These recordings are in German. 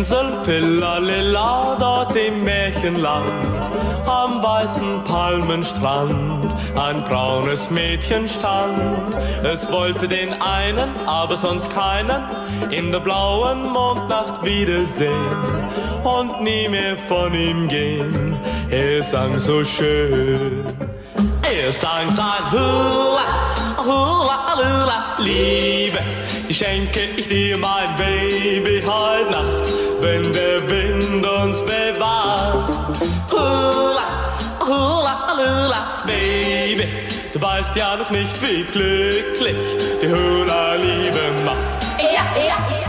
Insel Philallila, dort im Märchenland, am weißen Palmenstrand, ein braunes Mädchen stand. Es wollte den einen, aber sonst keinen, in der blauen Mondnacht wiedersehen und nie mehr von ihm gehen. Er sang so schön. Er sang sein Hula, Hula, Lula, Liebe, die schenke ich dir, mein Baby, heute Nacht, wenn der Wind uns bewahrt. Hula, Hula, Lula, Baby, du weißt ja noch nicht, wie glücklich die Hula-Liebe macht. Ja, ja, ja.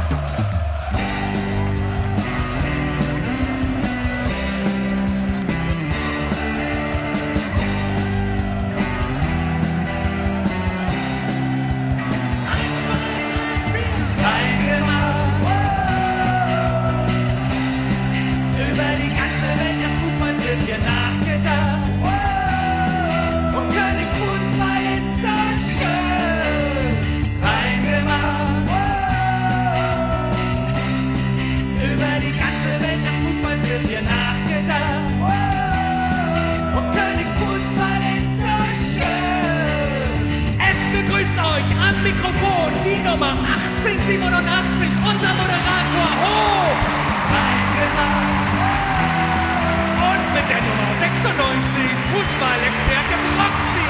Mikrofon, die Nummer 1887, unser Moderator Hoch. Und mit der Nummer 96, Fußballexperte Roxy.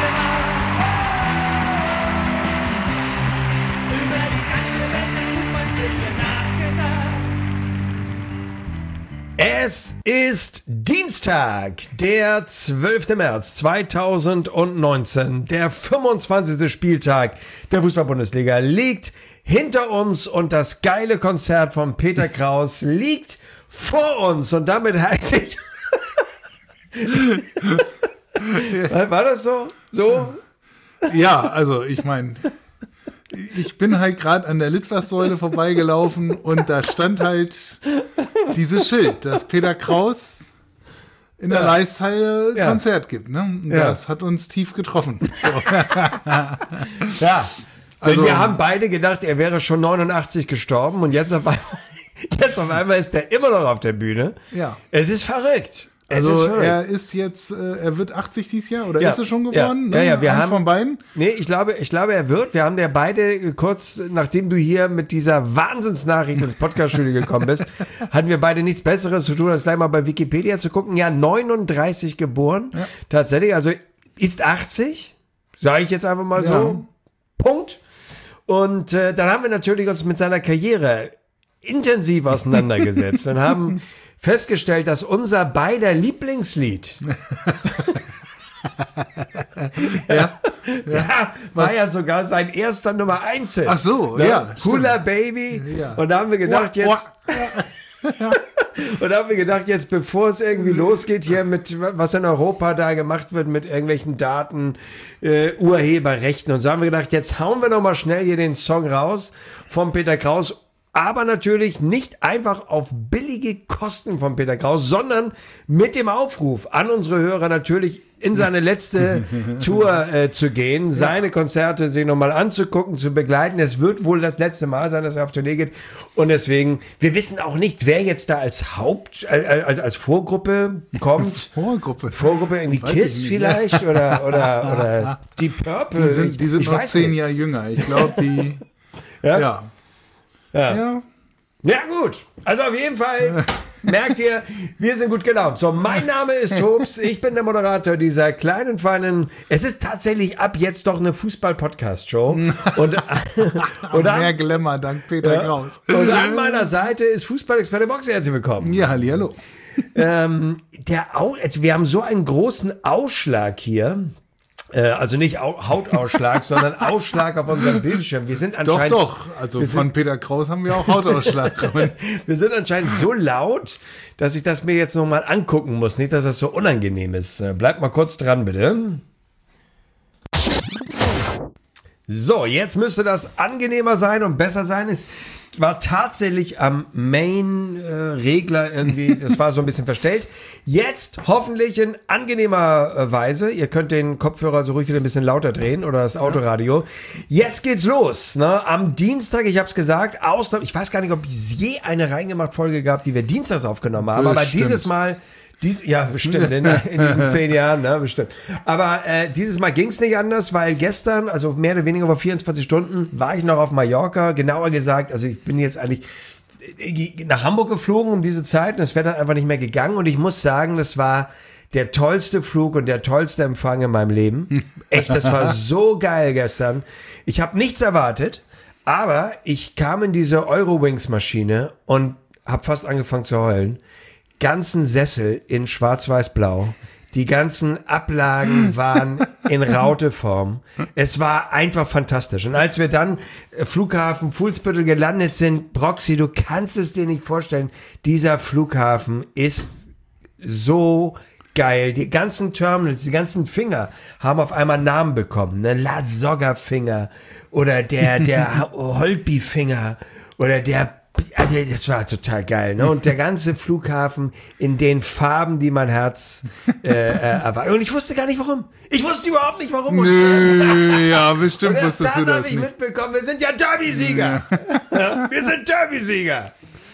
Über die ganze Welt des Fußballs wird hier nachgedacht. Es ist Dienstag, der 12. März 2019, der 25. Spieltag der Fußball-Bundesliga liegt hinter uns und das geile Konzert von Peter Kraus liegt vor uns und damit heiße ich... War das so? So? Ja, also ich meine... Ich bin halt gerade an der Litfaßsäule vorbeigelaufen und da stand halt dieses Schild, dass Peter Kraus in der Leisthalle Konzert gibt. Ne? Und das hat uns tief getroffen. So. Ja, also, denn wir haben beide gedacht, er wäre schon 89 gestorben und jetzt auf einmal ist er immer noch auf der Bühne. Ja. Es ist verrückt. Also er ist jetzt, er wird 80 dieses Jahr oder ist er schon geworden? Ja, wir haben von beiden. Nee, ich glaube, er wird. Wir haben ja beide kurz, nachdem du hier mit dieser Wahnsinnsnachricht ins Podcaststudio gekommen bist, hatten wir beide nichts Besseres zu tun, als gleich mal bei Wikipedia zu gucken. Ja, 39 geboren. Ja. Tatsächlich, also ist 80. Sage ich jetzt einfach mal so. Punkt. Und dann haben wir natürlich uns mit seiner Karriere intensiv auseinandergesetzt und haben festgestellt, dass unser beider Lieblingslied war ja sogar sein erster Nummer 1 Hit. Ach so, ne? ja. Cooler Baby. Ja. Und da haben wir gedacht, jetzt, bevor es irgendwie losgeht hier mit, was in Europa da gemacht wird, mit irgendwelchen Daten, Urheberrechten und so, haben wir gedacht, jetzt hauen wir noch mal schnell hier den Song raus von Peter Kraus. Aber natürlich nicht einfach auf billige Kosten von Peter Kraus, sondern mit dem Aufruf an unsere Hörer natürlich in seine letzte Tour zu gehen, seine Konzerte sich nochmal anzugucken, zu begleiten. Es wird wohl das letzte Mal sein, dass er auf Tournee geht. Und deswegen, wir wissen auch nicht, wer jetzt da als als Vorgruppe kommt. Vorgruppe, irgendwie Kiss vielleicht oder Deep Purple. Die sind noch 10 Jahre jünger. Ich glaube, die... Ja. Ja, gut. Also auf jeden Fall merkt ihr, wir sind gut gelaunt. So, mein Name ist Tobs. Ich bin der Moderator dieser kleinen, feinen, es ist tatsächlich ab jetzt doch eine Fußball-Podcast-Show. Und mehr Glamour, dank Peter Kraus. Und an meiner Seite ist Fußballexperte Boxer. Herzlich willkommen. Ja, hallihallo. Wir haben so einen großen Ausschlag hier. Also nicht Hautausschlag, sondern Ausschlag auf unserem Bildschirm. Wir sind anscheinend... Doch. Also von Peter Kraus haben wir auch Hautausschlag. Wir sind anscheinend so laut, dass ich das mir jetzt nochmal angucken muss. Nicht, dass das so unangenehm ist. Bleibt mal kurz dran, bitte. So, jetzt müsste das angenehmer sein und besser sein. Es war tatsächlich am Main-Regler irgendwie, das war so ein bisschen verstellt. Jetzt hoffentlich in angenehmer Weise. Ihr könnt den Kopfhörer so ruhig wieder ein bisschen lauter drehen oder das Autoradio. Jetzt geht's los. Ne? Am Dienstag, ich habe es gesagt, ich weiß gar nicht, ob es je eine Reingemacht-Folge gab, die wir dienstags aufgenommen haben, aber dieses Mal... ja, bestimmt, in diesen 10 Jahren, ne, bestimmt. Aber dieses Mal ging es nicht anders, weil gestern, also mehr oder weniger vor 24 Stunden, war ich noch auf Mallorca, genauer gesagt, also ich bin jetzt eigentlich nach Hamburg geflogen um diese Zeit und es wäre dann einfach nicht mehr gegangen und ich muss sagen, das war der tollste Flug und der tollste Empfang in meinem Leben. Echt, das war so geil gestern. Ich habe nichts erwartet, aber ich kam in diese Eurowings-Maschine und habe fast angefangen zu heulen. Ganzen Sessel in schwarz-weiß-blau. Die ganzen Ablagen waren in Rauteform. Es war einfach fantastisch. Und als wir dann Flughafen Fuhlsbüttel gelandet sind, Broxy, du kannst es dir nicht vorstellen, dieser Flughafen ist so geil. Die ganzen Terminals, die ganzen Finger haben auf einmal Namen bekommen. Ne? La Soga-Finger oder der Holpi-Finger oder der also das war total geil, ne? Und der ganze Flughafen in den Farben, die mein Herz erwartet. Und ich wusste gar nicht warum. Ich wusste überhaupt nicht warum. Nö, ja, bestimmt wusstest du das habe ich nicht. mitbekommen, wir sind ja Derby-Sieger. Ja, wir sind Derby-Sieger.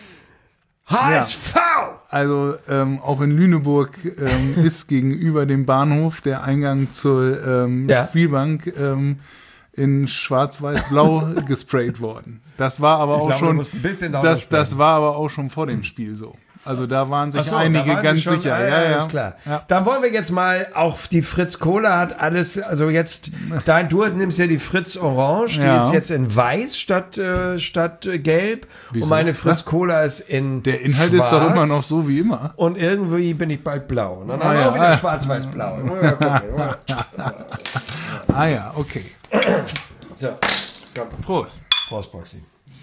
HSV! Ja. Also auch in Lüneburg ist gegenüber dem Bahnhof der Eingang zur Spielbank in schwarz-weiß-blau gesprayt worden. Das war aber auch schon, das war aber auch schon vor dem Spiel so. Also da waren sich einige ganz sicher. Ja, alles klar. Ja. Dann wollen wir jetzt mal auf die Fritz Cola hat alles, also jetzt, du nimmst ja die Fritz Orange, die ist jetzt in weiß statt gelb. Wieso? Und meine Fritz Cola ist in Der Inhalt schwarz. ist doch immer noch so wie immer. Und irgendwie bin ich bald blau. Und dann haben wir auch wieder schwarz-weiß-blau. Ja, okay. So, komm. Prost. Prost, Boxy.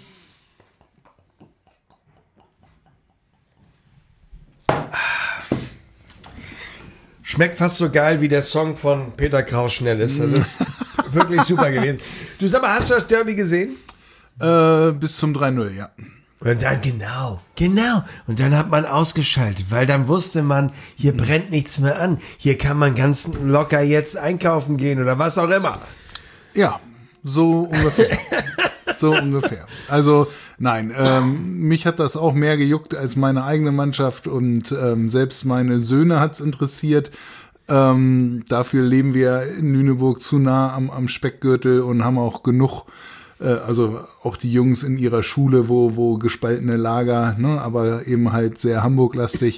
Schmeckt fast so geil wie der Song von Peter Kraus Schnell ist. Das ist wirklich super gewesen. Du sag mal, hast du das Derby gesehen? Bis zum 3-0, ja. Und dann, genau. Und dann hat man ausgeschaltet, weil dann wusste man, hier brennt nichts mehr an. Hier kann man ganz locker jetzt einkaufen gehen oder was auch immer. Ja, so ungefähr. Also, nein, mich hat das auch mehr gejuckt als meine eigene Mannschaft und selbst meine Söhne hat's interessiert. Dafür leben wir in Lüneburg zu nah am Speckgürtel und haben auch genug, also auch die Jungs in ihrer Schule, wo gespaltene Lager, ne, aber eben halt sehr Hamburg-lastig.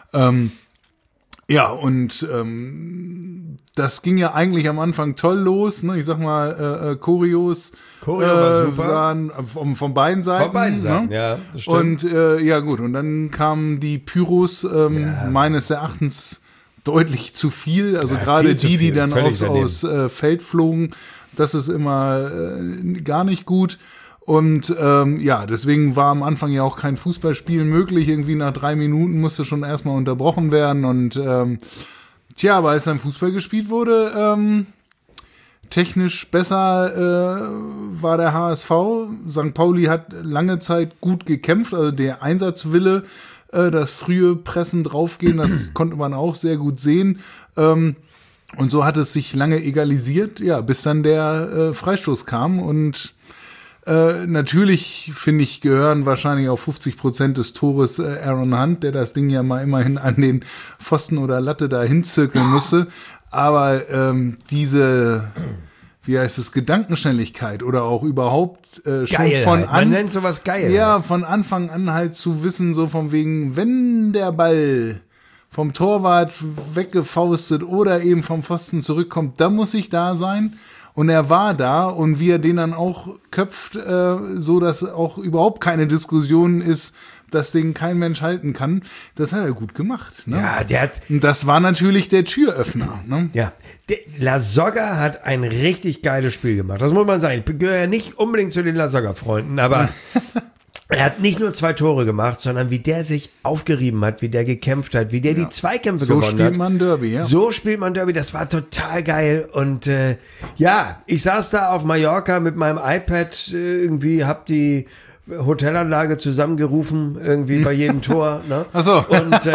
Ja, und das ging ja eigentlich am Anfang toll los, ne? Ich sag mal, Choreos war super. sahen von beiden Seiten. Von beiden Seiten, ne? ja, das stimmt. Und ja gut, und dann kamen die Pyros meines Erachtens deutlich zu viel. Also gerade die dann aus Feld flogen, das ist immer gar nicht gut. Und ja, deswegen war am Anfang ja auch kein Fußballspiel möglich. Irgendwie nach 3 Minuten musste schon erstmal unterbrochen werden. Und aber als dann Fußball gespielt wurde, technisch besser war der HSV. St. Pauli hat lange Zeit gut gekämpft. Also der Einsatzwille, das frühe Pressen draufgehen, das konnte man auch sehr gut sehen. Und so hat es sich lange egalisiert, ja, bis dann der Freistoß kam und natürlich, finde ich, gehören wahrscheinlich auch 50% des Tores Aaron Hunt, der das Ding ja mal immerhin an den Pfosten oder Latte da hinzirkeln musste. Aber diese, wie heißt es, Gedankenschnelligkeit oder auch überhaupt schon von man nennt sowas geil. Ja, von Anfang an halt zu wissen, so von wegen, wenn der Ball vom Torwart weggefaustet oder eben vom Pfosten zurückkommt, dann muss ich da sein. Und er war da und wie er den dann auch köpft, so dass auch überhaupt keine Diskussion ist, dass den kein Mensch halten kann. Das hat er gut gemacht. Ne? Ja, und das war natürlich der Türöffner. Ne? Ja, La Soga hat ein richtig geiles Spiel gemacht. Das muss man sagen. Ich gehöre ja nicht unbedingt zu den La Soga-Freunden, aber Er hat nicht nur 2 Tore gemacht, sondern wie der sich aufgerieben hat, wie der gekämpft hat, wie der die Zweikämpfe gewonnen hat. So spielt man Derby, ja. So spielt man Derby, das war total geil. Und ich saß da auf Mallorca mit meinem iPad, irgendwie hab die Hotelanlage zusammengerufen, irgendwie bei jedem Tor. Ne? Ach so.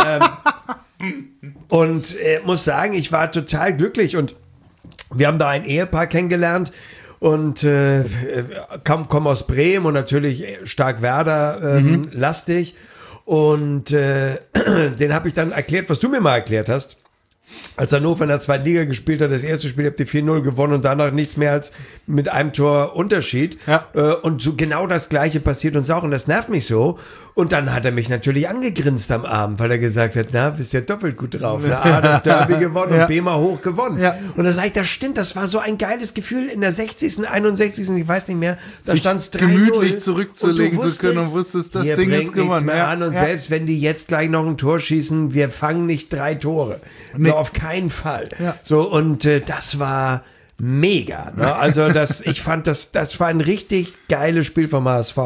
Und muss sagen, ich war total glücklich. Und wir haben da ein Ehepaar kennengelernt. Und komm aus Bremen und natürlich stark Werder lastig. Und den habe ich dann erklärt, was du mir mal erklärt hast. Als Hannover in der zweiten Liga gespielt hat, das erste Spiel habt ihr 4-0 gewonnen und danach nichts mehr als mit einem Tor Unterschied. Ja. Und so genau das Gleiche passiert uns auch und das nervt mich so. Und dann hat er mich natürlich angegrinst am Abend, weil er gesagt hat, na, bist ja doppelt gut drauf. Na, A, das Derby gewonnen und B, mal hoch gewonnen. Ja. Und dann sage ich, das stimmt, das war so ein geiles Gefühl in der 60., 61., ich weiß nicht mehr, da Sich stand es 3-0. gemütlich zurückzulegen zu können und wusstest, das hier Ding bringt ist gewonnen. nichts mehr Ja. an und Ja. selbst wenn die jetzt gleich noch ein Tor schießen, wir fangen nicht 3 Tore. Nee. So auf keinen Fall. Ja. So, und das war mega. Ne? Also ich fand, das war ein richtig geiles Spiel vom HSV.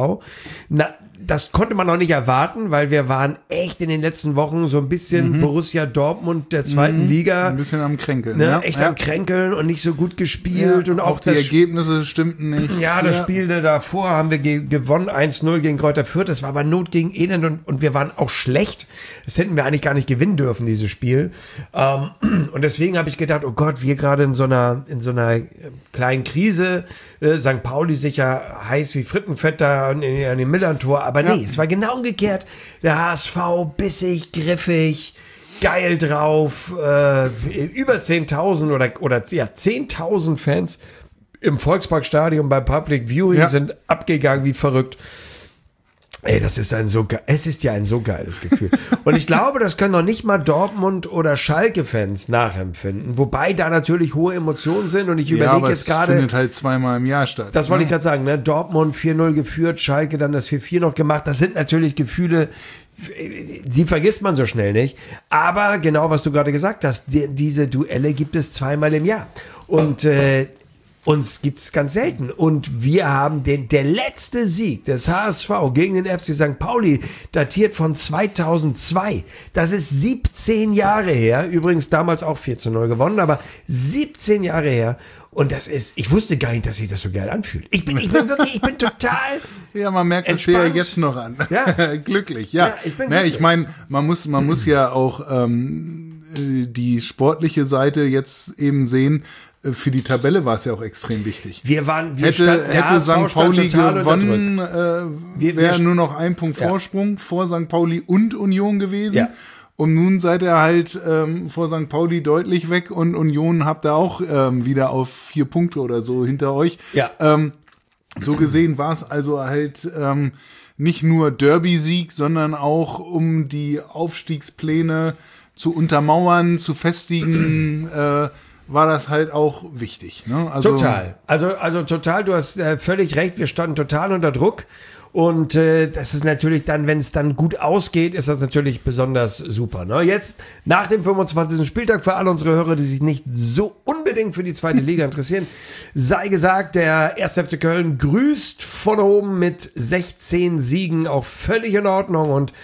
Das konnte man noch nicht erwarten, weil wir waren echt in den letzten Wochen so ein bisschen Borussia Dortmund der zweiten Liga. Ein bisschen am Kränkeln. Ne? Ja. Echt ja. am Kränkeln und nicht so gut gespielt. Ja, Und auch die Ergebnisse stimmten nicht. Ja, das Spiel davor haben wir gewonnen, 1-0 gegen Greuther Fürth. Das war aber Not gegen Elend und wir waren auch schlecht. Das hätten wir eigentlich gar nicht gewinnen dürfen, dieses Spiel. Und deswegen habe ich gedacht, oh Gott, wir gerade in so einer kleinen Krise. St. Pauli sicher heiß wie Frittenfett da an dem Millern-Tor. Aber nee, es war genau umgekehrt. Der HSV bissig, griffig, geil drauf. Über 10.000 oder 10.000 Fans im Volksparkstadion bei Public Viewing sind abgegangen wie verrückt. Ey, es ist ja ein so geiles Gefühl. Und ich glaube, das können noch nicht mal Dortmund oder Schalke-Fans nachempfinden. Wobei da natürlich hohe Emotionen sind und ich überlege jetzt gerade. Das findet halt 2-mal im Jahr statt. Das wollte ich gerade sagen, ne? Dortmund 4-0 geführt, Schalke dann das 4-4 noch gemacht. Das sind natürlich Gefühle, die vergisst man so schnell nicht. Aber genau, was du gerade gesagt hast, diese Duelle gibt es 2-mal im Jahr. Und uns gibt es ganz selten. Und wir haben der letzte Sieg des HSV gegen den FC St. Pauli datiert von 2002. Das ist 17 Jahre her. Übrigens damals auch 4-0 gewonnen, aber 17 Jahre her. Und ich wusste gar nicht, dass sich das so geil anfühlt. Ich bin total. Ja, man merkt es entspannt. ja jetzt noch an. Ja. Glücklich, ja. Ich bin glücklich. glücklich. Ich meine, man muss ja auch die sportliche Seite jetzt eben sehen. Für die Tabelle war es ja auch extrem wichtig. Hätte St. Pauli gewonnen, wäre nur noch ein Punkt Vorsprung vor St. Pauli und Union gewesen. Ja. Und nun seid ihr halt vor St. Pauli deutlich weg und Union habt ihr auch wieder auf 4 Punkte oder so hinter euch. Ja. So gesehen war es also halt nicht nur Derby-Sieg, sondern auch um die Aufstiegspläne zu untermauern, zu festigen, war das halt auch wichtig. Ne? Also, total. Also total, du hast völlig recht, wir standen total unter Druck. Und das ist natürlich dann, wenn es dann gut ausgeht, ist das natürlich besonders super. Ne? Jetzt, nach dem 25. Spieltag, für alle unsere Hörer, die sich nicht so unbedingt für die zweite Liga interessieren, sei gesagt, der 1. FC Köln grüßt von oben mit 16 Siegen, auch völlig in Ordnung und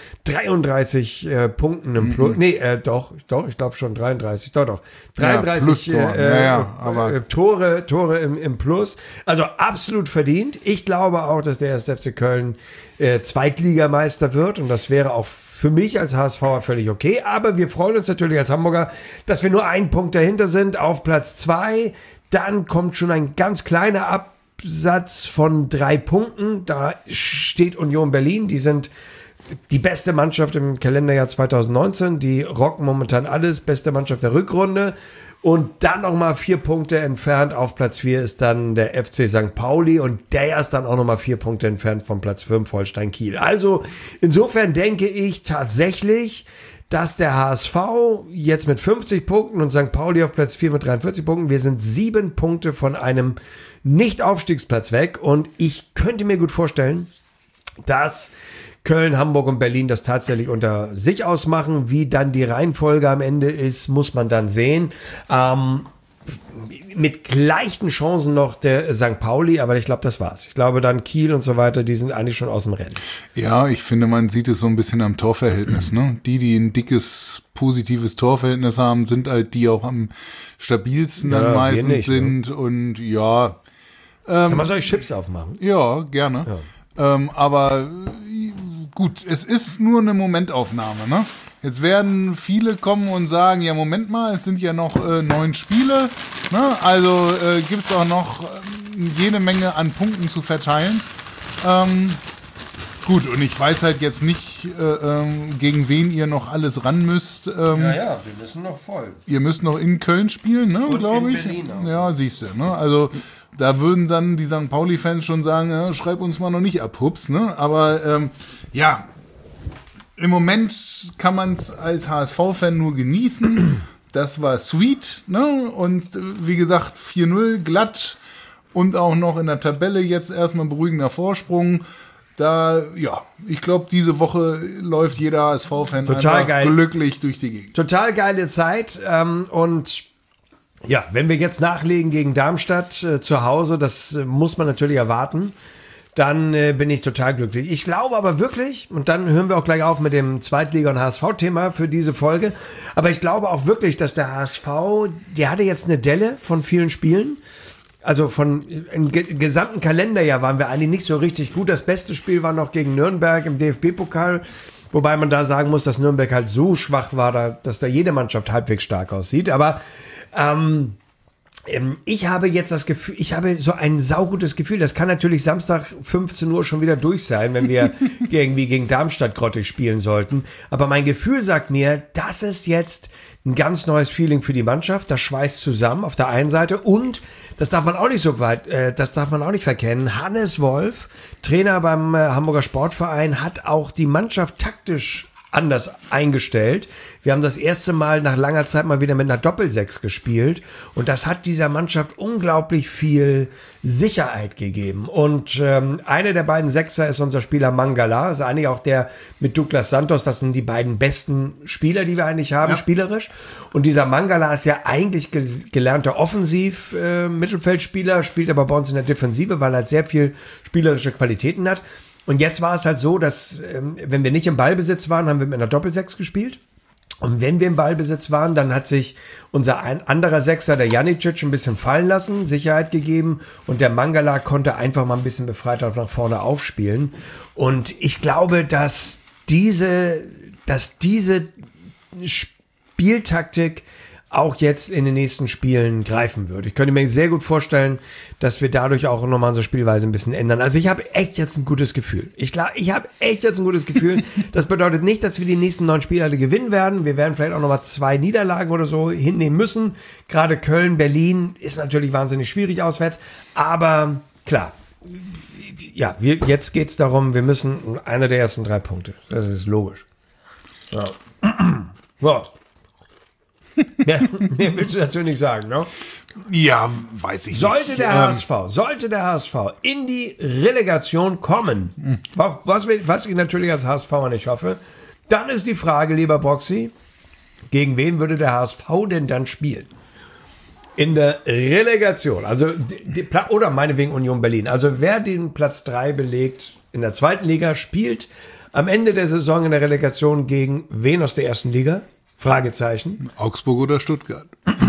33 Punkten im Plus. Nee, doch, ich glaube schon 33, doch. 33 aber Tore im Plus. Also absolut verdient. Ich glaube auch, dass der 1. FC Köln Zweitligameister wird und das wäre auch für mich als HSVer völlig okay, aber wir freuen uns natürlich als Hamburger, dass wir nur einen Punkt dahinter sind auf Platz 2, dann kommt schon ein ganz kleiner Absatz von 3 Punkten, da steht Union Berlin, die sind die beste Mannschaft im Kalenderjahr 2019, die rocken momentan alles, beste Mannschaft der Rückrunde. Und dann nochmal 4 Punkte entfernt auf Platz 4 ist dann der FC St. Pauli und der ist dann auch nochmal 4 Punkte entfernt von Platz 5 Holstein Kiel. Also insofern denke ich tatsächlich, dass der HSV jetzt mit 50 Punkten und St. Pauli auf Platz 4 mit 43 Punkten, wir sind 7 Punkte von einem Nicht-Aufstiegsplatz weg und ich könnte mir gut vorstellen, dass Köln, Hamburg und Berlin das tatsächlich unter sich ausmachen. Wie dann die Reihenfolge am Ende ist, muss man dann sehen. mit leichten Chancen noch der St. Pauli, aber ich glaube, das war's. Ich glaube, dann Kiel und so weiter, die sind eigentlich schon aus dem Rennen. Ja, ich finde, man sieht es so ein bisschen am Torverhältnis. Ne? Die ein dickes, positives Torverhältnis haben, sind halt die auch am stabilsten dann meistens nicht, sind. Ne? Und ja. Sag mal, soll ich Chips aufmachen? Ja, gerne. Ja. Aber gut, es ist nur eine Momentaufnahme. Ne? Jetzt werden viele kommen und sagen, ja, Moment mal, es sind ja noch 9 Spiele. Ne? Also gibt es auch noch jede Menge an Punkten zu verteilen. Gut, und ich weiß halt jetzt nicht, gegen wen ihr noch alles ran müsst. Wir müssen noch voll. Ihr müsst noch in Köln spielen, ne, glaube ich. Berlin auch. Ja, siehst du. Ne? Also da würden dann die St. Pauli-Fans schon sagen, ja, schreib uns mal noch nicht ab, Hups. Ne? Aber ja, im Moment kann man es als HSV-Fan nur genießen. Das war sweet. Ne? Und wie gesagt, 4-0 glatt und auch noch in der Tabelle jetzt erstmal beruhigender Vorsprung. Da, ja, ich glaube, diese Woche läuft jeder HSV-Fan total geil, glücklich durch die Gegend. Total geile Zeit. Und ja, wenn wir jetzt nachlegen gegen Darmstadt zu Hause, das muss man natürlich erwarten, dann bin ich total glücklich. Ich glaube aber wirklich, und dann hören wir auch gleich auf mit dem Zweitliga- und HSV-Thema für diese Folge, aber ich glaube auch wirklich, dass der HSV, der hatte jetzt eine Delle von vielen Spielen. Also von im gesamten Kalenderjahr waren wir eigentlich nicht so richtig gut. Das beste Spiel war noch gegen Nürnberg im DFB-Pokal, wobei man da sagen muss, dass Nürnberg halt so schwach war, dass da jede Mannschaft halbwegs stark aussieht. Aber ich habe jetzt das Gefühl, ich habe so ein saugutes Gefühl, das kann natürlich Samstag 15 Uhr schon wieder durch sein, wenn wir irgendwie gegen Darmstadt grottig spielen sollten. Aber mein Gefühl sagt mir, das ist jetzt ein ganz neues Feeling für die Mannschaft. Das schweißt zusammen auf der einen Seite und das darf man auch nicht das darf man auch nicht verkennen. Hannes Wolf, Trainer beim Hamburger Sportverein, hat auch die Mannschaft taktisch anders eingestellt. Wir haben das erste Mal nach langer Zeit mal wieder mit einer Doppelsechs gespielt und das hat dieser Mannschaft unglaublich viel Sicherheit gegeben. Und einer der beiden Sechser ist unser Spieler Mangala, also eigentlich auch der mit Douglas Santos, das sind die beiden besten Spieler, die wir eigentlich haben, spielerisch. Und dieser Mangala ist ja eigentlich gelernter Offensiv-Mittelfeldspieler, spielt aber bei uns in der Defensive, weil er halt sehr viel spielerische Qualitäten hat. Und jetzt war es halt so, dass, wenn wir nicht im Ballbesitz waren, haben wir mit einer Doppelsechs gespielt. Und wenn wir im Ballbesitz waren, dann hat sich unser anderer Sechser, der Janicic, ein bisschen fallen lassen, Sicherheit gegeben. Und der Mangala konnte einfach mal ein bisschen befreiter nach vorne aufspielen. Und ich glaube, dass diese Spieltaktik auch jetzt in den nächsten Spielen greifen wird. Ich könnte mir sehr gut vorstellen, dass wir dadurch auch nochmal unsere Spielweise ein bisschen ändern. Also ich habe echt jetzt ein gutes Gefühl. Ich habe echt jetzt ein gutes Gefühl. Das bedeutet nicht, dass wir die nächsten 9 Spiele alle gewinnen werden. Wir werden vielleicht auch nochmal 2 Niederlagen oder so hinnehmen müssen. Gerade Köln, Berlin ist natürlich wahnsinnig schwierig auswärts. Aber klar, ja, jetzt geht es darum, wir müssen einer der ersten 3 Punkte. Das ist logisch. Ja. So. Mehr willst du dazu nicht sagen, ne? Ja, weiß ich nicht. Sollte der HSV in die Relegation kommen, was ich natürlich als HSVer nicht hoffe, dann ist die Frage, lieber Boxy, gegen wen würde der HSV denn dann spielen? In der Relegation, also oder meinetwegen Union Berlin. Also wer den Platz 3 belegt in der zweiten Liga, spielt am Ende der Saison in der Relegation gegen wen aus der ersten Liga? Fragezeichen. Augsburg oder Stuttgart.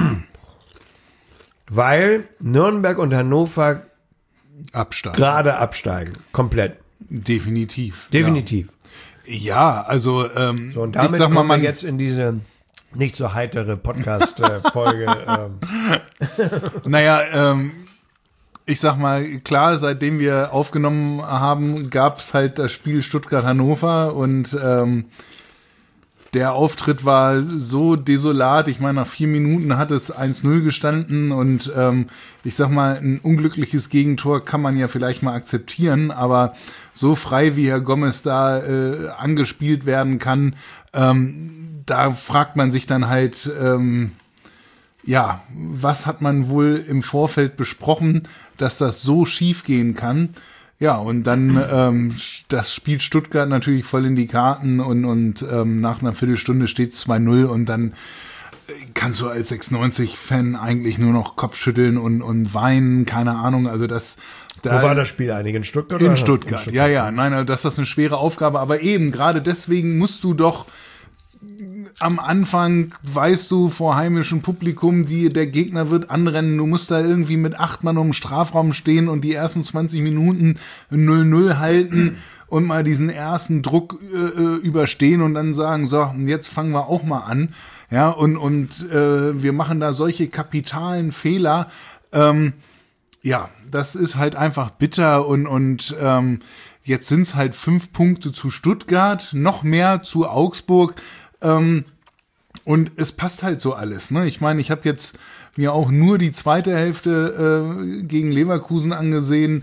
Weil Nürnberg und Hannover gerade absteigen. Komplett. Definitiv. Ja, also so, und damit kommen wir jetzt in diese nicht so heitere Podcast-Folge. Naja, ich sag mal, klar, seitdem wir aufgenommen haben, gab es halt das Spiel Stuttgart-Hannover und der Auftritt war so desolat. Ich meine, nach 4 Minuten hat es 1-0 gestanden und ich sag mal, ein unglückliches Gegentor kann man ja vielleicht mal akzeptieren, aber so frei wie Herr Gomez da angespielt werden kann, da fragt man sich dann halt, ja, was hat man wohl im Vorfeld besprochen, dass das so schief gehen kann? Ja, und dann das spielt Stuttgart natürlich voll in die Karten und nach einer Viertelstunde steht es 2-0 und dann kannst du als 96-Fan eigentlich nur noch Kopfschütteln und weinen, keine Ahnung, also das... Wo war das Spiel eigentlich? In Stuttgart? In Stuttgart, ja, nein, also das ist eine schwere Aufgabe, aber eben, gerade deswegen musst du doch am Anfang, weißt du, vor heimischem Publikum, der Gegner wird anrennen, du musst da irgendwie mit 8 Mann um den Strafraum stehen und die ersten 20 Minuten 0-0 halten und mal diesen ersten Druck überstehen und dann sagen, so, und jetzt fangen wir auch mal an, ja, und wir machen da solche kapitalen Fehler, ja, das ist halt einfach bitter und jetzt sind es halt 5 Punkte zu Stuttgart, noch mehr zu Augsburg und es passt halt so alles. Ne? Ich meine, ich habe jetzt mir auch nur die zweite Hälfte gegen Leverkusen angesehen.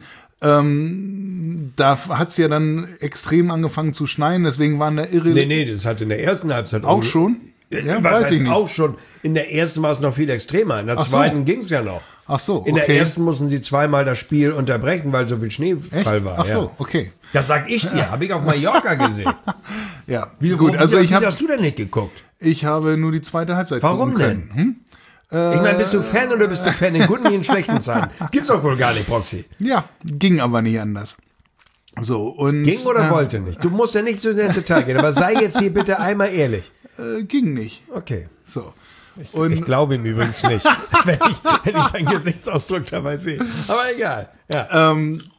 Da hat es ja dann extrem angefangen zu schneien, deswegen waren da irre... Nee, das hat in der ersten Halbzeit auch schon. Ja, weiß ich nicht. Auch schon. In der ersten war es noch viel extremer. In der zweiten ging es ja noch. Ach so, okay. In der ersten mussten sie zweimal das Spiel unterbrechen, weil so viel Schneefall war. Ach so, okay. Das sag ich dir, habe ich auf Mallorca gesehen. Ja, gut. Also wie hast du denn nicht geguckt? Ich habe nur die zweite Halbzeit Warum gucken können. Denn? Ich meine, bist du Fan oder bist du Fan in guten wie in schlechten Zeiten? Das gibt's doch wohl gar nicht, Proxy. Ja, ging aber nicht anders. So, und ging oder wollte nicht? Du musst ja nicht so ins Detail gehen, aber sei jetzt hier bitte einmal ehrlich. Ging nicht. Okay. So. Ich glaube ihm übrigens nicht, wenn ich seinen Gesichtsausdruck dabei sehe. Aber egal. Ja.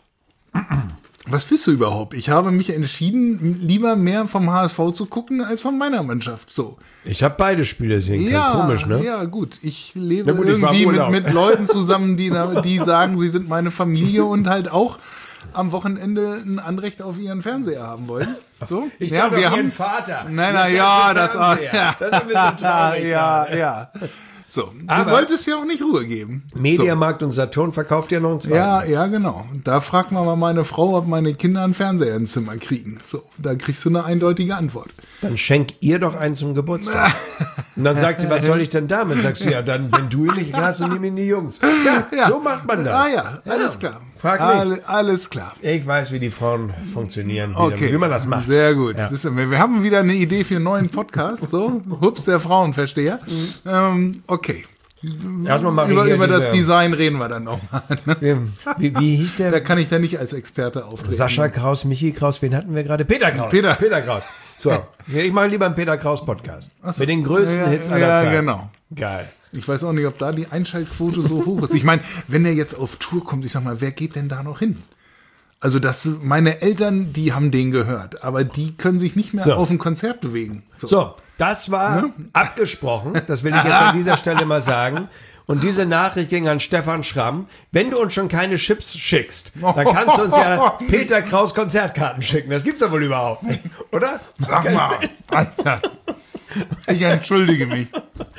Was willst du überhaupt? Ich habe mich entschieden, lieber mehr vom HSV zu gucken, als von meiner Mannschaft. So. Ich habe beide Spiele sehen können. Ja, komisch, ne? Ja, gut. Ich lebe irgendwie mit Leuten zusammen, die sagen, sie sind meine Familie und halt auch am Wochenende ein Anrecht auf ihren Fernseher haben wollen. So? Ich glaube, wir haben Vater. Nein, das ist ein bisschen traurig. Ja. So, aber du wolltest ja auch nicht Ruhe geben. Mediamarkt und Saturn verkauft ja noch einen zweiten. Ja, genau. Da fragt man mal meine Frau, ob meine Kinder einen Fernseher ins Zimmer kriegen. So, da kriegst du eine eindeutige Antwort. Dann schenk ihr doch einen zum Geburtstag. Und dann sagt sie, was soll ich denn damit? Sagst du, ja, dann, wenn du ihn nicht hast, dann nimm ihn die Jungs. Ja, so macht man das. Alles klar. Frag mich. Alles klar. Ich weiß, wie die Frauen funktionieren, wie man das macht. Sehr gut. Ja. Wir haben wieder eine Idee für einen neuen Podcast. So, Hups, der Frauenversteher. Okay. Über das Design reden wir dann nochmal. Ne? Wie hieß der? Da kann ich dann nicht als Experte auftreten. Sascha Kraus, Michi Kraus, wen hatten wir gerade? Peter Kraus. Peter Kraus. So, ich mache lieber einen Peter Kraus Podcast. So. Mit den größten Hits aller Zeiten. Ja, genau. Geil. Ich weiß auch nicht, ob da die Einschaltquote so hoch ist. Ich meine, wenn er jetzt auf Tour kommt, ich sag mal, wer geht denn da noch hin? Also meine Eltern, die haben den gehört, aber die können sich nicht mehr auf ein Konzert bewegen. So, das war abgesprochen, das will ich jetzt an dieser Stelle mal sagen. Und diese Nachricht ging an Stefan Schramm. Wenn du uns schon keine Chips schickst, dann kannst du uns ja Peter Kraus Konzertkarten schicken. Das gibt's ja wohl überhaupt nicht, oder? Sag mal, Alter. Ich entschuldige mich,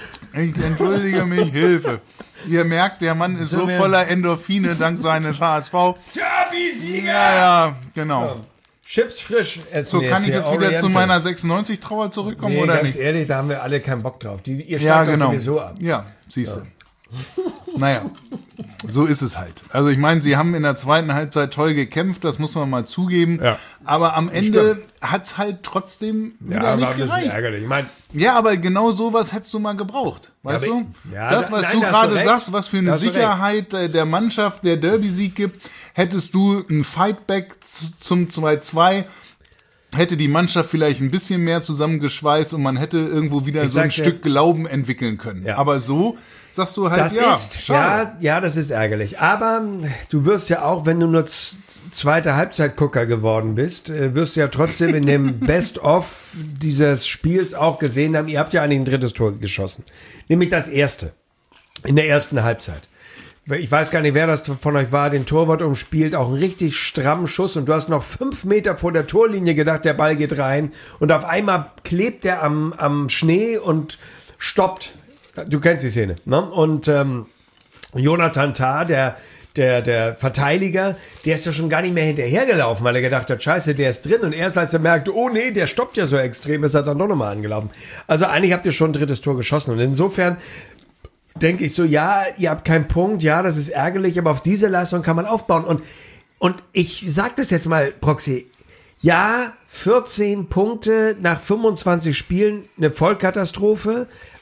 Hilfe. Ihr merkt, der Mann ist so voller Endorphine dank seines HSV. Derby-Sieger! Ja, genau. So. Chips frisch essen. So, kann ich jetzt wieder zu meiner 96-Trauer zurückkommen, oder ganz nicht? Ganz ehrlich, da haben wir alle keinen Bock drauf. Ihr steigt doch sowieso ab. Ja, siehst du. Naja, so ist es halt. Also ich meine, sie haben in der zweiten Halbzeit toll gekämpft, das muss man mal zugeben. Ja. Aber am Ende hat es halt trotzdem wieder nicht gereicht. Ärgerlich. Ja, aber genau sowas hättest du mal gebraucht. Weißt du? Ja, das, was du gerade sagst, was für eine Sicherheit der Mannschaft, der Derby-Sieg gibt, hättest du ein Fightback zum 2-2, hätte die Mannschaft vielleicht ein bisschen mehr zusammengeschweißt und man hätte irgendwo wieder so ein Stück Glauben entwickeln können. Ja. Aber so sagst du halt, das ist ärgerlich. Aber du wirst ja auch, wenn du nur zweite Halbzeitgucker geworden bist, wirst du ja trotzdem in dem Best-of dieses Spiels auch gesehen haben, ihr habt ja eigentlich ein drittes Tor geschossen. Nämlich das erste. In der ersten Halbzeit. Ich weiß gar nicht, wer das von euch war, den Torwart umspielt, auch einen richtig strammen Schuss und du hast noch 5 Meter vor der Torlinie gedacht, der Ball geht rein und auf einmal klebt er am Schnee und stoppt. Du kennst die Szene, ne? Und Jonathan Tah, der Verteidiger, der ist ja schon gar nicht mehr hinterhergelaufen, weil er gedacht hat, scheiße, der ist drin. Und erst als er merkte, oh nee, der stoppt ja so extrem, ist er dann doch nochmal angelaufen. Also eigentlich habt ihr schon ein drittes Tor geschossen. Und insofern denke ich so, ja, ihr habt keinen Punkt, ja, das ist ärgerlich, aber auf diese Leistung kann man aufbauen. Und ich sag das jetzt mal, Proxy, ja, 14 Punkte nach 25 Spielen, eine Vollkatastrophe,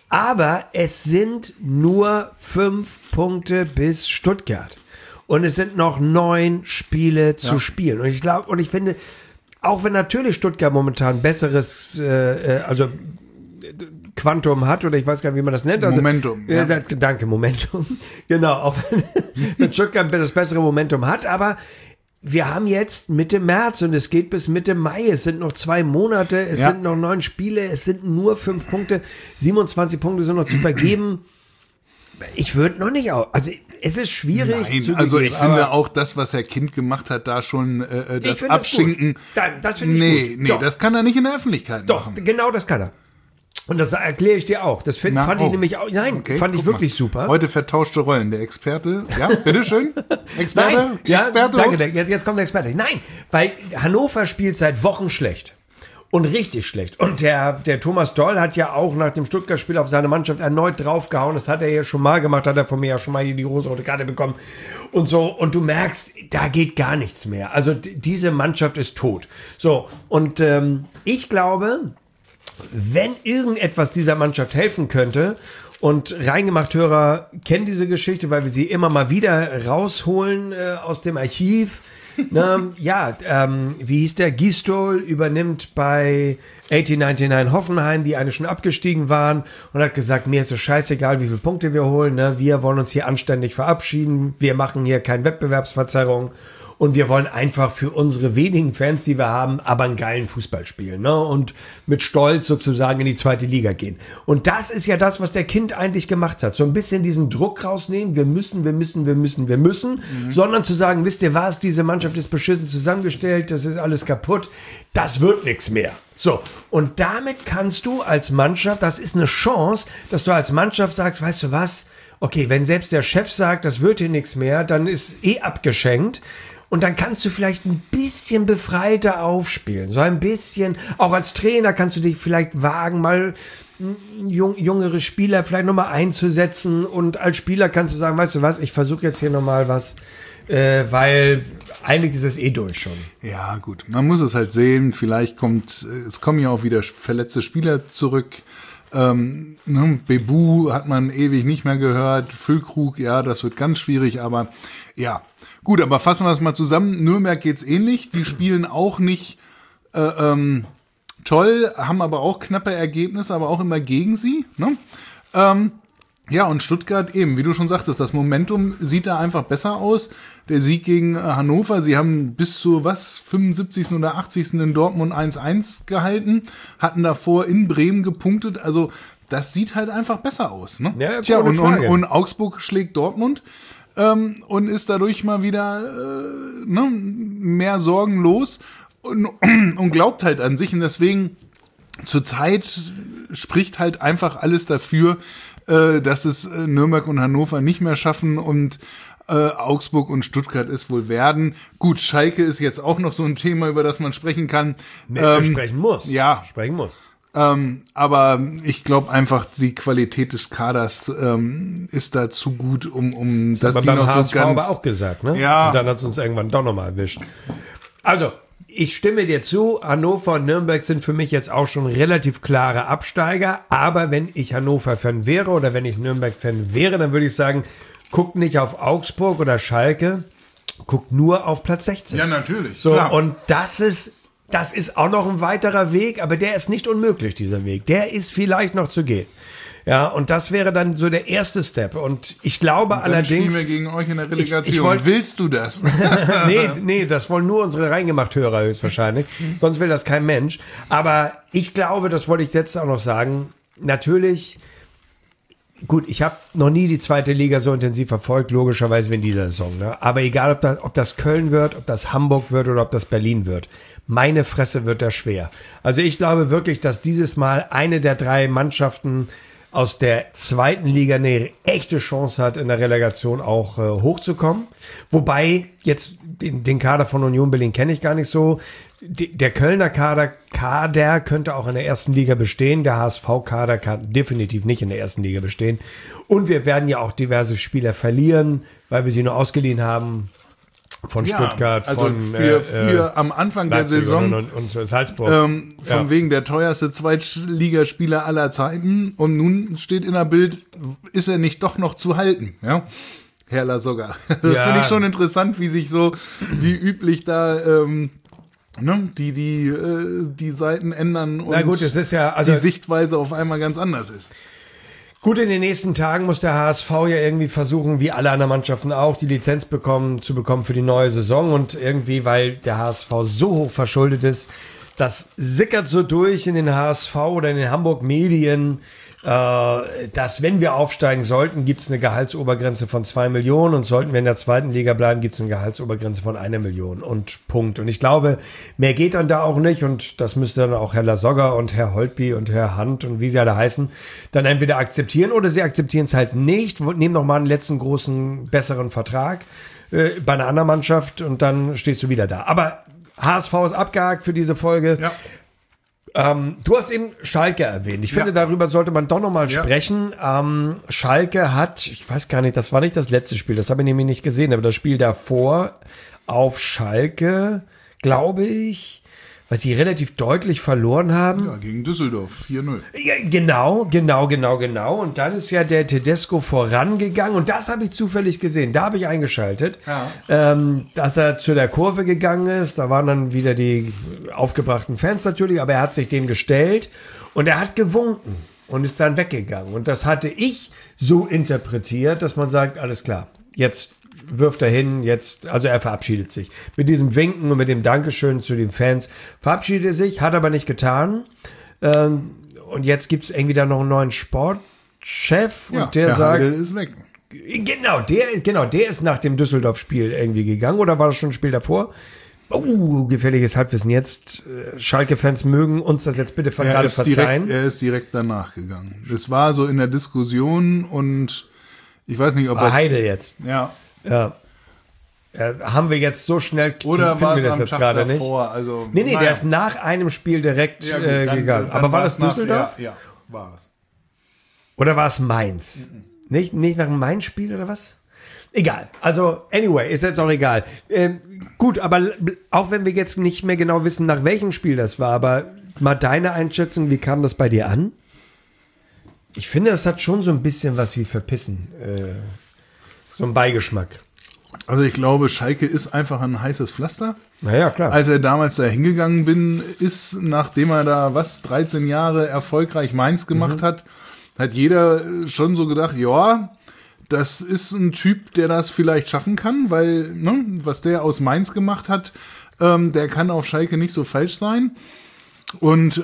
Aber es sind nur 5 Punkte bis Stuttgart. Und es sind noch 9 Spiele zu spielen. Und ich glaube, und ich finde, auch wenn natürlich Stuttgart momentan besseres, also Quantum hat, oder ich weiß gar nicht, wie man das nennt. Also, Momentum. Ja. Danke, Momentum. Genau, auch wenn Stuttgart das bessere Momentum hat, aber wir haben jetzt Mitte März und es geht bis Mitte Mai. Es sind noch 2 Monate, es sind noch 9 Spiele, es sind nur 5 Punkte, 27 Punkte sind noch zu vergeben. Ich würde noch nicht auch. Also es ist schwierig. Nein, also ich finde auch das, was Herr Kind gemacht hat, da schon das Abschinken. Das finde ich gut. Nee, das kann er nicht in der Öffentlichkeit machen. Doch, genau das kann er. Und das erkläre ich dir auch. Das fand ich nämlich auch. Nein, okay, fand ich wirklich super. Heute vertauschte Rollen. Der Experte. Ja, bitteschön. Experte. Nein, ja, Experte. Danke, jetzt kommt der Experte. Nein, weil Hannover spielt seit Wochen schlecht. Und richtig schlecht. Und der Thomas Doll hat ja auch nach dem Stuttgart-Spiel auf seine Mannschaft erneut draufgehauen. Das hat er ja schon mal gemacht, hat er von mir ja schon mal die rosa-rote Karte bekommen. Und so. Und du merkst, da geht gar nichts mehr. Also diese Mannschaft ist tot. So. Und ich glaube, wenn irgendetwas dieser Mannschaft helfen könnte, und Reingemacht-Hörer kennen diese Geschichte, weil wir sie immer mal wieder rausholen aus dem Archiv. Wie hieß der? Gistol übernimmt bei 1899 Hoffenheim, die eigentlich schon abgestiegen waren, und hat gesagt, mir ist es scheißegal, wie viele Punkte wir holen. Ne? Wir wollen uns hier anständig verabschieden. Wir machen hier keine Wettbewerbsverzerrung. Und wir wollen einfach für unsere wenigen Fans, die wir haben, aber einen geilen Fußball spielen, ne? Und mit Stolz sozusagen in die 2. Liga gehen. Und das ist ja das, was der Kind eigentlich gemacht hat. So ein bisschen diesen Druck rausnehmen, wir müssen, sondern zu sagen, wisst ihr was, diese Mannschaft ist beschissen zusammengestellt, das ist alles kaputt, das wird nichts mehr. So, und damit kannst du als Mannschaft, das ist eine Chance, dass du als Mannschaft sagst, weißt du was, okay, wenn selbst der Chef sagt, das wird hier nichts mehr, dann ist abgeschenkt. Und dann kannst du vielleicht ein bisschen befreiter aufspielen. So ein bisschen. Auch als Trainer kannst du dich vielleicht wagen, mal jüngere Spieler vielleicht nochmal einzusetzen. Und als Spieler kannst du sagen, weißt du was, ich versuche jetzt hier nochmal was, weil eigentlich ist es durch schon. Ja, gut. Man muss es halt sehen. Vielleicht kommen ja auch wieder verletzte Spieler zurück. Bebu hat man ewig nicht mehr gehört. Füllkrug, ja, das wird ganz schwierig, aber ja. Gut, aber fassen wir es mal zusammen. Nürnberg geht's ähnlich. Die spielen auch nicht toll, haben aber auch knappe Ergebnisse, aber auch immer gegen sie. Ne? Ja, und Stuttgart eben, wie du schon sagtest, das Momentum sieht da einfach besser aus. Der Sieg gegen Hannover, sie haben bis zu 75. oder 80. in Dortmund 1-1 gehalten, hatten davor in Bremen gepunktet. Also das sieht halt einfach besser aus. Ne? Ja, tja, und Augsburg schlägt Dortmund. Und ist dadurch mal wieder mehr sorgenlos und glaubt halt an sich. Und deswegen zurzeit spricht halt einfach alles dafür, dass es Nürnberg und Hannover nicht mehr schaffen und Augsburg und Stuttgart es wohl werden. Gut, Schalke ist jetzt auch noch so ein Thema, über das man sprechen kann. Sprechen muss. Ja. Sprechen muss. Aber ich glaube einfach, die Qualität des Kaders ist da zu gut, um das dass aber die beim noch HSV so ganz... aber auch gesagt, ne? Ja. Und dann hat es uns irgendwann doch nochmal erwischt. Also, ich stimme dir zu, Hannover und Nürnberg sind für mich jetzt auch schon relativ klare Absteiger, aber wenn ich Hannover-Fan wäre oder wenn ich Nürnberg-Fan wäre, dann würde ich sagen, guck nicht auf Augsburg oder Schalke, guck nur auf Platz 16. Ja, natürlich. So, klar. und das ist auch noch ein weiterer Weg, aber der ist nicht unmöglich, dieser Weg. Der ist vielleicht noch zu gehen. Ja, und das wäre dann so der erste Step. Und ich glaube Dann allerdings... spielen wir gegen euch in der Relegation. Willst du das? nee, das wollen nur unsere Reingemacht-Hörer höchstwahrscheinlich. Sonst will das kein Mensch. Aber ich glaube, das wollte ich jetzt auch noch sagen, natürlich... Gut, ich habe noch nie die 2. Liga so intensiv verfolgt, logischerweise wie in dieser Saison. Ne? Aber egal, ob das Köln wird, ob das Hamburg wird oder ob das Berlin wird, meine Fresse wird da schwer. Also ich glaube wirklich, dass dieses Mal eine der 3 Mannschaften aus der 2. Liga eine echte Chance hat, in der Relegation auch hochzukommen. Wobei, jetzt den Kader von Union Berlin kenne ich gar nicht so. Der Kölner Kader könnte auch in der 1. Liga bestehen. Der HSV-Kader kann definitiv nicht in der 1. Liga bestehen. Und wir werden ja auch diverse Spieler verlieren, weil wir sie nur ausgeliehen haben. von Stuttgart, also von für am Anfang der Leipzig Saison und Salzburg. von wegen der teuerste Zweitligaspieler aller Zeiten. Und nun steht in der Bild, ist er nicht doch noch zu halten, ja? Herr Lasogga. Das finde ich schon interessant, wie sich so, wie üblich da die Seiten ändern und Na gut, es ist ja, also die Sichtweise auf einmal ganz anders ist. gut, in den nächsten Tagen muss der HSV ja irgendwie versuchen, wie alle anderen Mannschaften auch, die Lizenz zu bekommen für die neue Saison. Und irgendwie, weil der HSV so hoch verschuldet ist, das sickert so durch in den HSV oder in den Hamburg-Medien, dass, wenn wir aufsteigen sollten, gibt es eine Gehaltsobergrenze von 2 Millionen und sollten wir in der zweiten Liga bleiben, gibt es eine Gehaltsobergrenze von 1 Million und Punkt. Und ich glaube, mehr geht dann da auch nicht und das müsste dann auch Herr Lasogga und Herr Holtby und Herr Hand und wie sie alle heißen, dann entweder akzeptieren oder sie akzeptieren es halt nicht, nehmen noch mal einen letzten großen, besseren Vertrag bei einer anderen Mannschaft und dann stehst du wieder da. Aber HSV ist abgehakt für diese Folge. Ja. Du hast eben Schalke erwähnt. Ich finde, darüber sollte man doch noch mal sprechen. Schalke hat, ich weiß gar nicht, das war nicht das letzte Spiel, das habe ich nämlich nicht gesehen, aber das Spiel davor auf Schalke, glaube ich, weil sie relativ deutlich verloren haben. Ja, gegen Düsseldorf, 4-0. Ja, genau. Und dann ist ja der Tedesco vorangegangen und das habe ich zufällig gesehen. Da habe ich eingeschaltet, dass er zu der Kurve gegangen ist. Da waren dann wieder die aufgebrachten Fans natürlich, aber er hat sich dem gestellt und er hat gewunken und ist dann weggegangen. Und das hatte ich so interpretiert, dass man sagt, alles klar, jetzt wirft er hin, also er verabschiedet sich. Mit diesem Winken und mit dem Dankeschön zu den Fans verabschiedet er sich, hat aber nicht getan. Und jetzt gibt es irgendwie da noch einen neuen Sportchef und der sagt, Heidel ist weg. Genau, der ist nach dem Düsseldorf-Spiel irgendwie gegangen oder war das schon ein Spiel davor? Gefährliches Halbwissen jetzt. Schalke-Fans mögen uns das jetzt bitte gerade verzeihen. Er ist direkt danach gegangen. Es war so in der Diskussion und ich weiß nicht, ob das... Heidel jetzt. Ja. Ja. Haben wir jetzt so schnell, oder war wir das am jetzt Tag gerade davor? nicht? Also, Nee, der ist nach einem Spiel direkt gegangen. Aber war das Düsseldorf? Ja, war es. Oder war es Mainz? Nicht nach einem Mainz-Spiel oder was? Egal. Also, anyway, ist jetzt auch egal. Gut, aber auch wenn wir jetzt nicht mehr genau wissen, nach welchem Spiel das war, aber mal deine Einschätzung, wie kam das bei dir an? Ich finde, das hat schon so ein bisschen was wie Verpissen. So ein Beigeschmack. Also ich glaube, Schalke ist einfach ein heißes Pflaster. Naja, klar. Als er damals da hingegangen bin, ist, nachdem er da 13 Jahre erfolgreich Mainz gemacht hat jeder schon so gedacht, ja, das ist ein Typ, der das vielleicht schaffen kann, weil, was der aus Mainz gemacht hat, der kann auf Schalke nicht so falsch sein. Und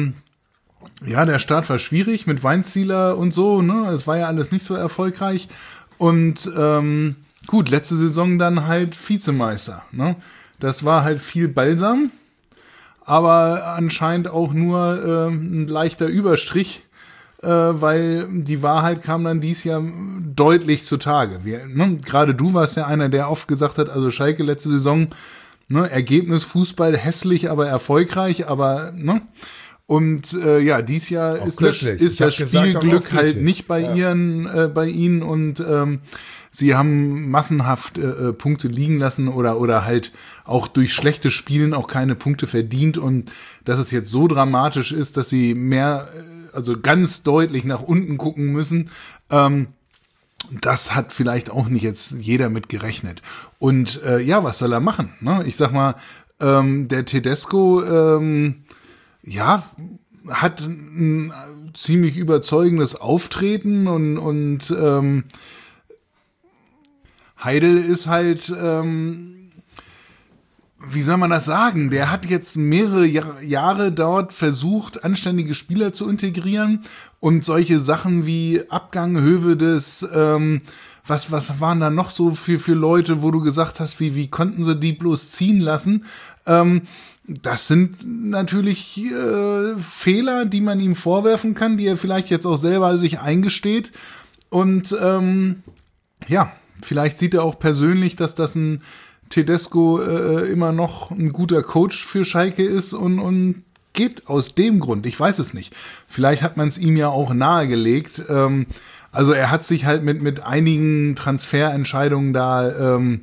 der Start war schwierig mit Weinzieler und so, es war ja alles nicht so erfolgreich. Und gut, letzte Saison dann halt Vizemeister. Das war halt viel Balsam, aber anscheinend auch nur ein leichter Überstrich, weil die Wahrheit kam dann dies Jahr deutlich zutage. Gerade du warst ja einer, der oft gesagt hat, also Schalke letzte Saison, Ergebnis Fußball hässlich, aber erfolgreich, aber und dies Jahr ist das Spielglück halt nicht bei ihnen und sie haben massenhaft Punkte liegen lassen oder halt auch durch schlechtes Spielen auch keine Punkte verdient und dass es jetzt so dramatisch ist, dass sie also ganz deutlich nach unten gucken müssen, das hat vielleicht auch nicht jetzt jeder mit gerechnet. Und was soll er machen? Ich sag mal, der Tedesco hat ein ziemlich überzeugendes Auftreten und Heidel ist halt, wie soll man das sagen? Der hat jetzt mehrere Jahre dort versucht, anständige Spieler zu integrieren und solche Sachen wie Abgang Hövedes, was waren da noch so für Leute, wo du gesagt hast, wie konnten sie die bloß ziehen lassen? Das sind natürlich Fehler, die man ihm vorwerfen kann, die er vielleicht jetzt auch selber sich eingesteht. Und vielleicht sieht er auch persönlich, dass das ein Tedesco immer noch ein guter Coach für Schalke ist und geht aus dem Grund. Ich weiß es nicht. Vielleicht hat man es ihm ja auch nahegelegt. Also er hat sich halt mit einigen Transferentscheidungen da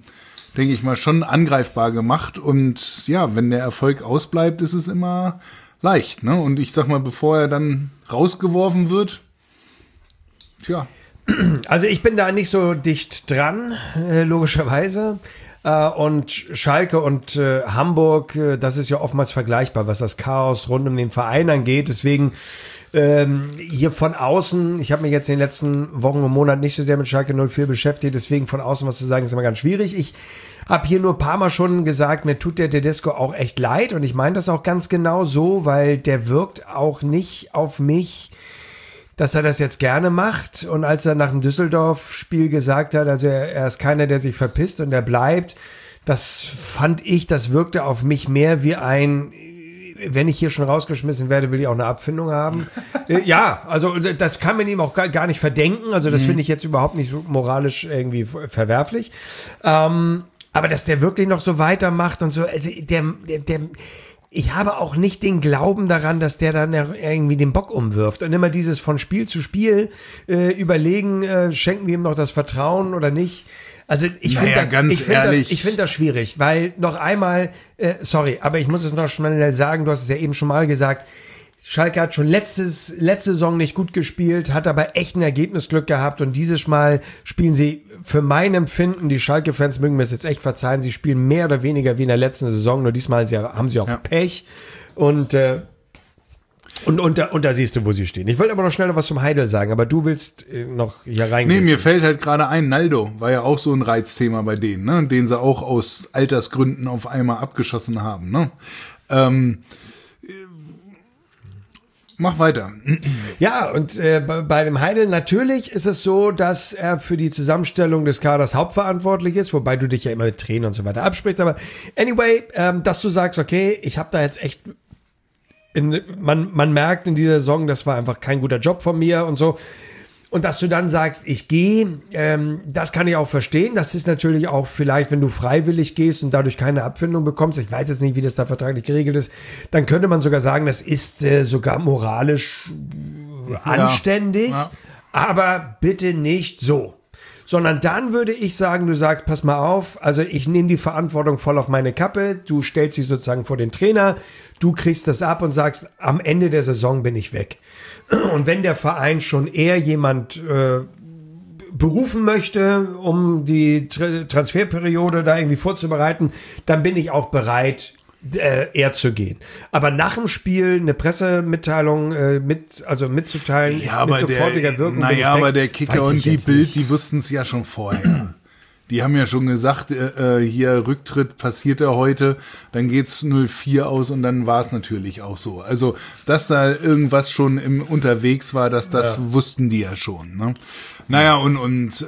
denke ich mal, schon angreifbar gemacht. Und ja, wenn der Erfolg ausbleibt, ist es immer leicht. Ne? Und ich sag mal, bevor er dann rausgeworfen wird, tja. Also ich bin da nicht so dicht dran, logischerweise. Und Schalke und Hamburg, das ist ja oftmals vergleichbar, was das Chaos rund um den Verein angeht. Deswegen hier von außen, ich habe mich jetzt in den letzten Wochen und Monaten nicht so sehr mit Schalke 04 beschäftigt, deswegen von außen was zu sagen, ist immer ganz schwierig. Ich habe hier nur ein paar Mal schon gesagt, mir tut der Tedesco auch echt leid und ich meine das auch ganz genau so, weil der wirkt auch nicht auf mich, dass er das jetzt gerne macht. Und als er nach dem Düsseldorf-Spiel gesagt hat, also er ist keiner, der sich verpisst und der bleibt, das fand ich, das wirkte auf mich mehr wie ein, wenn ich hier schon rausgeschmissen werde, will ich auch eine Abfindung haben. Ja, also das kann man ihm auch gar nicht verdenken. Also das finde ich jetzt überhaupt nicht so moralisch irgendwie verwerflich. Aber dass der wirklich noch so weitermacht und so, also der ich habe auch nicht den Glauben daran, dass der dann irgendwie den Bock umwirft. Und immer dieses von Spiel zu Spiel überlegen, schenken wir ihm noch das Vertrauen oder nicht. Also ich finde das schwierig, weil noch einmal, sorry, aber ich muss es noch schnell sagen, du hast es ja eben schon mal gesagt, Schalke hat schon letzte Saison nicht gut gespielt, hat aber echt ein Ergebnisglück gehabt und dieses Mal spielen sie für mein Empfinden, die Schalke-Fans mögen mir das jetzt echt verzeihen, sie spielen mehr oder weniger wie in der letzten Saison, nur diesmal haben sie auch Pech und da siehst du, wo sie stehen. Ich wollte aber noch schnell was zum Heidel sagen, aber du willst noch hier reingehen. Nee, mir fällt halt gerade ein, Naldo war ja auch so ein Reizthema bei denen, ne? Den sie auch aus Altersgründen auf einmal abgeschossen haben. Ne? Mach weiter. Ja, und bei dem Heidel natürlich ist es so, dass er für die Zusammenstellung des Kaders hauptverantwortlich ist, wobei du dich ja immer mit Trainer und so weiter absprichst. Aber anyway, dass du sagst, okay, ich habe da jetzt echt man merkt in dieser Saison, das war einfach kein guter Job von mir und so. Und dass du dann sagst, ich gehe, das kann ich auch verstehen. Das ist natürlich auch vielleicht, wenn du freiwillig gehst und dadurch keine Abfindung bekommst, ich weiß jetzt nicht, wie das da vertraglich geregelt ist, dann könnte man sogar sagen, das ist sogar moralisch anständig, aber bitte nicht so. Sondern dann würde ich sagen, du sagst, pass mal auf, also ich nehme die Verantwortung voll auf meine Kappe, du stellst dich sozusagen vor den Trainer, du kriegst das ab und sagst, am Ende der Saison bin ich weg. Und wenn der Verein schon eher jemand berufen möchte, um die Transferperiode da irgendwie vorzubereiten, dann bin ich auch bereit, eher zu gehen. Aber nach dem Spiel eine Pressemitteilung mitzuteilen, mit sofortiger Wirkung. Naja, aber der Kicker und die Bild, die wussten es ja schon vorher. Die haben ja schon gesagt, hier Rücktritt passiert ja heute, dann geht's 0-4 aus und dann war es natürlich auch so. Also, dass da irgendwas schon unterwegs war, das wussten die ja schon. Ne? Naja, und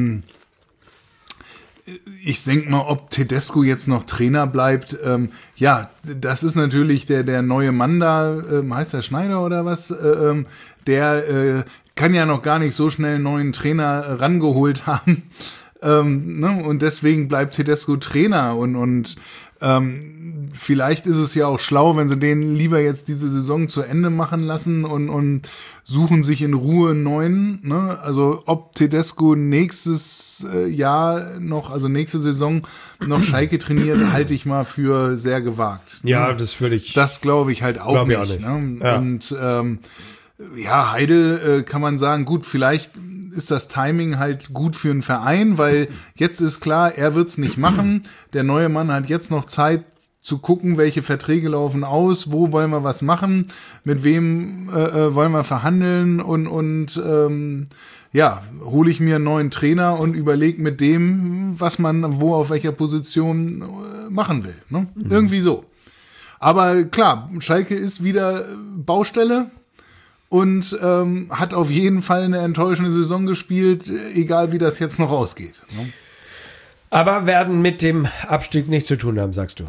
ich denke mal, ob Tedesco jetzt noch Trainer bleibt, ja, das ist natürlich der neue Mann da, heißt der Schneider oder was, der kann ja noch gar nicht so schnell einen neuen Trainer rangeholt haben. Ne? Und deswegen bleibt Tedesco Trainer und vielleicht ist es ja auch schlau, wenn sie den lieber jetzt diese Saison zu Ende machen lassen und suchen sich in Ruhe einen neuen. Ne? Also ob Tedesco nächstes Jahr noch, also nächste Saison noch Schalke trainiert, halte ich mal für sehr gewagt. Ja, ne? Das glaube ich halt auch nicht. Ne? Ja. Und ja, Heidel kann man sagen, gut, vielleicht ist das Timing halt gut für einen Verein, weil jetzt ist klar, er wird's nicht machen. Der neue Mann hat jetzt noch Zeit zu gucken, welche Verträge laufen aus, wo wollen wir was machen, mit wem wollen wir verhandeln und ja, hole ich mir einen neuen Trainer und überlege mit dem, was man wo auf welcher Position machen will. Ne? Irgendwie so. Aber klar, Schalke ist wieder Baustelle. Und hat auf jeden Fall eine enttäuschende Saison gespielt, egal wie das jetzt noch ausgeht. Ne? Aber werden mit dem Abstieg nichts zu tun haben, sagst du?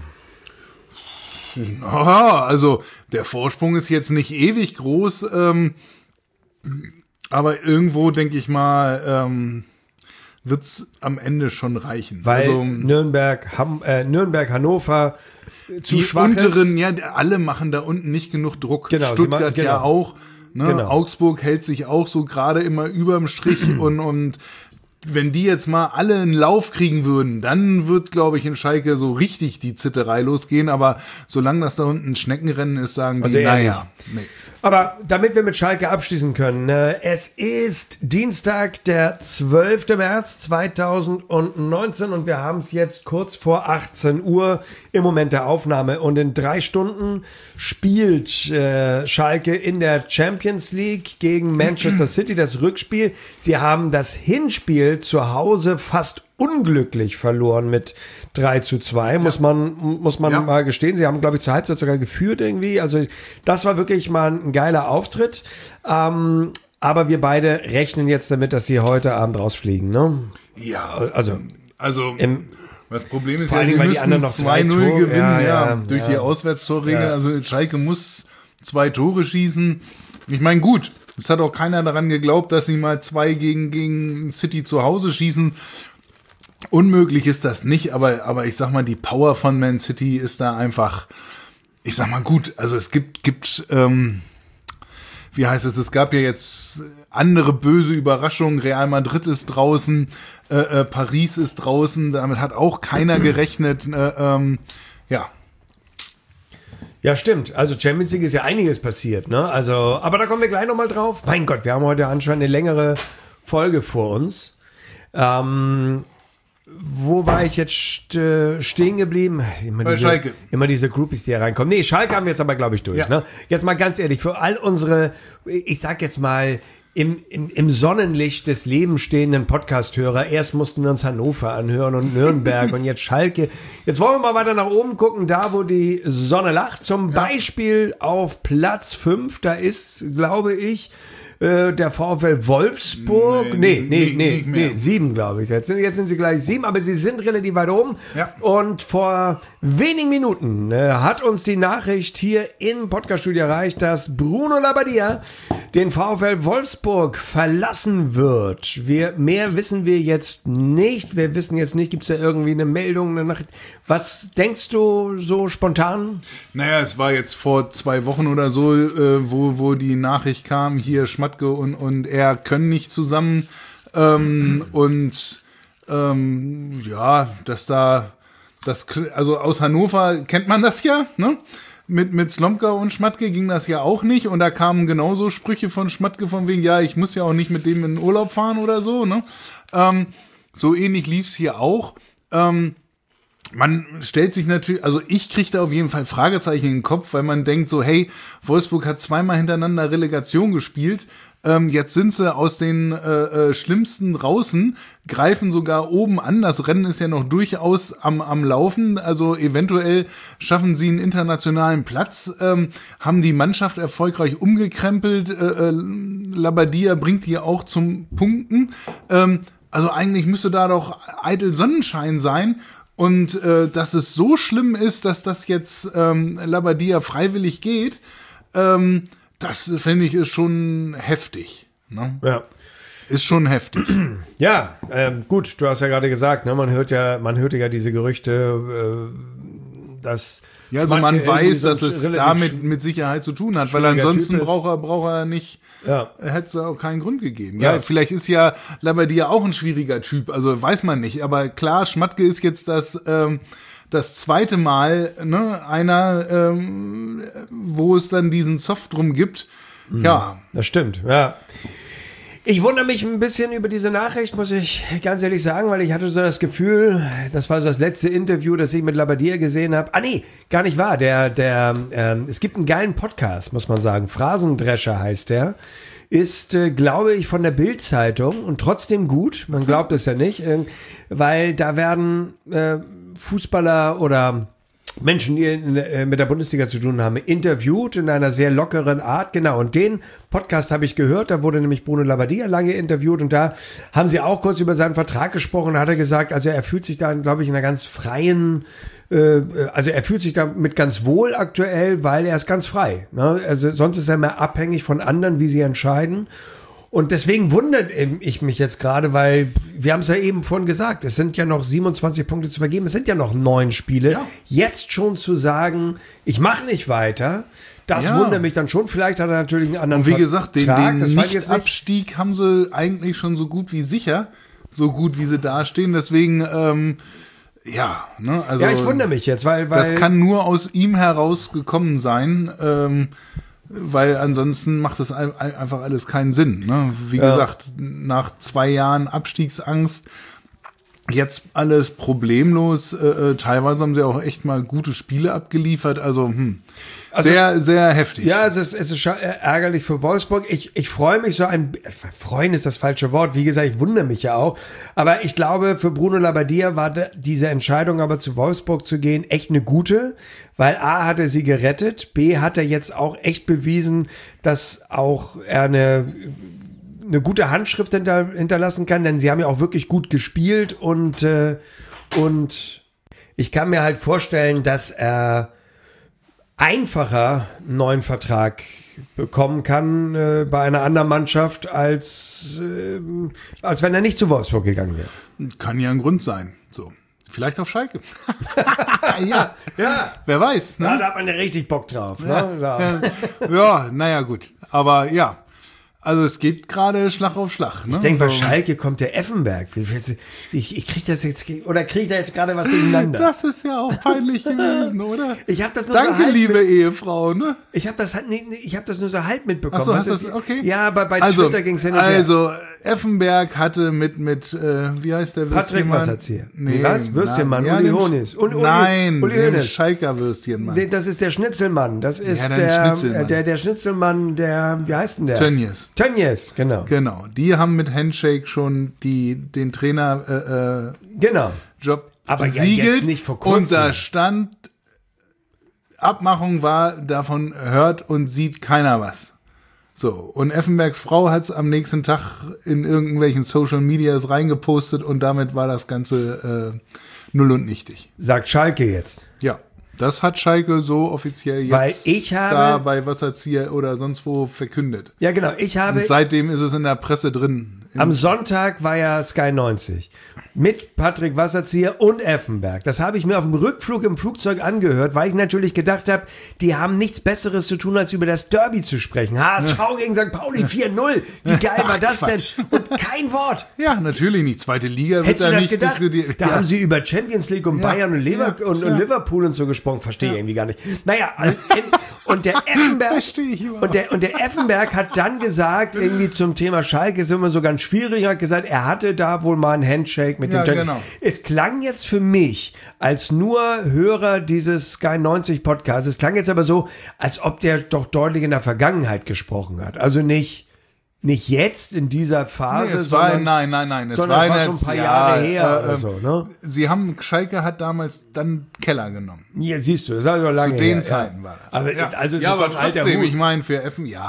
Aha, also der Vorsprung ist jetzt nicht ewig groß, aber irgendwo, denke ich mal, wird's am Ende schon reichen. Weil also, Nürnberg, Hannover zu die schwach unteren, ist. ja, alle machen da unten nicht genug Druck. Genau, Stuttgart genau. ja auch. Ne? Genau. Augsburg hält sich auch so gerade immer überm Strich und wenn die jetzt mal alle einen Lauf kriegen würden, dann wird, glaube ich, in Schalke so richtig die Zitterei losgehen. Aber solange das da unten ein Schneckenrennen ist, sagen die, naja. Nee. Aber damit wir mit Schalke abschließen können, es ist Dienstag, der 12. März 2019 und wir haben es jetzt kurz vor 18 Uhr im Moment der Aufnahme. Und in 3 Stunden spielt Schalke in der Champions League gegen Manchester City das Rückspiel. Sie haben das Hinspiel zu Hause fast unglücklich verloren mit 3:2, muss man mal gestehen. Sie haben, glaube ich, zur Halbzeit sogar geführt irgendwie. Also das war wirklich mal ein geiler Auftritt. Aber wir beide rechnen jetzt damit, dass sie heute Abend rausfliegen, ne? Ja, also das Problem ist vor ja, allen sie Dingen, weil die müssen anderen noch 2-0 gewinnen, durch die Ja. Auswärtstorregel. Ja. Also Schalke muss 2 Tore schießen. Ich meine, gut, es hat auch keiner daran geglaubt, dass sie mal 2 gegen City zu Hause schießen. Unmöglich ist das nicht, aber ich sag mal, die Power von Man City ist da einfach, ich sag mal, gut. Also es gibt wie heißt es, es gab ja jetzt andere böse Überraschungen. Real Madrid ist draußen, Paris ist draußen, damit hat auch keiner gerechnet. Ja, stimmt. Also Champions League ist ja einiges passiert, ne? Also, aber da kommen wir gleich nochmal drauf. Mein Gott, wir haben heute anscheinend eine längere Folge vor uns. Wo war ich jetzt stehen geblieben? Bei Schalke. Immer diese Groupies, die hier reinkommen. Nee, Schalke haben wir jetzt aber, glaube ich, durch. Ja. Ne? Jetzt mal ganz ehrlich, für all unsere, ich sag jetzt mal, im Sonnenlicht des Lebens stehenden Podcast-Hörer, erst mussten wir uns Hannover anhören und Nürnberg und jetzt Schalke. Jetzt wollen wir mal weiter nach oben gucken, da wo die Sonne lacht. Zum Beispiel auf Platz 5, da ist, glaube ich, der VfL Wolfsburg. Nee, 7, glaube ich. Jetzt sind sie gleich 7, aber sie sind relativ weit oben. Ja. Und vor wenigen Minuten hat uns die Nachricht hier im Podcaststudio erreicht, dass Bruno Labbadia den VfL Wolfsburg verlassen wird. Mehr wissen wir jetzt nicht. Wir wissen jetzt nicht, gibt es da irgendwie eine Meldung, eine Nachricht? Was denkst du so spontan? Naja, es war jetzt vor 2 Wochen oder so, wo die Nachricht kam, hier Schmatke und er können nicht zusammen. Also aus Hannover kennt man das ja, ne? Mit Slomka und Schmatke ging das ja auch nicht und da kamen genauso Sprüche von Schmatke von wegen, ja, ich muss ja auch nicht mit dem in den Urlaub fahren oder so, ne? So ähnlich lief's hier auch. Man stellt sich natürlich, also ich kriege da auf jeden Fall Fragezeichen in den Kopf, weil man denkt so, hey, Wolfsburg hat 2-mal hintereinander Relegation gespielt, jetzt sind sie aus den Schlimmsten draußen, greifen sogar oben an, das Rennen ist ja noch durchaus am Laufen, also eventuell schaffen sie einen internationalen Platz, haben die Mannschaft erfolgreich umgekrempelt, Labbadia bringt die auch zum Punkten, also eigentlich müsste da doch eitel Sonnenschein sein. Und dass es so schlimm ist, dass das jetzt Labbadia freiwillig geht, das finde ich ist schon heftig. Ne? Ja. Ist schon heftig. Ja, gut, du hast ja gerade gesagt, ne, man hört ja diese Gerüchte, dass Ja, also man Schmatke weiß, so dass es damit mit Sicherheit zu tun hat, weil ansonsten Typ ist. braucht er nicht, Ja. hätte es auch keinen Grund gegeben. Ja. Ja, vielleicht ist ja Labbadia auch ein schwieriger Typ, also weiß man nicht, aber klar, Schmatke ist jetzt das zweite Mal, ne, einer, wo es dann diesen Zoff drum gibt. Ja. Das stimmt, ja. Ich wundere mich ein bisschen über diese Nachricht, muss ich ganz ehrlich sagen, weil ich hatte so das Gefühl, das war so das letzte Interview, das ich mit Labbadia gesehen habe. Ah nee, gar nicht wahr. Es gibt einen geilen Podcast, muss man sagen. Phrasendrescher heißt der. Ist, glaube ich, von der Bild-Zeitung und trotzdem gut. Man glaubt es ja nicht, weil da werden Fußballer oder Menschen, die mit der Bundesliga zu tun haben, interviewt in einer sehr lockeren Art. Genau, und den Podcast habe ich gehört, da wurde nämlich Bruno Labbadia lange interviewt und da haben sie auch kurz über seinen Vertrag gesprochen. Da hat er gesagt, also er fühlt sich da, glaube ich, in einer ganz freien, also er fühlt sich damit ganz wohl aktuell, weil er ist ganz frei. Ne? Also sonst ist er mehr abhängig von anderen, wie sie entscheiden. Und deswegen wundert ich mich jetzt gerade, weil wir haben es ja eben vorhin gesagt, es sind ja noch 27 Punkte zu vergeben, es sind ja noch 9 Spiele. Ja. Jetzt schon zu sagen, ich mache nicht weiter, das wundert mich dann schon. Vielleicht hat er natürlich einen anderen Und wie gesagt, den das weiß ich jetzt nicht. Nicht-Abstieg haben sie eigentlich schon so gut wie sicher. so gut, wie sie dastehen. Deswegen, ja, ne, also. Ja, ich wundere mich jetzt, weil das kann nur aus ihm herausgekommen sein, weil ansonsten macht das einfach alles keinen Sinn. Ne? Wie gesagt, nach 2 Jahren Abstiegsangst, jetzt alles problemlos. Teilweise haben sie auch echt mal gute Spiele abgeliefert. Also, sehr, sehr heftig. Ja, es ist schon ärgerlich für Wolfsburg. Ich freue mich freuen ist das falsche Wort. Wie gesagt, ich wundere mich ja auch. Aber ich glaube, für Bruno Labbadia war diese Entscheidung, aber zu Wolfsburg zu gehen, echt eine gute. Weil A, hat er sie gerettet. B, hat er jetzt auch echt bewiesen, dass auch er eine gute Handschrift hinterlassen kann. Denn sie haben ja auch wirklich gut gespielt. Und ich kann mir halt vorstellen, dass er einfacher einen neuen Vertrag bekommen kann bei einer anderen Mannschaft, als wenn er nicht zu Wolfsburg gegangen wäre. Kann ja ein Grund sein. So. Vielleicht auf Schalke. Ja. Wer weiß. Ne? Ja, da hat man ja richtig Bock drauf. Ne? Ja, naja, gut. Aber ja. Also es geht gerade Schlag auf Schlag. Ne? Ich denke, bei Schalke kommt der Effenberg. Ich kriege das jetzt, oder kriege ich da jetzt gerade was durcheinander? Das ist ja auch peinlich gewesen, oder? Ich habe das nur Danke, so halb liebe Ehefrau, ne? Ich habe das nur so halb mitbekommen. Ach so, hast du das, okay. Ja, aber bei Twitter ging es hin und her. Also, Effenberg hatte mit wie heißt der Würstchenmann? Patrick Wasserzieher. Nee, was? Würstchenmann, ja, Uli Honis. Nein, Uli dem Hoeneß. Schalker Würstchenmann. Das ist der Schnitzelmann. Das ist der Schnitzelmann. Der Schnitzelmann, wie heißt denn der? Tönnies, genau. Genau, die haben mit Handshake schon den Trainer genau. Job aber besiegelt. Ja, jetzt nicht vor kurzem. Und da stand, Abmachung war, davon hört und sieht keiner was. So, und Effenbergs Frau hat es am nächsten Tag in irgendwelchen Social Medias reingepostet und damit war das Ganze null und nichtig. Sagt Schalke jetzt. Ja, das hat Schalke so offiziell jetzt Weil ich da bei Wasserzieher oder sonst wo verkündet. Ja, genau. Und seitdem ist es in der Presse drin. Am Sonntag war ja Sky 90 mit Patrick Wasserzieher und Effenberg. Das habe ich mir auf dem Rückflug im Flugzeug angehört, weil ich natürlich gedacht habe, die haben nichts Besseres zu tun, als über das Derby zu sprechen. HSV gegen St. Pauli 4-0. Wie geil war das denn? Und kein Wort. Ja, natürlich nicht. Zweite Liga wird Hättest da du das nicht gedacht? diskutiert. Da haben sie über Champions League und Bayern und Liverpool und so gesprochen. Verstehe ich irgendwie gar nicht. Naja, und der Effenberg und der Effenberg hat dann gesagt, irgendwie zum Thema Schalke ist immer so ganz schwierig, hat gesagt, er hatte da wohl mal einen Handshake mit dem Tönnies. Genau. Es klang jetzt für mich als nur Hörer dieses Sky 90 Podcasts, es klang jetzt aber so, als ob der doch deutlich in der Vergangenheit gesprochen hat. Also nicht jetzt in dieser Phase, Nee, sondern nein. Es sondern war es war schon ein paar Jahre her oder so, ne? Schalke hat damals dann Keller genommen. Ja, siehst du, das ist also lange Zu den her, Zeiten war das. Aber also es ist aber doch ein alter trotzdem, Hut. ich meine, für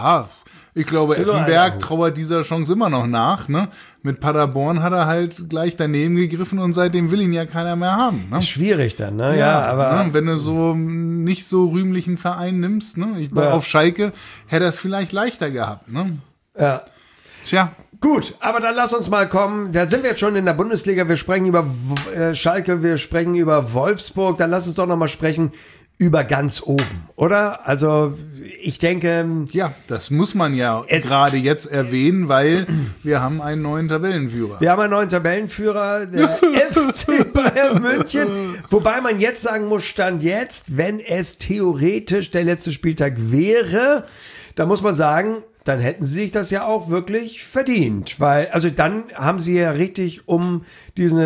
ich glaube, Ist doch ein alter Effenberg Hut. trauert dieser Chance immer noch nach. Ne? Mit Paderborn hat er halt gleich daneben gegriffen und seitdem will ihn ja keiner mehr haben. Ne? Schwierig dann, ne? Ja, aber ne? Wenn du so nicht so rühmlichen Verein nimmst, ne? Ja. Auf Schalke hätte er es vielleicht leichter gehabt. Ne? ja. Tja. Gut, aber dann lass uns mal kommen. Da sind wir jetzt schon in der Bundesliga. Wir sprechen über Schalke, wir sprechen über Wolfsburg. Dann lass uns doch noch mal sprechen über ganz oben, oder? Also ich denke... Ja, das muss man ja gerade jetzt erwähnen, weil wir haben einen neuen Tabellenführer. Wir haben einen neuen Tabellenführer, der FC Bayern München. Wobei man jetzt sagen muss, Stand jetzt, wenn es theoretisch der letzte Spieltag wäre, da muss man sagen, dann hätten sie sich das ja auch wirklich verdient. Weil, also dann haben sie ja richtig um diesen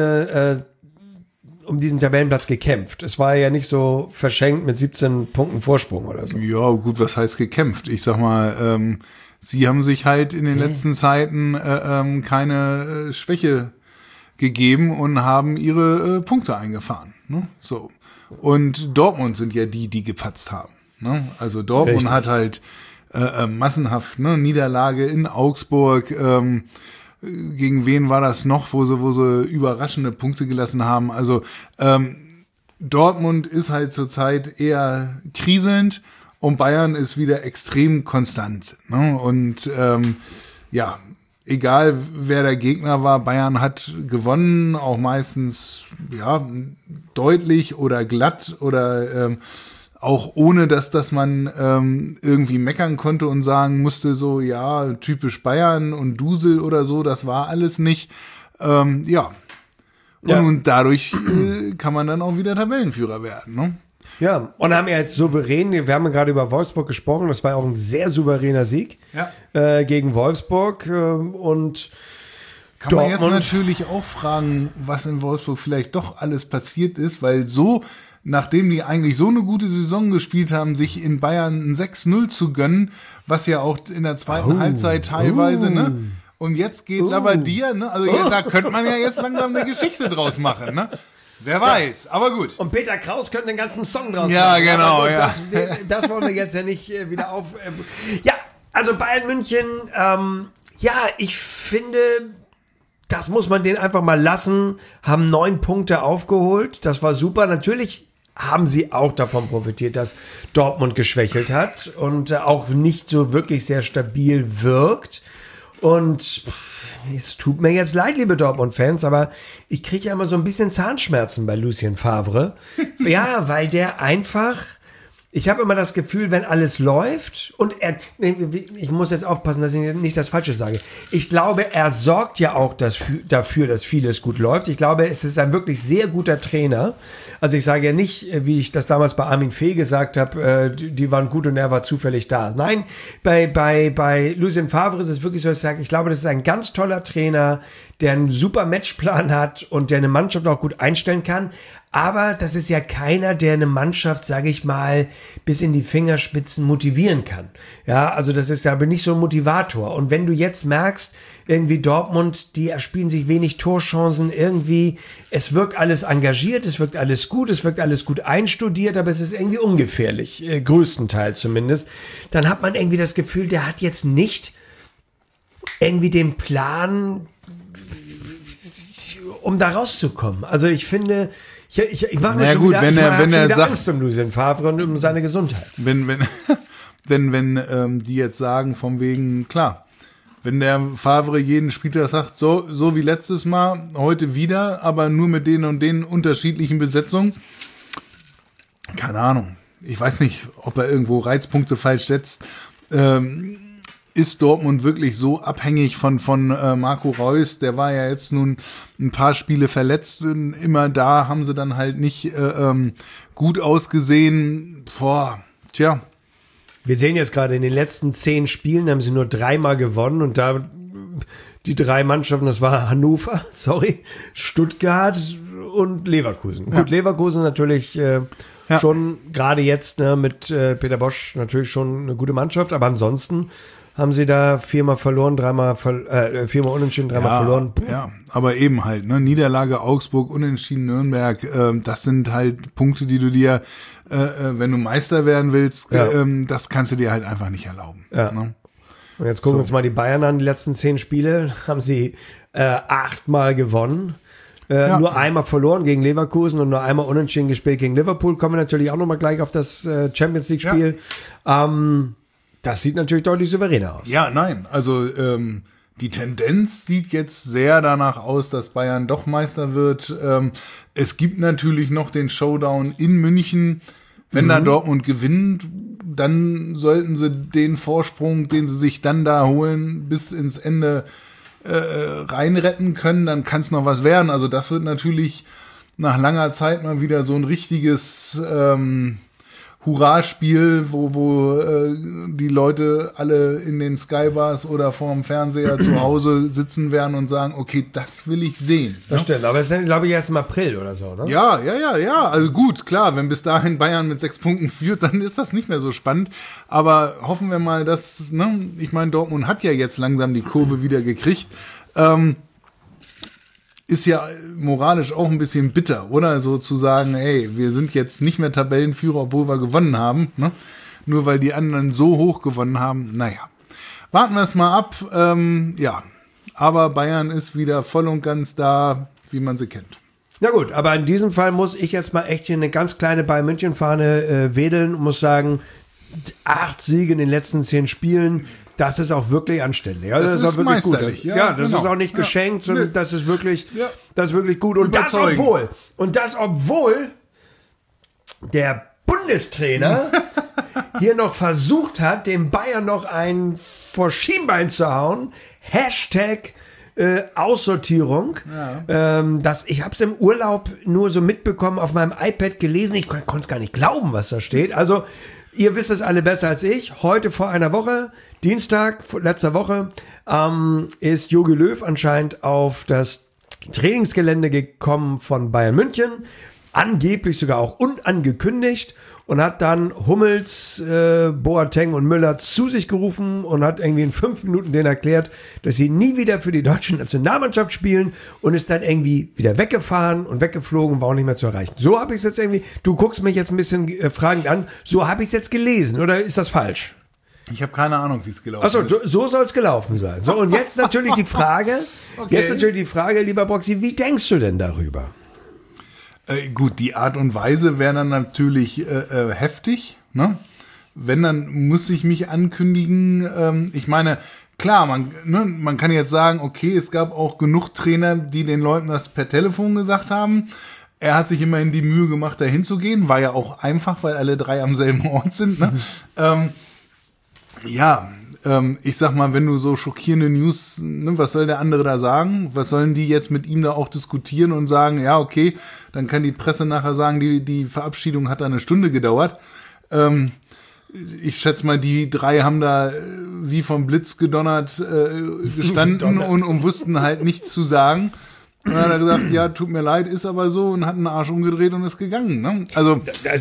Tabellenplatz gekämpft. Es war ja nicht so verschenkt mit 17 Punkten Vorsprung oder so. Ja, gut, was heißt gekämpft? Ich sag mal, sie haben sich halt in den letzten Zeiten keine Schwäche gegeben und haben ihre Punkte eingefahren. Ne? So. Und Dortmund sind ja die gepatzt haben. Ne? Also Dortmund Richtig. hat halt massenhaft Niederlage in Augsburg. Gegen wen war das noch, wo sie überraschende Punkte gelassen haben? Also Dortmund ist halt zurzeit eher kriselnd und Bayern ist wieder extrem konstant. Ne? Und ja, egal wer der Gegner war, Bayern hat gewonnen, auch meistens ja deutlich oder glatt oder auch ohne, dass man irgendwie meckern konnte und sagen musste, so, ja, typisch Bayern und Dusel oder so, das war alles nicht. Ja. Und dadurch kann man dann auch wieder Tabellenführer werden, ne? Ja, und haben ja jetzt souverän, wir haben ja gerade über Wolfsburg gesprochen, das war auch ein sehr souveräner Sieg gegen Wolfsburg und kann man jetzt natürlich auch fragen, was in Wolfsburg vielleicht doch alles passiert ist, weil so, nachdem die eigentlich so eine gute Saison gespielt haben, sich in Bayern ein 6-0 zu gönnen, was ja auch in der zweiten Halbzeit teilweise, ne? Und jetzt geht Labbadia, ne? Also jetzt, da könnte man ja jetzt langsam eine Geschichte draus machen, ne? Wer weiß, aber gut. Und Peter Kraus könnte einen ganzen Song draus machen. Ja, genau, gut, ja. Das wollen wir jetzt ja nicht wieder auf... ja, also Bayern München, ich finde... Das muss man denen einfach mal lassen, haben 9 Punkte aufgeholt, das war super. Natürlich haben sie auch davon profitiert, dass Dortmund geschwächelt hat und auch nicht so wirklich sehr stabil wirkt. Und es tut mir jetzt leid, liebe Dortmund-Fans, aber ich kriege ja immer so ein bisschen Zahnschmerzen bei Lucien Favre. Ja, weil der einfach... Ich habe immer das Gefühl, wenn alles läuft und ich muss jetzt aufpassen, dass ich nicht das Falsche sage. Ich glaube, er sorgt ja auch dafür, dass vieles gut läuft. Ich glaube, es ist ein wirklich sehr guter Trainer. Also ich sage ja nicht, wie ich das damals bei Armin Fee gesagt habe, die waren gut und er war zufällig da. Nein, bei Lucien Favre ist es wirklich so, dass ich sage, ich glaube, das ist ein ganz toller Trainer, der einen super Matchplan hat und der eine Mannschaft auch gut einstellen kann. Aber das ist ja keiner, der eine Mannschaft, sage ich mal, bis in die Fingerspitzen motivieren kann. Ja, also das ist aber nicht so ein Motivator. Und wenn du jetzt merkst, irgendwie Dortmund, die erspielen sich wenig Torchancen, irgendwie, es wirkt alles engagiert, es wirkt alles gut, es wirkt alles gut einstudiert, aber es ist irgendwie ungefährlich, größtenteils zumindest. Dann hat man irgendwie das Gefühl, der hat jetzt nicht irgendwie den Plan, um da rauszukommen. Also ich finde... Ich mache mir schon wieder Angst um Lucien Favre und um seine Gesundheit. Wenn die jetzt sagen, von wegen, klar, wenn der Favre jeden Spieltag sagt, so wie letztes Mal, heute wieder, aber nur mit den und den unterschiedlichen Besetzungen, keine Ahnung. Ich weiß nicht, ob er irgendwo Reizpunkte falsch setzt. Ist Dortmund wirklich so abhängig von Marco Reus? Der war ja jetzt nun ein paar Spiele verletzt. Immer da haben sie dann halt nicht gut ausgesehen. Tja. Wir sehen jetzt gerade, in den letzten 10 Spielen haben sie nur 3-mal gewonnen. Und da die 3 Mannschaften, das war Hannover, Stuttgart und Leverkusen. Ja. Gut, Leverkusen natürlich schon gerade jetzt mit Peter Bosch natürlich schon eine gute Mannschaft. Aber ansonsten haben sie da 4-mal verloren, 4-mal unentschieden, 3-mal verloren. Ja, aber eben halt, ne? Niederlage Augsburg, Unentschieden Nürnberg, das sind halt Punkte, die du dir, wenn du Meister werden willst, das kannst du dir halt einfach nicht erlauben. Ja. Ne? Und jetzt gucken wir uns mal die Bayern an, die letzten 10 Spiele haben sie 8-mal gewonnen. Nur einmal verloren gegen Leverkusen und nur einmal unentschieden gespielt gegen Liverpool. Kommen wir natürlich auch nochmal gleich auf das Champions League Spiel. Ja. Das sieht natürlich deutlich souveräner aus. Ja, nein, also die Tendenz sieht jetzt sehr danach aus, dass Bayern doch Meister wird. Es gibt natürlich noch den Showdown in München. Wenn da Dortmund gewinnt, dann sollten sie den Vorsprung, den sie sich dann da holen, bis ins Ende reinretten können. Dann kann es noch was werden. Also das wird natürlich nach langer Zeit mal wieder so ein richtiges Hurra-Spiel, wo die Leute alle in den Skybars oder vorm Fernseher zu Hause sitzen werden und sagen, okay, das will ich sehen. Das stimmt, aber es ist, glaube ich, erst im April oder so, ne? Ja. Also gut, klar, wenn bis dahin Bayern mit 6 Punkten führt, dann ist das nicht mehr so spannend. Aber hoffen wir mal, dass, ich meine, Dortmund hat ja jetzt langsam die Kurve wieder gekriegt. Ist ja moralisch auch ein bisschen bitter, oder? So zu sagen, hey, wir sind jetzt nicht mehr Tabellenführer, obwohl wir gewonnen haben, ne? Nur weil die anderen so hoch gewonnen haben. Naja, warten wir es mal ab. Aber Bayern ist wieder voll und ganz da, wie man sie kennt. Ja gut, aber in diesem Fall muss ich jetzt mal echt hier eine ganz kleine Bayern-München-Fahne wedeln und muss sagen, 8 Siege in den letzten 10 Spielen, das ist auch wirklich anständig. Ja, das ist auch wirklich gut. Das ist auch nicht geschenkt, sondern das ist wirklich gut. Und das obwohl der Bundestrainer hier noch versucht hat, dem Bayern noch einen vor Schienbein zu hauen. Aussortierung. Ich habe es im Urlaub nur so mitbekommen, auf meinem iPad gelesen. Ich konnte es gar nicht glauben, was da steht. Also, ihr wisst es alle besser als ich. Heute vor einer Woche, Dienstag, letzter Woche, ist Jogi Löw anscheinend auf das Trainingsgelände gekommen von Bayern München. Angeblich sogar auch unangekündigt. Und hat dann Hummels, Boateng und Müller zu sich gerufen und hat irgendwie in 5 Minuten denen erklärt, dass sie nie wieder für die deutsche Nationalmannschaft spielen und ist dann irgendwie wieder weggefahren und weggeflogen, war auch nicht mehr zu erreichen. So habe ich es jetzt irgendwie, du guckst mich jetzt ein bisschen fragend an, so habe ich es jetzt gelesen, oder ist das falsch? Ich habe keine Ahnung, wie es gelaufen ist. Achso, so soll es gelaufen sein. So, und jetzt natürlich die Frage, lieber Broxy, wie denkst du denn darüber? Gut, die Art und Weise wäre dann natürlich heftig, ne? Wenn, dann muss ich mich ankündigen. Ich meine, klar, man kann jetzt sagen, okay, es gab auch genug Trainer, die den Leuten das per Telefon gesagt haben. Er hat sich immerhin die Mühe gemacht, da hinzugehen. War ja auch einfach, weil alle 3 am selben Ort sind, ne? Ich sag mal, wenn du so schockierende News, ne, was soll der andere da sagen? Was sollen die jetzt mit ihm da auch diskutieren und sagen, ja, okay, dann kann die Presse nachher sagen, die Verabschiedung hat da 1 Stunde gedauert. Ich schätze mal, die 3 haben da wie vom Blitz gedonnert gestanden und wussten halt nichts zu sagen. Und dann hat er gesagt, ja, tut mir leid, ist aber so, und hat einen Arsch umgedreht und ist gegangen, ne? Also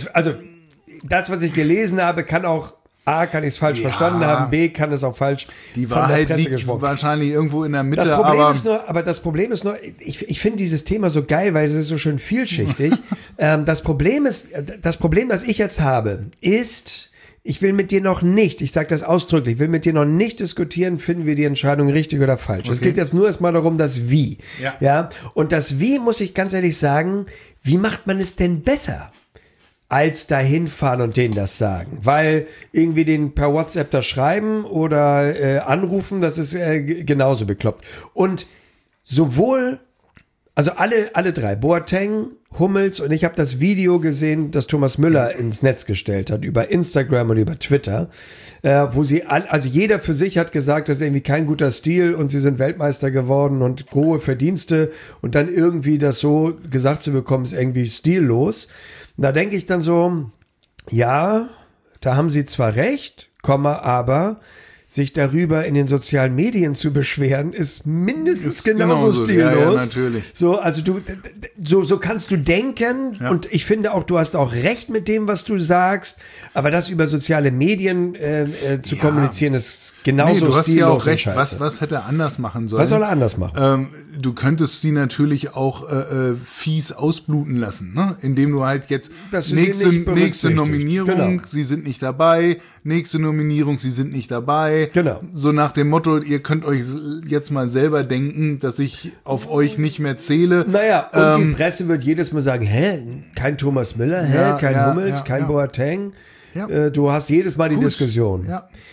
das, was ich gelesen habe, kann auch A, kann ich es falsch verstanden haben, B, kann es auch falsch die Wahrheit von der Presse liegt gesprochen. Wahrscheinlich irgendwo in der Mitte. Das Problem ist nur, ich finde dieses Thema so geil, weil es ist so schön vielschichtig. Das Problem, das ich jetzt habe, ist, ich will mit dir noch nicht, ich sage das ausdrücklich, ich will mit dir noch nicht diskutieren, finden wir die Entscheidung richtig oder falsch. Es geht jetzt nur erstmal darum, das Wie. Ja? Und das Wie, muss ich ganz ehrlich sagen, wie macht man es denn besser? Als dahin fahren und denen das sagen. Weil irgendwie den per WhatsApp da schreiben oder anrufen, das ist genauso bekloppt. Und sowohl, also alle 3, Boateng, Hummels, und ich habe das Video gesehen, das Thomas Müller ins Netz gestellt hat, über Instagram und über Twitter, wo sie, also jeder für sich hat gesagt, das ist irgendwie kein guter Stil und sie sind Weltmeister geworden und hohe Verdienste, und dann irgendwie das so gesagt zu bekommen, ist irgendwie stillos. Da denke ich dann so, ja, da haben sie zwar recht, aber sich darüber in den sozialen Medien zu beschweren, ist mindestens genauso stillos. Ja, natürlich. So, also so kannst du denken, und ich finde auch, du hast auch recht mit dem, was du sagst, aber das über soziale Medien zu kommunizieren, ist genauso stillos. Du hast ja auch recht. Was hätte er anders machen sollen? Was soll er anders machen? Du könntest sie natürlich auch fies ausbluten lassen, ne? Indem du halt jetzt nächste Nominierung, sie sind nicht dabei, nächste Nominierung, sie sind nicht dabei. Genau. So nach dem Motto, ihr könnt euch jetzt mal selber denken, dass ich auf euch nicht mehr zähle. Naja, und die Presse wird jedes Mal sagen, kein Thomas Müller, kein Hummels, kein Boateng. Ja. Du hast jedes Mal die Diskussion.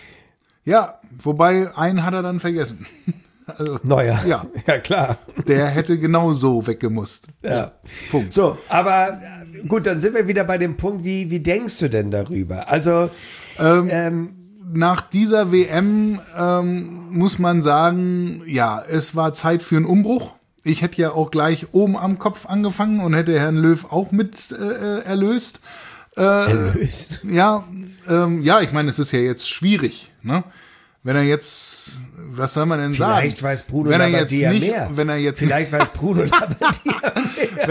Ja, wobei, einen hat er dann vergessen. Also, ja, klar. Der hätte genauso weggemusst. Ja. Punkt. So, aber gut, dann sind wir wieder bei dem Punkt, wie denkst du denn darüber? Also, nach dieser WM muss man sagen, ja, es war Zeit für einen Umbruch. Ich hätte ja auch gleich oben am Kopf angefangen und hätte Herrn Löw auch mit erlöst. Erlöst? Ja, ich meine, es ist ja jetzt schwierig, ne? Wenn er jetzt, was soll man denn sagen? Vielleicht weiß Bruno Labbadia mehr. Vielleicht weiß Bruno Labbadia mehr.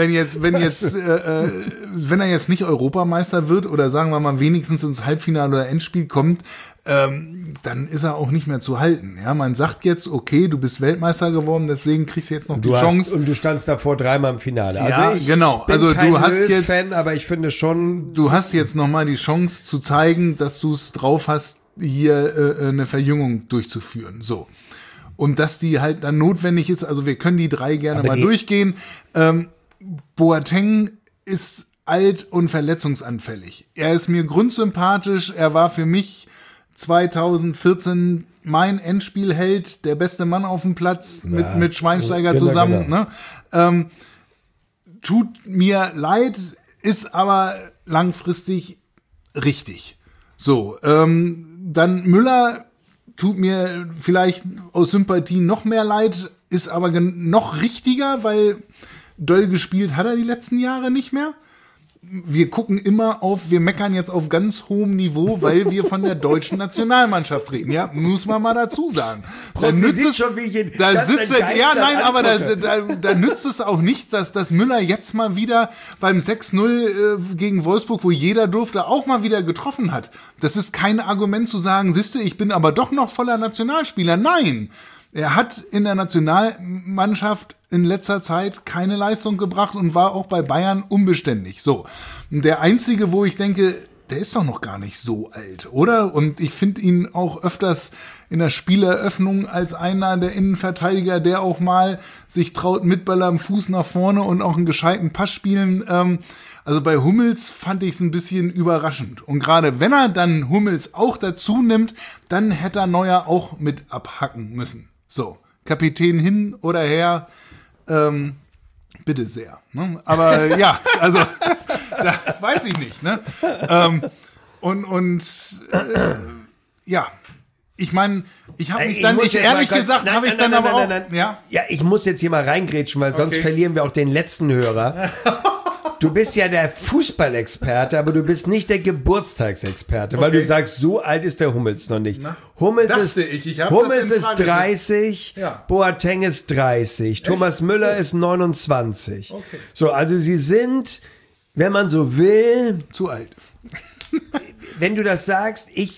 Wenn er jetzt nicht Europameister wird oder sagen wir mal wenigstens ins Halbfinale oder Endspiel kommt, dann ist er auch nicht mehr zu halten. Ja, man sagt jetzt, okay, du bist Weltmeister geworden, deswegen kriegst du jetzt noch die Chance. Und du standst davor 3-mal im Finale. Also ja, ich genau. bin also kein du hast jetzt Fan, aber ich finde schon, du hast jetzt noch mal die Chance zu zeigen, dass du es drauf hast, hier eine Verjüngung durchzuführen. So. Und dass die halt dann notwendig ist, also wir können die 3 gerne mal durchgehen. Boateng ist alt und verletzungsanfällig. Er ist mir grundsympathisch. Er war für mich 2014 mein Endspielheld, der beste Mann auf dem Platz mit Schweinsteiger zusammen. Genau. Ne? Tut mir leid, ist aber langfristig richtig. So, dann Müller tut mir vielleicht aus Sympathie noch mehr leid, ist aber noch richtiger, weil doll gespielt hat er die letzten Jahre nicht mehr. Wir gucken immer wir meckern jetzt auf ganz hohem Niveau, weil wir von der deutschen Nationalmannschaft reden. Ja, muss man mal dazu sagen. Da nützt es schon, da nützt es auch nicht, dass Müller jetzt mal wieder beim 6-0 gegen Wolfsburg, wo jeder durfte, auch mal wieder getroffen hat. Das ist kein Argument zu sagen, siehste, ich bin aber doch noch voller Nationalspieler. Nein. Er hat in der Nationalmannschaft in letzter Zeit keine Leistung gebracht und war auch bei Bayern unbeständig. So. Der einzige, wo ich denke, der ist doch noch gar nicht so alt, oder? Und ich finde ihn auch öfters in der Spieleröffnung als einer der Innenverteidiger, der auch mal sich traut, mit Ball am Fuß nach vorne und auch einen gescheiten Pass spielen. Also bei Hummels fand ich es ein bisschen überraschend. Und gerade wenn er dann Hummels auch dazu nimmt, dann hätte er Neuer auch mit abhacken müssen. So, Kapitän hin oder her, bitte sehr. Ne? Aber ja, also, da weiß ich nicht. Ne? Ja, ich meine, ich habe mich dann nicht, ehrlich gesagt, habe ich dann aber auch... Ja, ich muss jetzt hier mal reingrätschen, weil sonst verlieren wir auch den letzten Hörer. Du bist ja der Fußballexperte, aber du bist nicht der Geburtstagsexperte, weil du sagst, so alt ist der Hummels noch nicht. Hummels ist 30, Boateng ist 30, Thomas Müller ist 29. Okay. So, also sie sind, wenn man so will, zu alt. Wenn du das sagst, die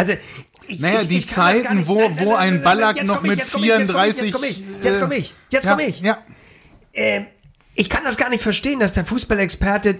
Zeiten, wo ein Ballack noch mit 34... Jetzt komme ich. Ja. Ich kann das gar nicht verstehen, dass der Fußballexperte,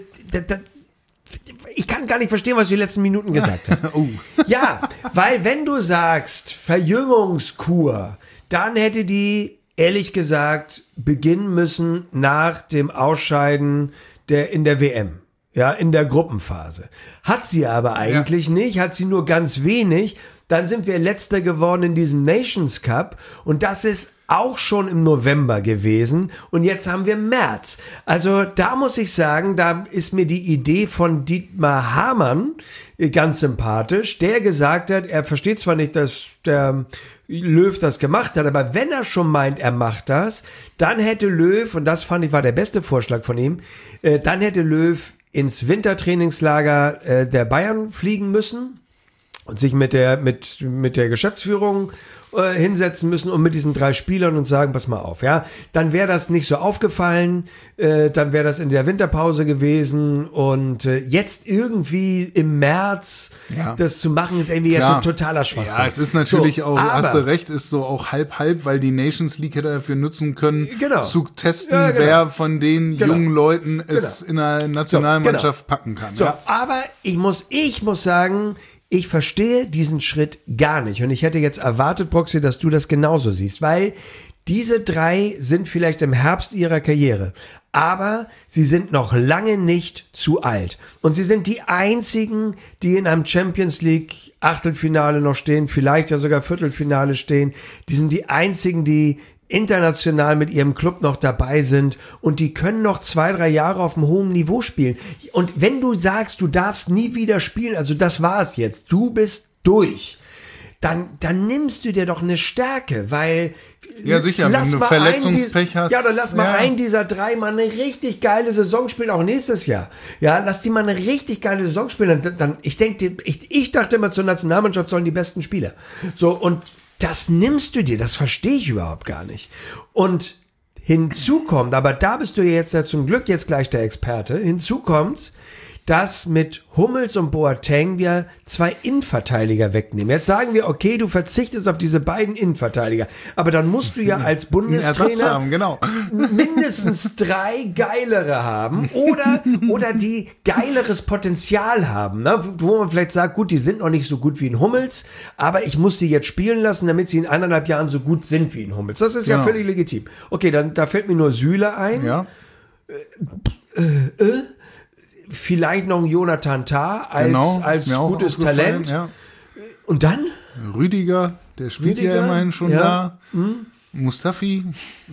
ich kann gar nicht verstehen, was du die letzten Minuten gesagt hast. Ja, weil wenn du sagst, Verjüngungskur, dann hätte die, ehrlich gesagt, beginnen müssen nach dem Ausscheiden in der WM. Ja, in der Gruppenphase. Hat sie aber eigentlich nicht, hat sie nur ganz wenig. Dann sind wir Letzter geworden in diesem Nations Cup und das ist auch schon im November gewesen und jetzt haben wir März. Also da muss ich sagen, da ist mir die Idee von Dietmar Hamann ganz sympathisch, der gesagt hat, er versteht zwar nicht, dass der Löw das gemacht hat, aber wenn er schon meint, er macht das, dann hätte Löw, und das fand ich war der beste Vorschlag von ihm, dann hätte Löw ins Wintertrainingslager der Bayern fliegen müssen und sich mit der Geschäftsführung hinsetzen müssen und mit diesen 3 Spielern und sagen, pass mal auf, ja, dann wäre das nicht so aufgefallen, dann wäre das in der Winterpause gewesen und jetzt irgendwie im März das zu machen, ist irgendwie jetzt so ein totaler Schwachsinn. Ja, es ist natürlich auch, hast du recht, ist so auch halb, weil die Nations League hätte dafür nutzen können, zu testen, wer von den jungen Leuten es in der Nationalmannschaft packen kann. So, aber ich muss sagen, ich verstehe diesen Schritt gar nicht. Und ich hätte jetzt erwartet, Proxy, dass du das genauso siehst, weil diese 3 sind vielleicht im Herbst ihrer Karriere, aber sie sind noch lange nicht zu alt. Und sie sind die einzigen, die in einem Champions League Achtelfinale noch stehen, vielleicht ja sogar Viertelfinale stehen. Die sind die einzigen, die international mit ihrem Club noch dabei sind und die können noch 2-3 Jahre auf einem hohen Niveau spielen. Und wenn du sagst, du darfst nie wieder spielen, also das war es jetzt, du bist durch, dann nimmst du dir doch eine Stärke, weil ja sicher, wenn du Verletzungspech hast. Ja, dann lass mal einen dieser 3 mal eine richtig geile Saison spielen, auch nächstes Jahr. Ja, lass die mal eine richtig geile Saison spielen. Dann ich dachte immer, zur Nationalmannschaft sollen die besten Spieler. So, und das nimmst du dir, das verstehe ich überhaupt gar nicht. Und hinzu kommt, aber da bist du jetzt ja zum Glück jetzt gleich der Experte, hinzu kommt, dass mit Hummels und Boateng wir 2 Innenverteidiger wegnehmen. Jetzt sagen wir, okay, du verzichtest auf diese beiden Innenverteidiger, aber dann musst du ja als Bundestrainer haben, genau. mindestens 3 geilere haben oder die geileres Potenzial haben, ne? Wo man vielleicht sagt, gut, die sind noch nicht so gut wie ein Hummels, aber ich muss sie jetzt spielen lassen, damit sie in 1,5 Jahren so gut sind wie ein Hummels. Das ist ja völlig legitim. Okay, dann da fällt mir nur Süle ein. Ja. Vielleicht noch ein Jonathan Tah als gutes Talent. Ja. Und dann? Rüdiger, der spielt ja immerhin schon da. Mustafi.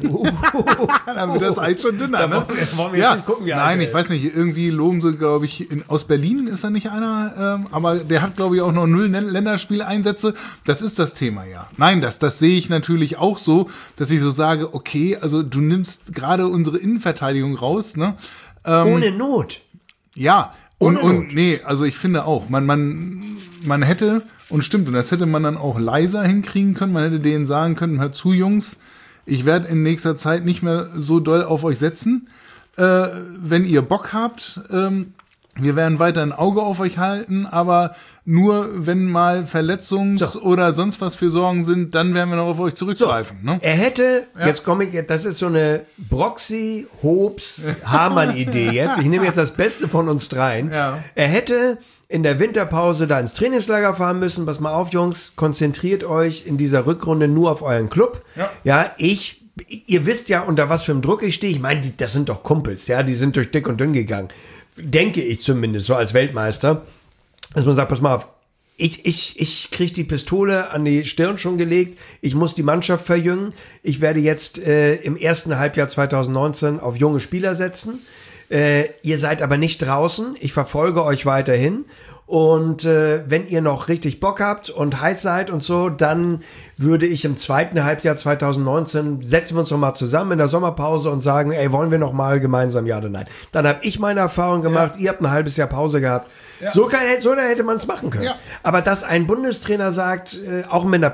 Dann wird das Eis schon dünner, ne? Wollen wir jetzt nicht gucken, wie alt Nein, er ich ist. weiß nicht, irgendwie loben sie, glaube ich, aus Berlin ist er nicht einer, aber der hat, glaube ich, auch noch 0 Länderspieleinsätze. Das ist das Thema, ja. Nein, das sehe ich natürlich auch so, dass ich so sage, okay, also du nimmst gerade unsere Innenverteidigung raus, ne? Ohne Not. Ja, Ohne Not. und nee, also ich finde auch, man hätte, und stimmt, und das hätte man dann auch leiser hinkriegen können, man hätte denen sagen können, hört zu, Jungs, ich werde in nächster Zeit nicht mehr so doll auf euch setzen, wenn ihr Bock habt, wir werden weiter ein Auge auf euch halten, aber nur wenn mal oder sonst was für Sorgen sind, dann werden wir noch auf euch zurückgreifen. Ne? Er hätte, jetzt komme ich, das ist so eine Broxy, Hobbs, Hamann-Idee jetzt. Ich nehme jetzt das Beste von uns dreien. Ja. Er hätte in der Winterpause da ins Trainingslager fahren müssen. Pass mal auf, Jungs, konzentriert euch in dieser Rückrunde nur auf euren Club. Ja, ihr wisst ja, unter was für einem Druck ich stehe. Ich meine, das sind doch Kumpels, ja, die sind durch dick und dünn gegangen. Denke ich zumindest, so als Weltmeister. Dass man sagt, pass mal auf, ich kriege die Pistole an die Stirn schon gelegt, ich muss die Mannschaft verjüngen, ich werde jetzt im ersten Halbjahr 2019 auf junge Spieler setzen, ihr seid aber nicht draußen, ich verfolge euch weiterhin und wenn ihr noch richtig Bock habt und heiß seid und so, dann würde ich im zweiten Halbjahr 2019, setzen wir uns noch mal zusammen in der Sommerpause und sagen, ey, wollen wir noch mal gemeinsam ja oder nein? Dann habe ich meine Erfahrung gemacht, ihr habt ein halbes Jahr Pause gehabt. Ja. So hätte man es machen können. Ja. Aber dass ein Bundestrainer sagt, auch mit einer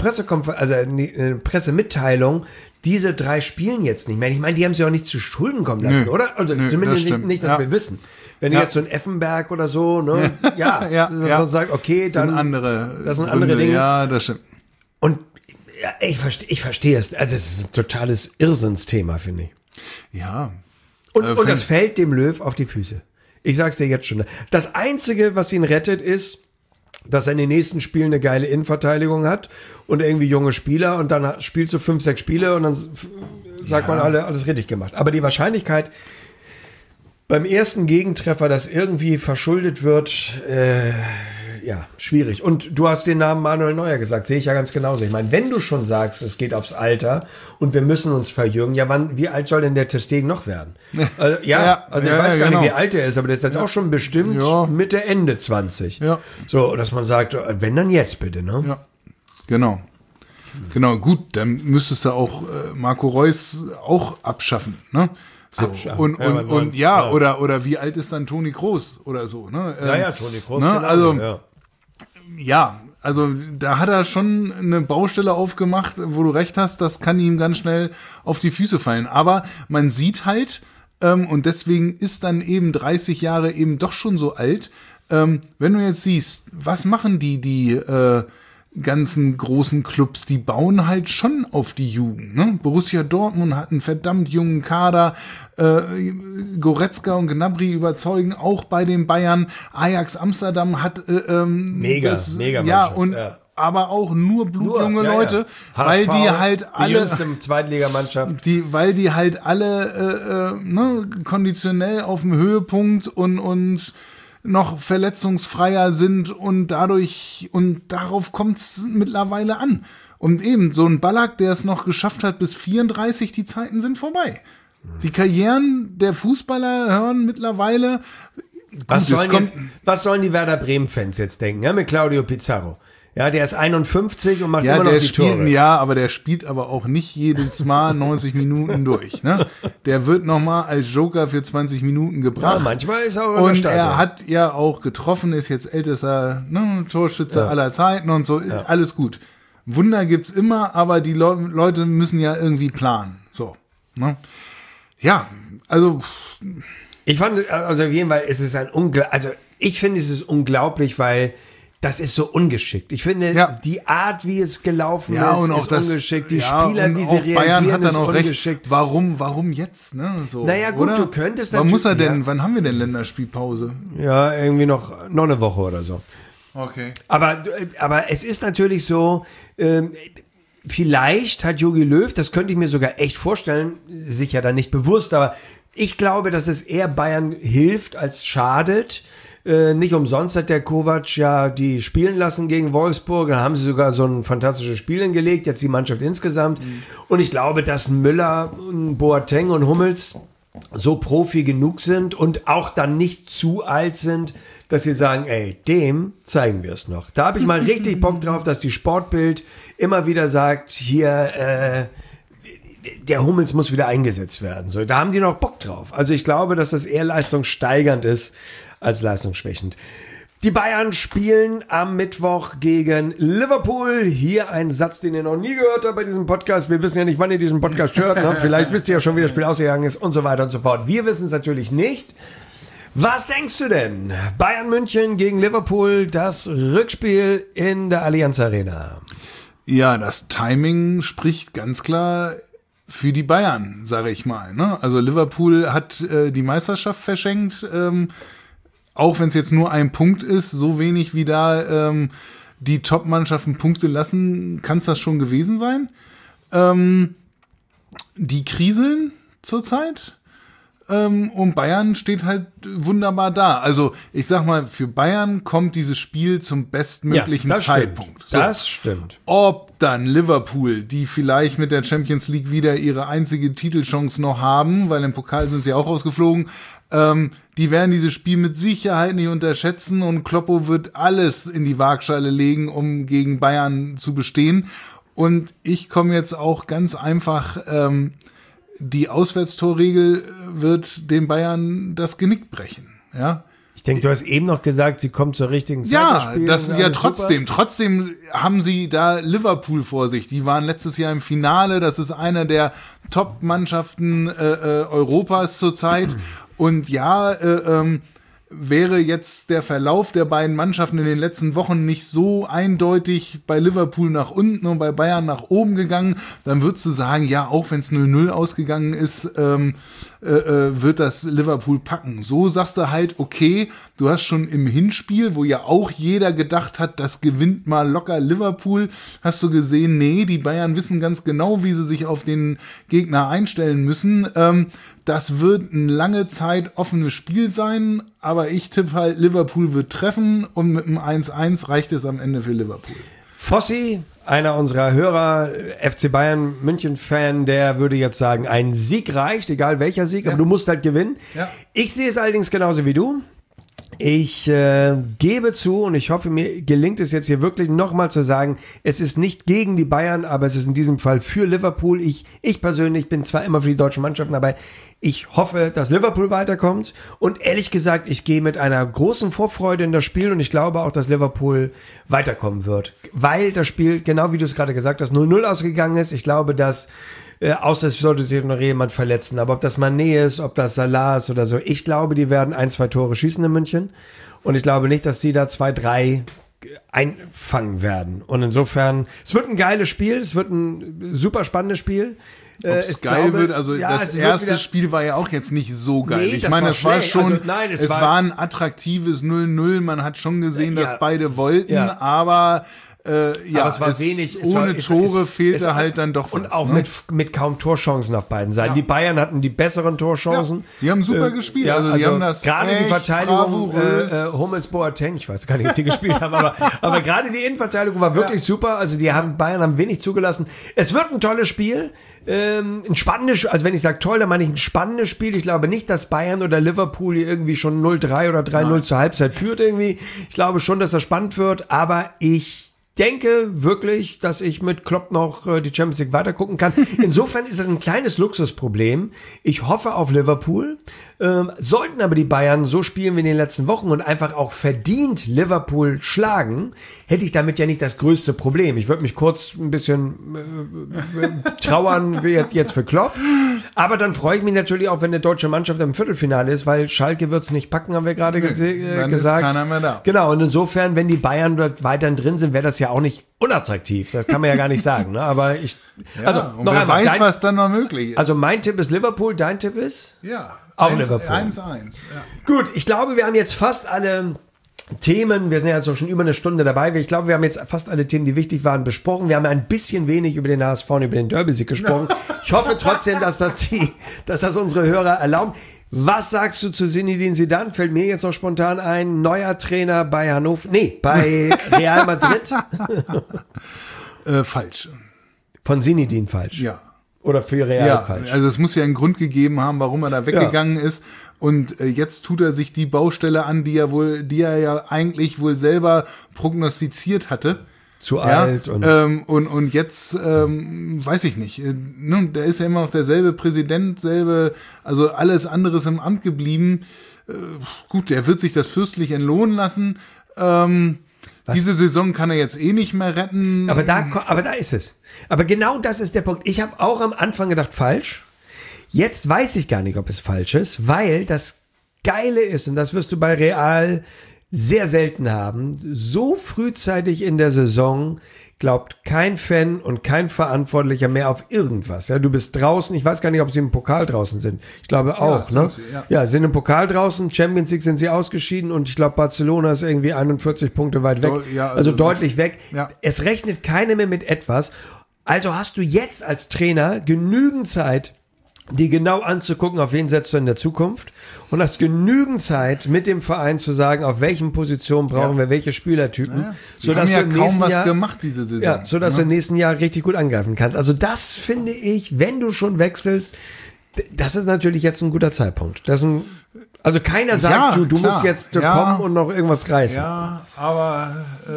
Pressemitteilung, diese 3 spielen jetzt nicht mehr. Ich meine, die haben sich auch nicht zu Schulden kommen lassen, oder? Also zumindest nicht, dass wir wissen. Wenn du jetzt so ein Effenberg oder so, ne? Ja, man sagt, okay, dann das sind andere Dinge. Ja, das stimmt. Und ja, ich verstehe es. Also es ist ein totales Irrsinnsthema, finde ich. Ja. Und das fällt dem Löw auf die Füße. Ich sag's dir jetzt schon. Das Einzige, was ihn rettet, ist, dass er in den nächsten Spielen eine geile Innenverteidigung hat und irgendwie junge Spieler und dann spielst du 5, 6 Spiele und dann sagt man alles richtig gemacht. Aber die Wahrscheinlichkeit beim ersten Gegentreffer, dass irgendwie verschuldet wird, schwierig. Und du hast den Namen Manuel Neuer gesagt, sehe ich ja ganz genauso. Ich meine, wenn du schon sagst, es geht aufs Alter und wir müssen uns verjüngen, wie alt soll denn der Ter Stegen noch werden? Also, ich weiß gar nicht, wie alt er ist, aber der ist jetzt auch schon bestimmt Mitte, Ende 20. Ja. So, dass man sagt, wenn dann jetzt bitte, ne? Ja, genau. Genau, gut, dann müsstest du auch Marco Reus auch abschaffen, ne? So. Oder wie alt ist dann Toni Kroos oder so, ne? Toni Kroos, ne? Also also da hat er schon eine Baustelle aufgemacht, wo du recht hast, das kann ihm ganz schnell auf die Füße fallen. Aber man sieht halt, und deswegen ist dann eben 30 Jahre eben doch schon so alt, wenn du jetzt siehst, was machen die ganzen großen Clubs, die bauen halt schon auf die Jugend. Ne? Borussia Dortmund hat einen verdammt jungen Kader, Goretzka und Gnabry überzeugen auch bei den Bayern. Ajax Amsterdam hat mega aber auch nur blutjunge Leute, weil HSV, die halt alle die jüngste Zweitligamannschaft, weil die halt alle konditionell auf dem Höhepunkt und noch verletzungsfreier sind und darauf kommt es mittlerweile an. Und eben, so ein Ballack, der es noch geschafft hat bis 34, die Zeiten sind vorbei. Die Karrieren der Fußballer hören mittlerweile. Was sollen die Werder Bremen-Fans jetzt denken, ja, mit Claudio Pizarro? Ja, der ist 51 und macht immer noch die Tore. Ja, aber der spielt aber auch nicht jedes Mal 90 Minuten durch. Ne? Der wird nochmal als Joker für 20 Minuten gebracht. Ja, manchmal ist er auch und er hat ja auch getroffen, ist jetzt ältester Torschütze aller Zeiten und so. Ja. Alles gut. Wunder gibt's immer, aber die Leute müssen ja irgendwie planen. So. Ne? Ja, also. Ich fand, also auf jeden Fall ist es ich finde, es ist unglaublich, weil das ist so ungeschickt. Ich finde, die Art, wie es gelaufen ist ungeschickt. Die Spieler, wie sie reagieren, Bayern hat dann auch ungeschickt. Recht. Warum jetzt? Ne? So, naja, gut, oder? Du könntest natürlich. Wann muss er denn? Wann haben wir denn Länderspielpause? Ja, irgendwie noch eine Woche oder so. Okay. Aber es ist natürlich so, vielleicht hat Jogi Löw, das könnte ich mir sogar echt vorstellen, sicher dann nicht bewusst, aber ich glaube, dass es eher Bayern hilft als schadet, Nicht umsonst hat der Kovac ja die spielen lassen gegen Wolfsburg. Da haben sie sogar so ein fantastisches Spiel hingelegt, jetzt die Mannschaft insgesamt. Und ich glaube, dass Müller, Boateng und Hummels so Profi genug sind und auch dann nicht zu alt sind, dass sie sagen, ey, dem zeigen wir es noch. Da habe ich mal richtig Bock drauf, dass die Sportbild immer wieder sagt, hier, der Hummels muss wieder eingesetzt werden. So, da haben die noch Bock drauf. Also ich glaube, dass das eher leistungssteigernd ist als leistungsschwächend. Die Bayern spielen am Mittwoch gegen Liverpool. Hier ein Satz, den ihr noch nie gehört habt bei diesem Podcast. Wir wissen ja nicht, wann ihr diesen Podcast hört. Ne? Vielleicht wisst ihr ja schon, wie das Spiel ausgegangen ist und so weiter und so fort. Wir wissen es natürlich nicht. Was denkst du denn? Bayern München gegen Liverpool, das Rückspiel in der Allianz Arena. Ja, das Timing spricht ganz klar für die Bayern, sage ich mal. Ne? Also Liverpool hat die Meisterschaft verschenkt, auch wenn es jetzt nur ein Punkt ist, so wenig wie da die Top-Mannschaften Punkte lassen, kann es das schon gewesen sein. Die kriseln zurzeit. Und Bayern steht halt wunderbar da. Also ich sag mal, für Bayern kommt dieses Spiel zum bestmöglichen Zeitpunkt. So. Das stimmt. Ob dann Liverpool, die vielleicht mit der Champions League wieder ihre einzige Titelchance noch haben, weil im Pokal sind sie auch rausgeflogen, die werden dieses Spiel mit Sicherheit nicht unterschätzen und Kloppo wird alles in die Waagschale legen, um gegen Bayern zu bestehen. Und ich komme jetzt auch ganz einfach... die Auswärtstorregel wird den Bayern das Genick brechen, ja. Ich denke, du hast eben noch gesagt, sie kommt zur richtigen Zeit. Ja, trotzdem haben sie da Liverpool vor sich. Die waren letztes Jahr im Finale. Das ist einer der Top-Mannschaften Europas zurzeit. Und ja, wäre jetzt der Verlauf der beiden Mannschaften in den letzten Wochen nicht so eindeutig bei Liverpool nach unten und bei Bayern nach oben gegangen, dann würdest du sagen, ja, auch wenn es 0-0 ausgegangen ist, wird das Liverpool packen. So sagst du halt, okay, du hast schon im Hinspiel, wo ja auch jeder gedacht hat, das gewinnt mal locker Liverpool, hast du gesehen, nee, die Bayern wissen ganz genau, wie sie sich auf den Gegner einstellen müssen. Das wird ein lange Zeit offenes Spiel sein, aber ich tippe halt, Liverpool wird treffen und mit einem 1-1 reicht es am Ende für Liverpool. Fossi, einer unserer Hörer, FC Bayern München-Fan, der würde jetzt sagen, ein Sieg reicht, egal welcher Sieg, aber du musst halt gewinnen. Ja. Ich sehe es allerdings genauso wie du. Ich gebe zu und ich hoffe, mir gelingt es jetzt hier wirklich nochmal zu sagen, es ist nicht gegen die Bayern, aber es ist in diesem Fall für Liverpool. Ich persönlich bin zwar immer für die deutschen Mannschaften, aber ich hoffe, dass Liverpool weiterkommt und ehrlich gesagt, ich gehe mit einer großen Vorfreude in das Spiel und ich glaube auch, dass Liverpool weiterkommen wird, weil das Spiel, genau wie du es gerade gesagt hast, 0-0 ausgegangen ist. Ich glaube, dass außer es sollte sich noch jemand verletzen. Aber ob das Mané ist, ob das Salah ist oder so, ich glaube, die werden 1-2 Tore schießen in München. Und ich glaube nicht, dass die da 2-3 einfangen werden. Und insofern, es wird ein geiles Spiel, es wird ein super spannendes Spiel. Ob es geil wird, also ja, das erste Spiel war ja auch jetzt nicht so geil. Nee, ich meine, es war schon, also, nein, es war ein attraktives 0-0, man hat schon gesehen, dass beide wollten, aber aber es war wenig. Ohne Tore fehlte halt dann doch was. Und auch mit kaum Torchancen auf beiden Seiten. Ja. Die Bayern hatten die besseren Torchancen. Ja, die haben super gespielt. Also die haben das gerade die Verteidigung, Hummels, Boateng, ich weiß gar nicht, ob die gespielt haben, aber gerade die Innenverteidigung war wirklich super. Also Bayern haben wenig zugelassen. Es wird ein tolles Spiel. Ein spannendes, also wenn ich sage toll, dann meine ich ein spannendes Spiel. Ich glaube nicht, dass Bayern oder Liverpool hier irgendwie schon 0-3 oder 3-0 zur Halbzeit führt irgendwie. Ich glaube schon, dass das spannend wird, aber ich denke wirklich, dass ich mit Klopp noch die Champions League weitergucken kann. Insofern ist das ein kleines Luxusproblem. Ich hoffe auf Liverpool. Sollten aber die Bayern so spielen wie in den letzten Wochen und einfach auch verdient Liverpool schlagen, hätte ich damit ja nicht das größte Problem. Ich würde mich kurz ein bisschen trauern jetzt für Klopp. Aber dann freue ich mich natürlich auch, wenn eine deutsche Mannschaft im Viertelfinale ist, weil Schalke wird es nicht packen, haben wir gerade gesagt. Ist keiner mehr da. Genau, und insofern, wenn die Bayern dort weiterhin drin sind, wäre das ja auch nicht unattraktiv. Das kann man ja gar nicht sagen. Ne? Aber noch wer weiß, was dann noch möglich ist. Also mein Tipp ist Liverpool, dein Tipp ist? Ja. Auch Liverpool. 1-1. Ja. Gut, ich glaube, wir haben jetzt fast alle Themen, wir sind ja jetzt schon über eine Stunde dabei, ich glaube, wir haben jetzt fast alle Themen, die wichtig waren, besprochen. Wir haben ein bisschen wenig über den HSV und über den Derby-Sieg gesprochen. Ich hoffe trotzdem, dass das unsere Hörer erlauben. Was sagst du zu Zinedine Zidane? Fällt mir jetzt noch spontan ein. Neuer Trainer bei bei Real Madrid. Falsch. Von Zinedine falsch. Ja. Oder für Real falsch. Also es muss ja einen Grund gegeben haben, warum er da weggegangen ist. Und jetzt tut er sich die Baustelle an, die er ja eigentlich wohl selber prognostiziert hatte. Zu alt und jetzt weiß ich nicht. Der ist ja immer noch derselbe Präsident, also alles andere ist im Amt geblieben. Gut, der wird sich das fürstlich entlohnen lassen. Diese Saison kann er jetzt eh nicht mehr retten. Aber da ist es. Aber genau das ist der Punkt. Ich habe auch am Anfang gedacht, falsch. Jetzt weiß ich gar nicht, ob es falsch ist, weil das Geile ist, und das wirst du bei Real sehr selten haben, so frühzeitig in der Saison glaubt kein Fan und kein Verantwortlicher mehr auf irgendwas. Ja, du bist draußen, ich weiß gar nicht, ob sie im Pokal draußen sind. Ich glaube auch, ne? Ja, sind im Pokal draußen, Champions League sind sie ausgeschieden und ich glaube, Barcelona ist irgendwie 41 Punkte weit weg. Also deutlich weg. Ja. Es rechnet keiner mehr mit etwas. Also hast du jetzt als Trainer genügend Zeit, die genau anzugucken, auf wen setzt du in der Zukunft und hast genügend Zeit, mit dem Verein zu sagen, auf welchen Positionen brauchen wir welche Spielertypen, sodass du im nächsten Jahr gemacht diese Saison. Sodass du im nächsten Jahr richtig gut angreifen kannst. Also das finde ich, wenn du schon wechselst, das ist natürlich jetzt ein guter Zeitpunkt. Also keiner sagt, du musst jetzt kommen und noch irgendwas reißen. Ja, aber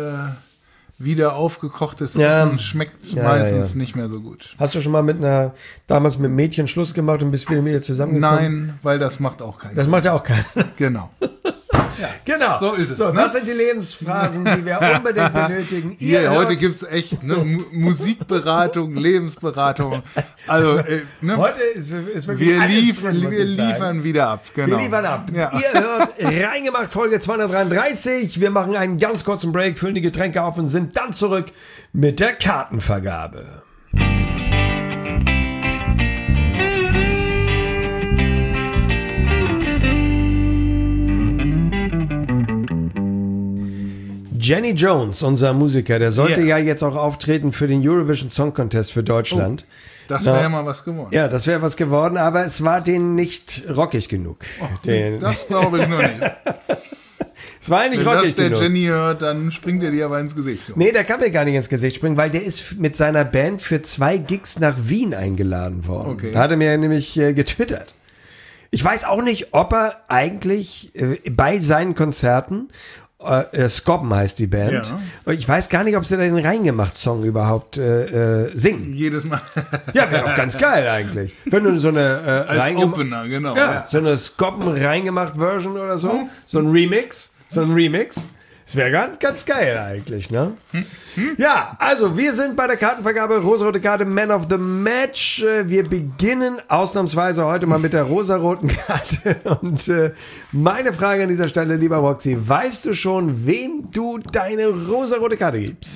wieder aufgekochtes Essen schmeckt meistens nicht mehr so gut. Hast du schon mal damals mit Mädchen Schluss gemacht und bist wieder mit ihr zusammengekommen? Nein, weil das macht auch keinen Sinn. Das macht ja auch keinen. Genau. Ja, genau. So ist es. So, das sind die Lebensphasen, die wir unbedingt benötigen. Heute gibt es echt Musikberatung, Lebensberatung. Also, heute ist wirklich wir liefern wieder ab. Genau. Wir liefern ab. Ja. Ihr hört Reingemacht, Folge 233. Wir machen einen ganz kurzen Break, füllen die Getränke auf und sind dann zurück mit der Kartenvergabe. Jenny Jones, unser Musiker, der sollte ja jetzt auch auftreten für den Eurovision Song Contest für Deutschland. Das wäre ja mal was geworden. Ja, das wäre was geworden, aber es war denen nicht rockig genug. Das glaube ich nur nicht. Es war nicht rockig genug. Wenn das der Jenny hört, dann springt er dir aber ins Gesicht. Nee, der kann mir gar nicht ins Gesicht springen, weil der ist mit seiner Band für 2 Gigs nach Wien eingeladen worden. Okay. Da hat er mir nämlich getwittert. Ich weiß auch nicht, ob er eigentlich bei seinen Konzerten Skobben heißt die Band. Ja. Ich weiß gar nicht, ob sie da den Reingemacht-Song überhaupt singen. Jedes Mal. Ja, wäre doch ganz geil eigentlich. Wenn du so eine als Opener, genau. Ja, so eine Skobben-Reingemacht-Version oder so. So ein Remix. Das wäre ganz, ganz geil eigentlich, ne? Ja, also wir sind bei der Kartenvergabe. Rosarote Karte, Man of the Match. Wir beginnen ausnahmsweise heute mal mit der rosaroten Karte. Und meine Frage an dieser Stelle, lieber Roxy, weißt du schon, wem du deine rosarote Karte gibst?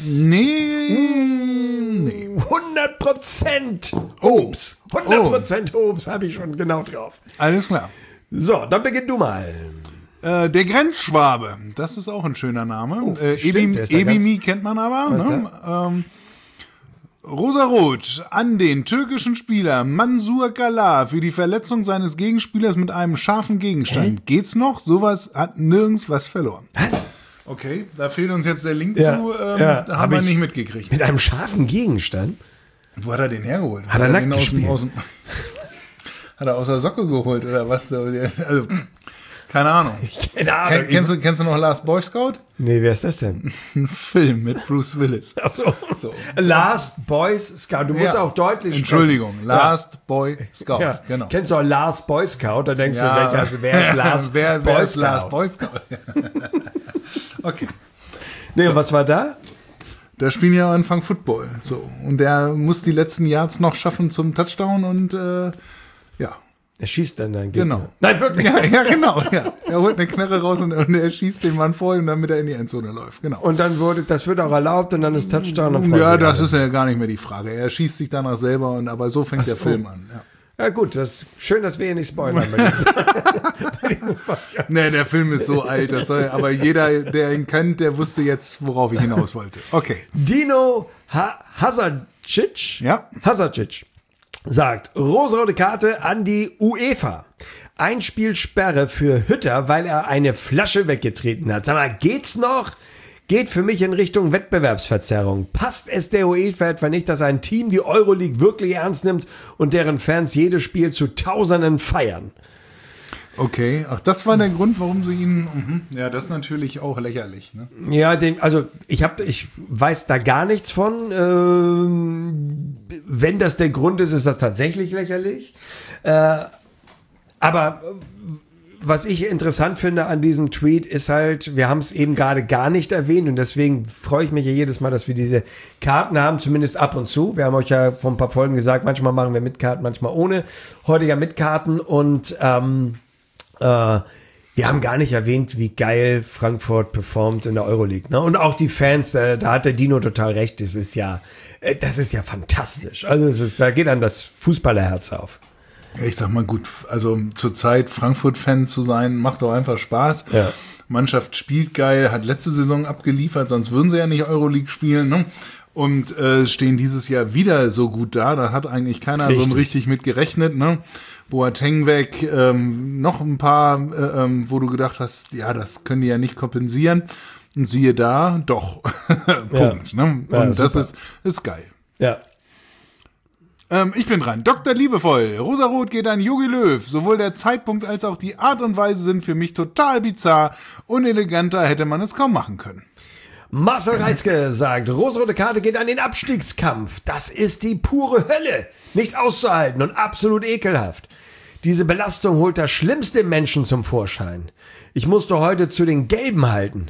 Nee. 100% Obst. 100% Obst habe ich schon genau drauf. Alles klar. So, dann beginn du mal. Der Grenzschwabe, das ist auch ein schöner Name. Ebimi kennt man aber. Ne? Rosarot an den türkischen Spieler Mansur Galar für die Verletzung seines Gegenspielers mit einem scharfen Gegenstand. Geht's noch? Sowas hat nirgends was verloren. Was? Okay, da fehlt uns jetzt der Link zu. Da haben wir nicht mitgekriegt. Mit einem scharfen Gegenstand? Wo hat er den hergeholt? Hat er nackt gespielt? Hat er aus der Socke geholt oder was? Also, keine Ahnung. Kennst du noch Last Boy Scout? Nee, wer ist das denn? Ein Film mit Bruce Willis. Ach so. Last Boy Scout. Du musst auch deutlich Entschuldigung, Last Boy Scout. Ja. Genau. Kennst du auch Last Boy Scout? Da denkst du, wer ist Last Boy Scout? Last Boy Scout? Okay. Nee, und was war da? Da spielen ja am Anfang Football. So. Und der muss die letzten Yards noch schaffen zum Touchdown und Er schießt dann dein Gegner. Genau. Nein, wirklich? Ja, genau. Ja. Er holt eine Knarre raus und er schießt den Mann vor ihm, damit er in die Endzone läuft. Genau. Und dann das wird auch erlaubt und dann ist Touchdown. Und ja, das ist ja gar nicht mehr die Frage. Er schießt sich danach selber, aber so fängt der Film an. Ja gut, schön, dass wir hier nicht spoilern. Nee, der Film ist so alt, aber jeder, der ihn kennt, der wusste jetzt, worauf ich hinaus wollte. Okay. Dino Hazacic. Ja. Hazacic. sagt, rosarote Karte an die UEFA. Einspielsperre für Hütter, weil er eine Flasche weggetreten hat. Sag mal, geht's noch? Geht für mich in Richtung Wettbewerbsverzerrung. Passt es der UEFA etwa nicht, dass ein Team die Euroleague wirklich ernst nimmt und deren Fans jedes Spiel zu Tausenden feiern? Okay, ach, das war der Grund, warum sie ihn... Ja, das ist natürlich auch lächerlich. Ne? Ja, ich weiß da gar nichts von. Wenn das der Grund ist, ist das tatsächlich lächerlich. Aber was ich interessant finde an diesem Tweet ist halt, wir haben es eben gerade gar nicht erwähnt und deswegen freue ich mich ja jedes Mal, dass wir diese Karten haben, zumindest ab und zu. Wir haben euch ja vor ein paar Folgen gesagt, manchmal machen wir mit Karten, manchmal ohne. Heute ja mit Karten und wir haben gar nicht erwähnt, wie geil Frankfurt performt in der Euroleague. Ne? Und auch die Fans, da hat der Dino total recht, das ist ja fantastisch. Also da geht dann das Fußballerherz auf. Ich sag mal gut, also zurzeit Frankfurt-Fan zu sein, macht doch einfach Spaß. Ja. Mannschaft spielt geil, hat letzte Saison abgeliefert, sonst würden sie ja nicht Euroleague spielen, ne? Und stehen dieses Jahr wieder so gut da. Da hat eigentlich keiner so richtig mit gerechnet, ne? Boateng weg, noch ein paar, wo du gedacht hast, ja, das können die ja nicht kompensieren. Und siehe da, doch. Punkt. Ja. Ne? Und ja, das ist geil. Ja. Ich bin dran. Dr. Liebevoll. Rosarot geht an Jogi Löw. Sowohl der Zeitpunkt als auch die Art und Weise sind für mich total bizarr. Uneleganter hätte man es kaum machen können. Marcel Reitzke sagt, rosarote Karte geht an den Abstiegskampf. Das ist die pure Hölle. Nicht auszuhalten und absolut ekelhaft. Diese Belastung holt das Schlimmste im Menschen zum Vorschein. Ich musste heute zu den Gelben halten.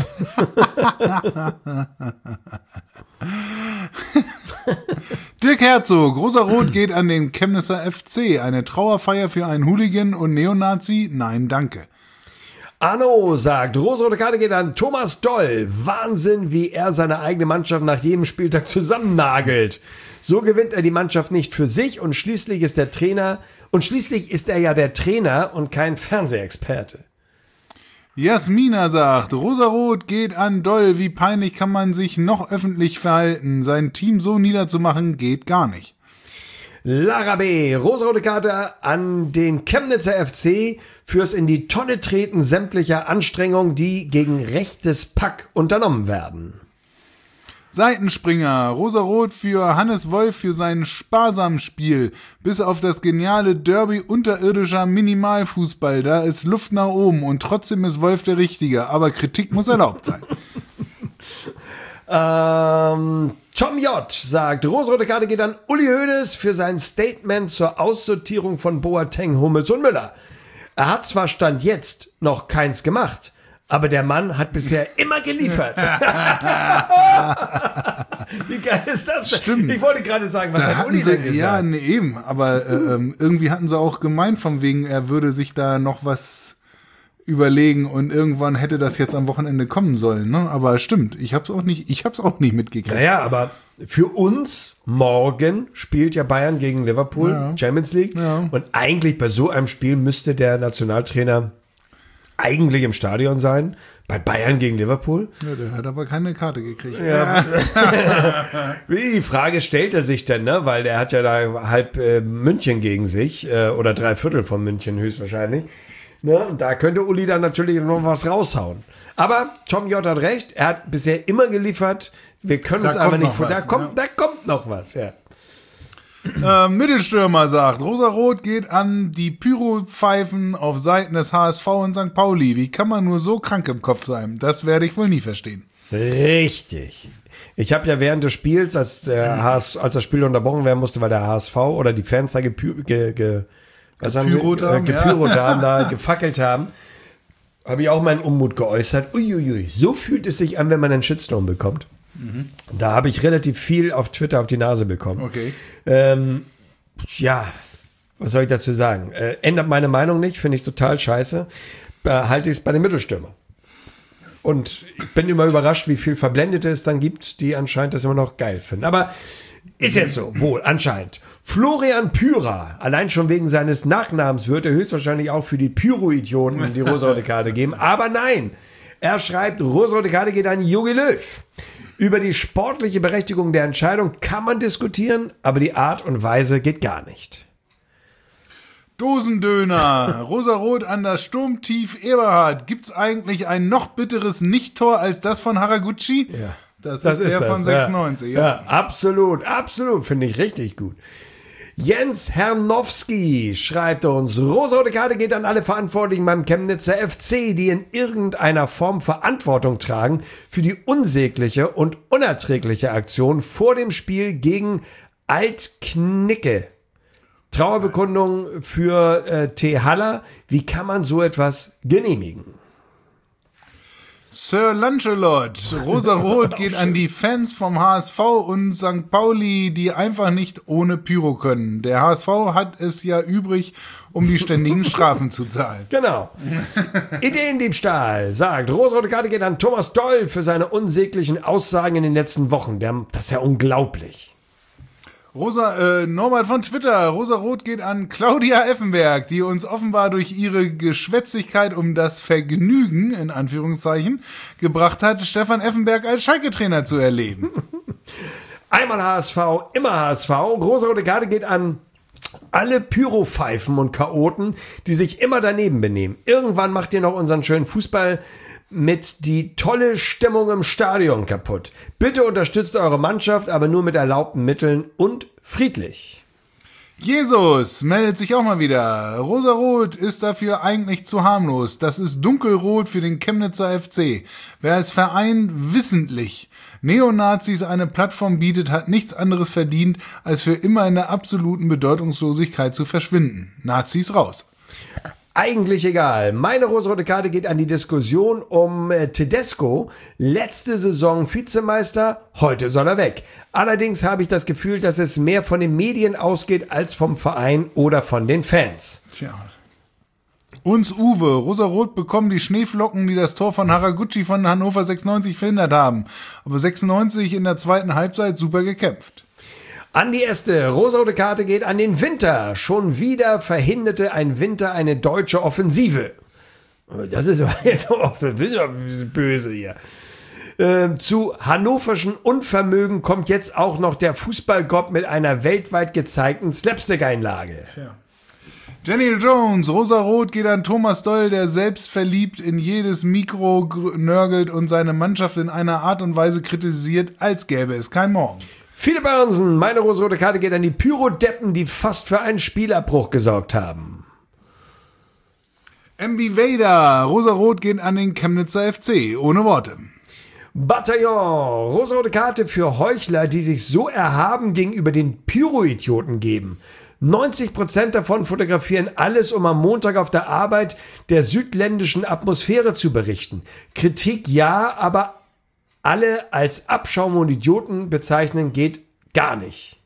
Dirk Herzog, Rosarot geht an den Chemnitzer FC. Eine Trauerfeier für einen Hooligan und Neonazi? Nein, danke. Arno sagt, rosarote Karte geht an Thomas Doll. Wahnsinn, wie er seine eigene Mannschaft nach jedem Spieltag zusammennagelt. So gewinnt er die Mannschaft nicht für sich und schließlich ist er ja der Trainer und kein Fernsehexperte. Jasmina sagt, Rosarot geht an Doll. Wie peinlich kann man sich noch öffentlich verhalten? Sein Team so niederzumachen, geht gar nicht. Lara B., rosarote Karte an den Chemnitzer FC fürs in die Tonne treten sämtlicher Anstrengungen, die gegen rechtes Pack unternommen werden. Seitenspringer, Rosarot für Hannes Wolf für sein sparsames Spiel. Bis auf das geniale Derby unterirdischer Minimalfußball. Da ist Luft nach oben und trotzdem ist Wolf der Richtige. Aber Kritik muss erlaubt sein. Tom J. sagt, rosarote Karte geht an Uli Hoeneß für sein Statement zur Aussortierung von Boateng, Hummels und Müller. Er hat zwar Stand jetzt noch keins gemacht, aber der Mann hat bisher immer geliefert. Wie geil ist das denn? Stimmt. Ich wollte gerade sagen, was hat Uli denn gesagt? Ja, nee, eben. Aber irgendwie hatten sie auch gemeint, von wegen, er würde sich da noch was überlegen und irgendwann hätte das jetzt am Wochenende kommen sollen. Ne? Aber stimmt, ich hab's auch nicht mitgekriegt. Naja, aber für uns morgen spielt ja Bayern gegen Liverpool, ja. Champions League. Ja. Und eigentlich bei so einem Spiel müsste der Nationaltrainer eigentlich im Stadion sein. Bei Bayern gegen Liverpool. Ja, der hat aber keine Karte gekriegt. Ja. Die Frage stellt er sich denn, ne? Weil der hat ja da halb München gegen sich oder 3/4 von München höchstwahrscheinlich. Ne? Und da könnte Uli dann natürlich noch was raushauen. Aber Tom J. hat recht, er hat bisher immer geliefert. Wir können es aber nicht vor. Da kommt noch was, ja. Mittelstürmer sagt, Rosarot geht an die Pyropfeifen auf Seiten des HSV und St. Pauli. Wie kann man nur so krank im Kopf sein? Das werde ich wohl nie verstehen. Richtig. Ich habe ja während des Spiels, als das Spiel unterbrochen werden musste, weil der HSV oder die Fans da gefackelt haben, habe ich auch meinen Unmut geäußert. Uiuiui, so fühlt es sich an, wenn man einen Shitstorm bekommt. Mhm. Da habe ich relativ viel auf Twitter auf die Nase bekommen. Okay. Ja, was soll ich dazu sagen? Ändert meine Meinung nicht, finde ich total scheiße. Halte ich es bei den Mittelstürmern. Und ich bin immer überrascht, wie viel Verblendete es dann gibt, die anscheinend das immer noch geil finden. Aber ist jetzt so, wohl, anscheinend. Florian Pyra, allein schon wegen seines Nachnamens, wird er höchstwahrscheinlich auch für die Pyro-Idioten die rosarote Karte geben. Aber nein, er schreibt, rosarote Karte geht an Jogi Löw. Über die sportliche Berechtigung der Entscheidung kann man diskutieren, aber die Art und Weise geht gar nicht. Dosendöner, Rosarot an das Sturmtief Eberhard. Gibt's eigentlich ein noch bitteres Nicht-Tor als das von Haraguchi? Ja. Das ist der von 96. Ja, absolut, finde ich richtig gut. Jens Hernowski schreibt uns, rosarote Karte geht an alle Verantwortlichen beim Chemnitzer FC, die in irgendeiner Form Verantwortung tragen für die unsägliche und unerträgliche Aktion vor dem Spiel gegen Altknicke. Trauerbekundung für T. Haller. Wie kann man so etwas genehmigen? Sir Lancelot, Rosarot geht an die Fans vom HSV und St. Pauli, die einfach nicht ohne Pyro können. Der HSV hat es ja übrig, um die ständigen Strafen zu zahlen. Genau. Ideendiebstahl sagt, rosarote Karte geht an Thomas Doll für seine Aussagen in den letzten Wochen. Das ist ja unglaublich. Norbert von Twitter, Rosarot geht an Claudia Effenberg, die uns offenbar durch ihre Geschwätzigkeit um das Vergnügen, in Anführungszeichen, gebracht hat, Stefan Effenberg als Schalke-Trainer zu erleben. Einmal HSV, immer HSV. Rosarote Karte geht an alle Pyropfeifen und Chaoten, die sich immer daneben benehmen. Irgendwann macht ihr noch unseren schönen Fußball mit die tolle Stimmung im Stadion kaputt. Bitte unterstützt eure Mannschaft, aber nur mit erlaubten Mitteln und friedlich. Jesus meldet sich auch mal wieder. Rosarot ist dafür eigentlich zu harmlos. Das ist dunkelrot für den Chemnitzer FC. Wer als Verein wissentlich Neonazis eine Plattform bietet, hat nichts anderes verdient, als für immer in der absoluten Bedeutungslosigkeit zu verschwinden. Nazis raus. Eigentlich egal. Meine rosarote Karte geht an die Diskussion um Tedesco. Letzte Saison Vizemeister, heute soll er weg. Allerdings habe ich das Gefühl, dass es mehr von den Medien ausgeht als vom Verein oder von den Fans. Tja. Uns Uwe, Rosarot bekommen die Schneeflocken, die das Tor von Haraguchi von Hannover 96 verhindert haben. Aber 96 in der zweiten Halbzeit super gekämpft. An die Äste, rosarote Karte geht an den Winter. Schon wieder verhinderte ein Winter eine deutsche Offensive. Das ist jetzt auch ein bisschen böse hier. Zu hannoverschen Unvermögen kommt jetzt auch noch der Fußballgott mit einer weltweit gezeigten Slapstick-Einlage. Tja. Jenny Jones, Rosarot geht an Thomas Doll, der selbstverliebt in jedes Mikro nörgelt und seine Mannschaft in einer Art und Weise kritisiert, als gäbe es kein Morgen. Philipp Börnsen, meine rosarote Karte geht an die Pyrodeppen, die fast für einen Spielabbruch gesorgt haben. MB Vader, Rosarot geht an den Chemnitzer FC, ohne Worte. Bataillon, rosarote Karte für Heuchler, die sich so erhaben gegenüber den Pyro-Idioten geben. 90% davon fotografieren alles, um am Montag auf der Arbeit der südländischen Atmosphäre zu berichten. Kritik ja, aber alle als Abschaum und Idioten bezeichnen geht gar nicht.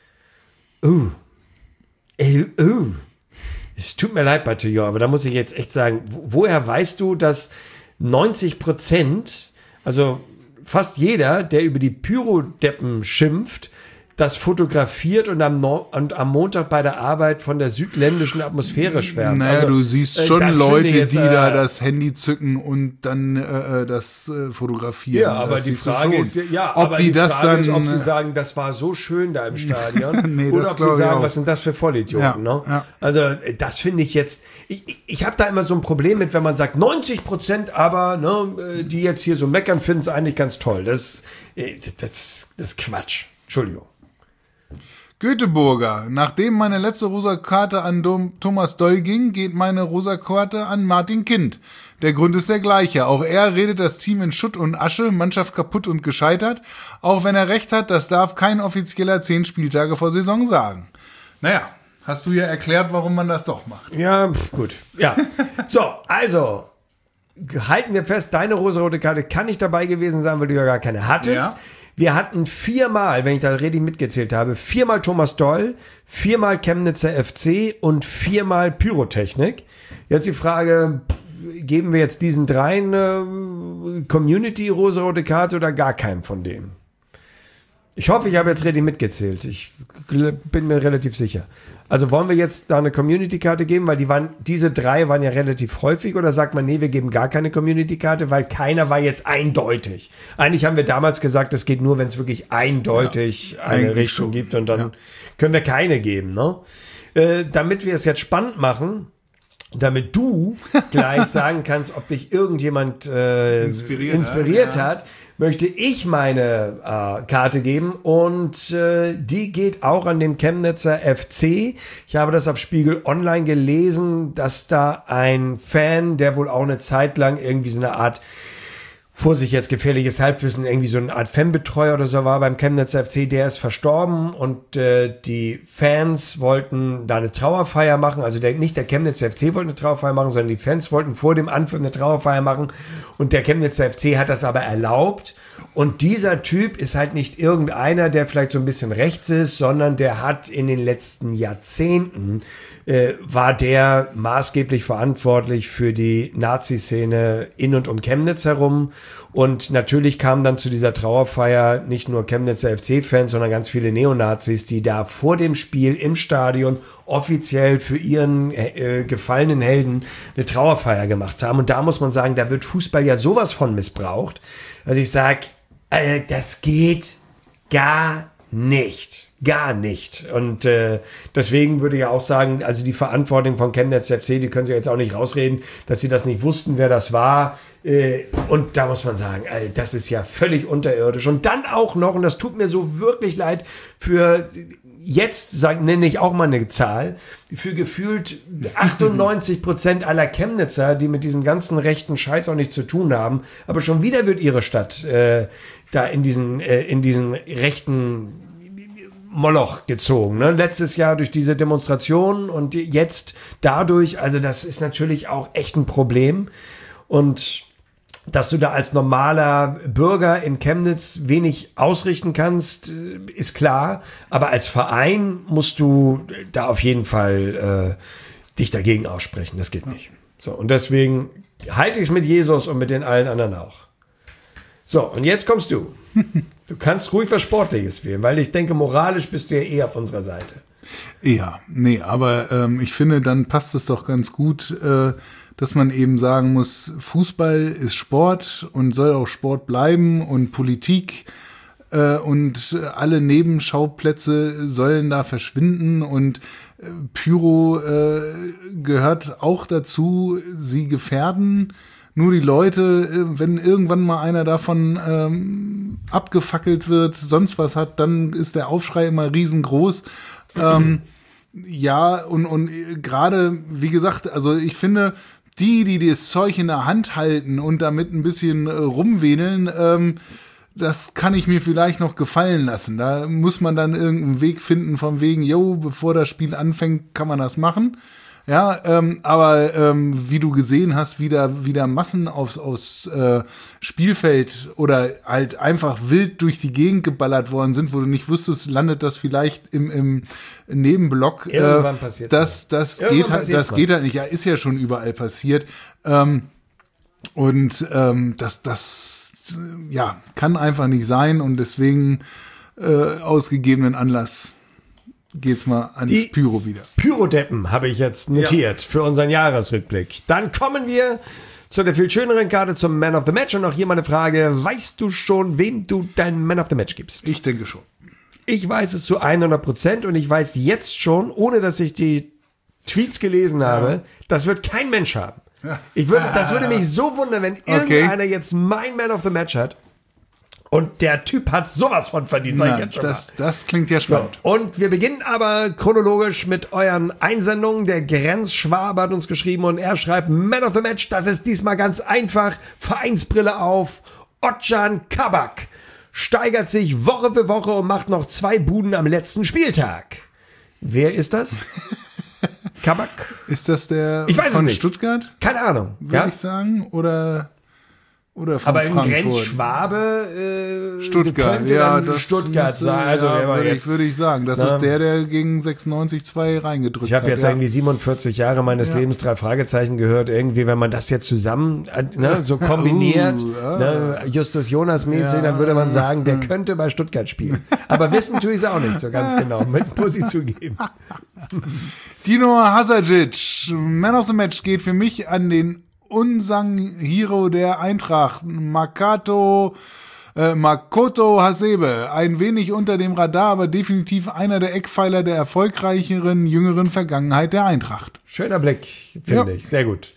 Es tut mir leid, Bataillon, aber da muss ich jetzt echt sagen, woher weißt du, dass 90%, also fast jeder, der über die Pyrodeppen schimpft, das fotografiert und am Montag bei der Arbeit von der südländischen Atmosphäre schwärmt. Naja, also, du siehst schon Leute, jetzt, die da das Handy zücken und dann das fotografieren. Ja, aber die Frage ist, ob sie sagen, das war so schön da im Stadion, nee, oder ob sie sagen, was sind das für Vollidioten. Ja, ne? ja. Also das finde ich jetzt, ich habe da immer so ein Problem mit, wenn man sagt, 90% aber, ne, die jetzt hier so meckern, finden es eigentlich ganz toll. Das ist Quatsch. Entschuldigung. Göteborger, nachdem meine letzte rosa Karte an Thomas Doll ging, geht meine rosa Karte an Martin Kind. Der Grund ist der gleiche. Auch er redet das Team in Schutt und Asche, Mannschaft kaputt und gescheitert. Auch wenn er recht hat, das darf kein offizieller 10 Spieltage vor Saison sagen. Naja, hast du ja erklärt, warum man das doch macht. Ja, gut. Ja. So, also, halten wir fest, deine rosarote Karte kann nicht dabei gewesen sein, weil du ja gar keine hattest. Ja. Wir hatten 4-mal, wenn ich da richtig mitgezählt habe, 4-mal Thomas Doll, 4-mal Chemnitzer FC und 4-mal Pyrotechnik. Jetzt die Frage, geben wir jetzt diesen 3 Community rosarote Karte oder gar keinem von denen? Ich hoffe, ich habe jetzt richtig mitgezählt. Ich bin mir relativ sicher. Also wollen wir jetzt da eine Community-Karte geben, weil diese 3 waren ja relativ häufig, oder sagt man, nee, wir geben gar keine Community-Karte, weil keiner war jetzt eindeutig. Eigentlich haben wir damals gesagt, es geht nur, wenn es wirklich eindeutig eine Richtung gibt, und dann können wir keine geben, ne? Damit wir es jetzt spannend machen, damit du gleich sagen kannst, ob dich irgendjemand inspiriert hat, möchte ich meine Karte geben, und die geht auch an den Chemnitzer FC. Ich habe das auf Spiegel Online gelesen, dass da ein Fan, der wohl auch eine Zeit lang irgendwie so eine Art, Vorsicht jetzt, gefährliches Halbwissen, irgendwie so eine Art Fanbetreuer oder so war beim Chemnitzer FC, der ist verstorben, und die Fans wollten da eine Trauerfeier machen, also nicht der Chemnitzer FC wollte eine Trauerfeier machen, sondern die Fans wollten vor dem Anpfiff eine Trauerfeier machen, und der Chemnitzer FC hat das aber erlaubt, und dieser Typ ist halt nicht irgendeiner, der vielleicht so ein bisschen rechts ist, sondern der hat in den letzten Jahrzehnten war der maßgeblich verantwortlich für die Nazi-Szene in und um Chemnitz herum. Und natürlich kamen dann zu dieser Trauerfeier nicht nur Chemnitzer FC-Fans, sondern ganz viele Neonazis, die da vor dem Spiel im Stadion offiziell für ihren gefallenen Helden eine Trauerfeier gemacht haben. Und da muss man sagen, da wird Fußball ja sowas von missbraucht. Also ich sage, das geht gar nicht. Gar nicht. Und deswegen würde ich auch sagen, also die Verantwortung von Chemnitz FC, die können sich jetzt auch nicht rausreden, dass sie das nicht wussten, wer das war. Und da muss man sagen, das ist ja völlig unterirdisch. Und dann auch noch, und das tut mir so wirklich leid, für jetzt, nenne ich auch mal eine Zahl, für gefühlt 98% aller Chemnitzer, die mit diesem ganzen rechten Scheiß auch nichts zu tun haben, aber schon wieder wird ihre Stadt da in diesen rechten Moloch gezogen. Ne? Letztes Jahr durch diese Demonstrationen und jetzt dadurch, also das ist natürlich auch echt ein Problem. Und dass du da als normaler Bürger in Chemnitz wenig ausrichten kannst, ist klar. Aber als Verein musst du da auf jeden Fall dich dagegen aussprechen. Das geht nicht. So, und deswegen halte ich es mit Jesus und mit den allen anderen auch. So, und jetzt kommst du. Du kannst ruhig was Sportliches wählen, weil ich denke, moralisch bist du ja eher auf unserer Seite. Ja, nee, aber ich finde, dann passt es doch ganz gut, dass man eben sagen muss, Fußball ist Sport und soll auch Sport bleiben, und Politik und alle Nebenschauplätze sollen da verschwinden, und Pyro gehört auch dazu, sie gefährden nur die Leute, wenn irgendwann mal einer davon abgefackelt wird, sonst was hat, dann ist der Aufschrei immer riesengroß. Ja, und gerade, wie gesagt, also ich finde, die das Zeug in der Hand halten und damit ein bisschen rumwedeln, das kann ich mir vielleicht noch gefallen lassen. Da muss man dann irgendeinen Weg finden von wegen, bevor das Spiel anfängt, kann man das machen. Ja, aber wie du gesehen hast, wieder Massen aufs Spielfeld oder halt einfach wild durch die Gegend geballert worden sind, wo du nicht wusstest, landet das vielleicht im Nebenblock. Irgendwann passiert das geht halt nicht. Ja, ist ja schon überall passiert. Das kann einfach nicht sein, und deswegen aus gegebenen Anlass geht's mal ans Pyro wieder. Pyrodeppen habe ich jetzt notiert für unseren Jahresrückblick. Dann kommen wir zu der viel schöneren Karte, zum Man of the Match. Und auch hier mal eine Frage: Weißt du schon, wem du dein Man of the Match gibst? Ich denke schon. Ich weiß es zu 100%, und ich weiß jetzt schon, ohne dass ich die Tweets gelesen habe, das wird kein Mensch haben. Ja. Das würde mich so wundern, wenn irgendeiner jetzt mein Man of the Match hat. Und der Typ hat sowas von verdient, sag ich jetzt schon mal. Das klingt ja spannend. So, und wir beginnen aber chronologisch mit euren Einsendungen. Der Grenzschwabe hat uns geschrieben, und er schreibt: Man of the Match, das ist diesmal ganz einfach. Vereinsbrille auf. Otcan Kabak steigert sich Woche für Woche und macht noch 2 Buden am letzten Spieltag. Wer ist das? Kabak? Ist das der ich weiß von es nicht. Stuttgart? Keine Ahnung. Würde ich sagen. Oder Oder von Aber im Frankfurt. Grenzschwabe Stuttgart, könnte ja, dann Stuttgart müsste, sein. Also ja, wenn man würde ich sagen. Das ist der gegen 96-2 reingedrückt Ich habe hat. jetzt irgendwie 47 Jahre meines Lebens 3 Fragezeichen gehört. Irgendwie, wenn man das jetzt zusammen so kombiniert, Justus Jonas mäßig, dann würde man sagen, der könnte bei Stuttgart spielen. Aber wissen tue ich es auch nicht so ganz genau, muss ich zugeben. Dino Hasajic, Man of the Match, geht für mich an den Unsung Hero der Eintracht, Makoto Hasebe. Ein wenig unter dem Radar, aber definitiv einer der Eckpfeiler der erfolgreicheren, jüngeren Vergangenheit der Eintracht. Schöner Blick, finde ich. Sehr gut.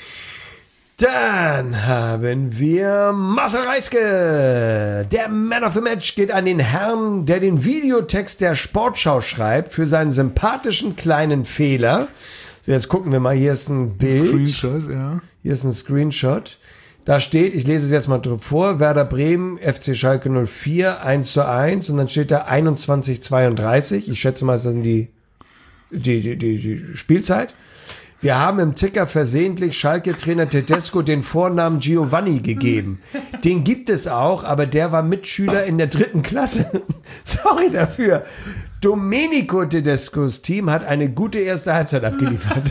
Dann haben wir Marcel Reiske. Der Man of the Match geht an den Herrn, der den Videotext der Sportschau schreibt für seinen sympathischen kleinen Fehler. So, jetzt gucken wir mal, hier ist ein Bild. Screenshot, ja. Hier ist ein Screenshot. Da steht, ich lese es jetzt mal vor, Werder Bremen, FC Schalke 04, 1:1 und dann steht da 21:32. Ich schätze mal, das ist dann die Spielzeit. Wir haben im Ticker versehentlich Schalke-Trainer Tedesco den Vornamen Giovanni gegeben. Den gibt es auch, aber der war Mitschüler in der 3. Klasse. Sorry dafür. Domenico Tedescos Team hat eine gute erste Halbzeit abgeliefert.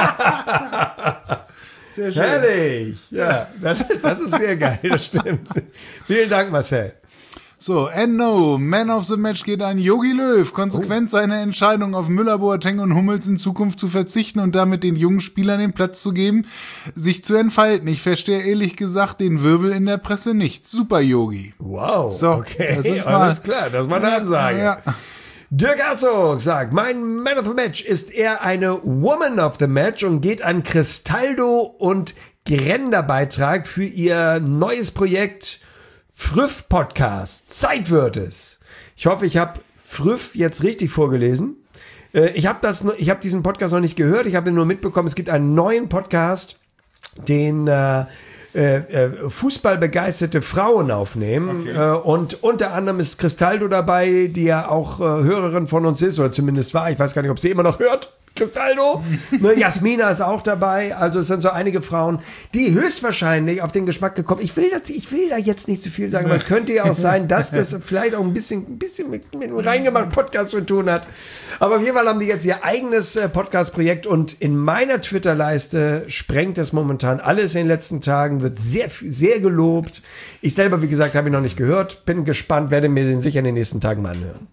Sehr schön. Herrlich. Ja, das ist sehr geil, das stimmt. Vielen Dank, Marcel. So, Man of the Match geht an Jogi Löw. Konsequent seine Entscheidung auf Müller, Boateng und Hummels in Zukunft zu verzichten und damit den jungen Spielern den Platz zu geben, sich zu entfalten. Ich verstehe ehrlich gesagt den Wirbel in der Presse nicht. Super, Jogi. Wow, So, okay, das ist alles klar, das war eine Ansage. Ja. Dirk Herzog sagt, mein Man of the Match ist eher eine Woman of the Match und geht an Cristaldo und Gränderbeitrag für ihr neues Projekt Früff Podcast. Zeit wird es. Ich hoffe, ich habe Früff jetzt richtig vorgelesen. Ich habe diesen Podcast noch nicht gehört. Ich habe nur mitbekommen, es gibt einen neuen Podcast, den fußballbegeisterte Frauen aufnehmen. Okay. Und unter anderem ist Cristaldo dabei, die ja auch Hörerin von uns ist, oder zumindest war. Ich weiß gar nicht, ob sie immer noch hört. Cristaldo. Jasmina ist auch dabei. Also es sind so einige Frauen, die höchstwahrscheinlich auf den Geschmack gekommen. Ich will da jetzt nicht zu viel sagen, aber es könnte ja auch sein, dass das vielleicht auch ein bisschen mit einem reingemachten Podcast zu tun hat. Aber auf jeden Fall haben die jetzt ihr eigenes Podcast-Projekt und in meiner Twitter-Leiste sprengt es momentan alles in den letzten Tagen, wird sehr, sehr gelobt. Ich selber, wie gesagt, habe ihn noch nicht gehört. Bin gespannt, werde mir den sicher in den nächsten Tagen mal anhören.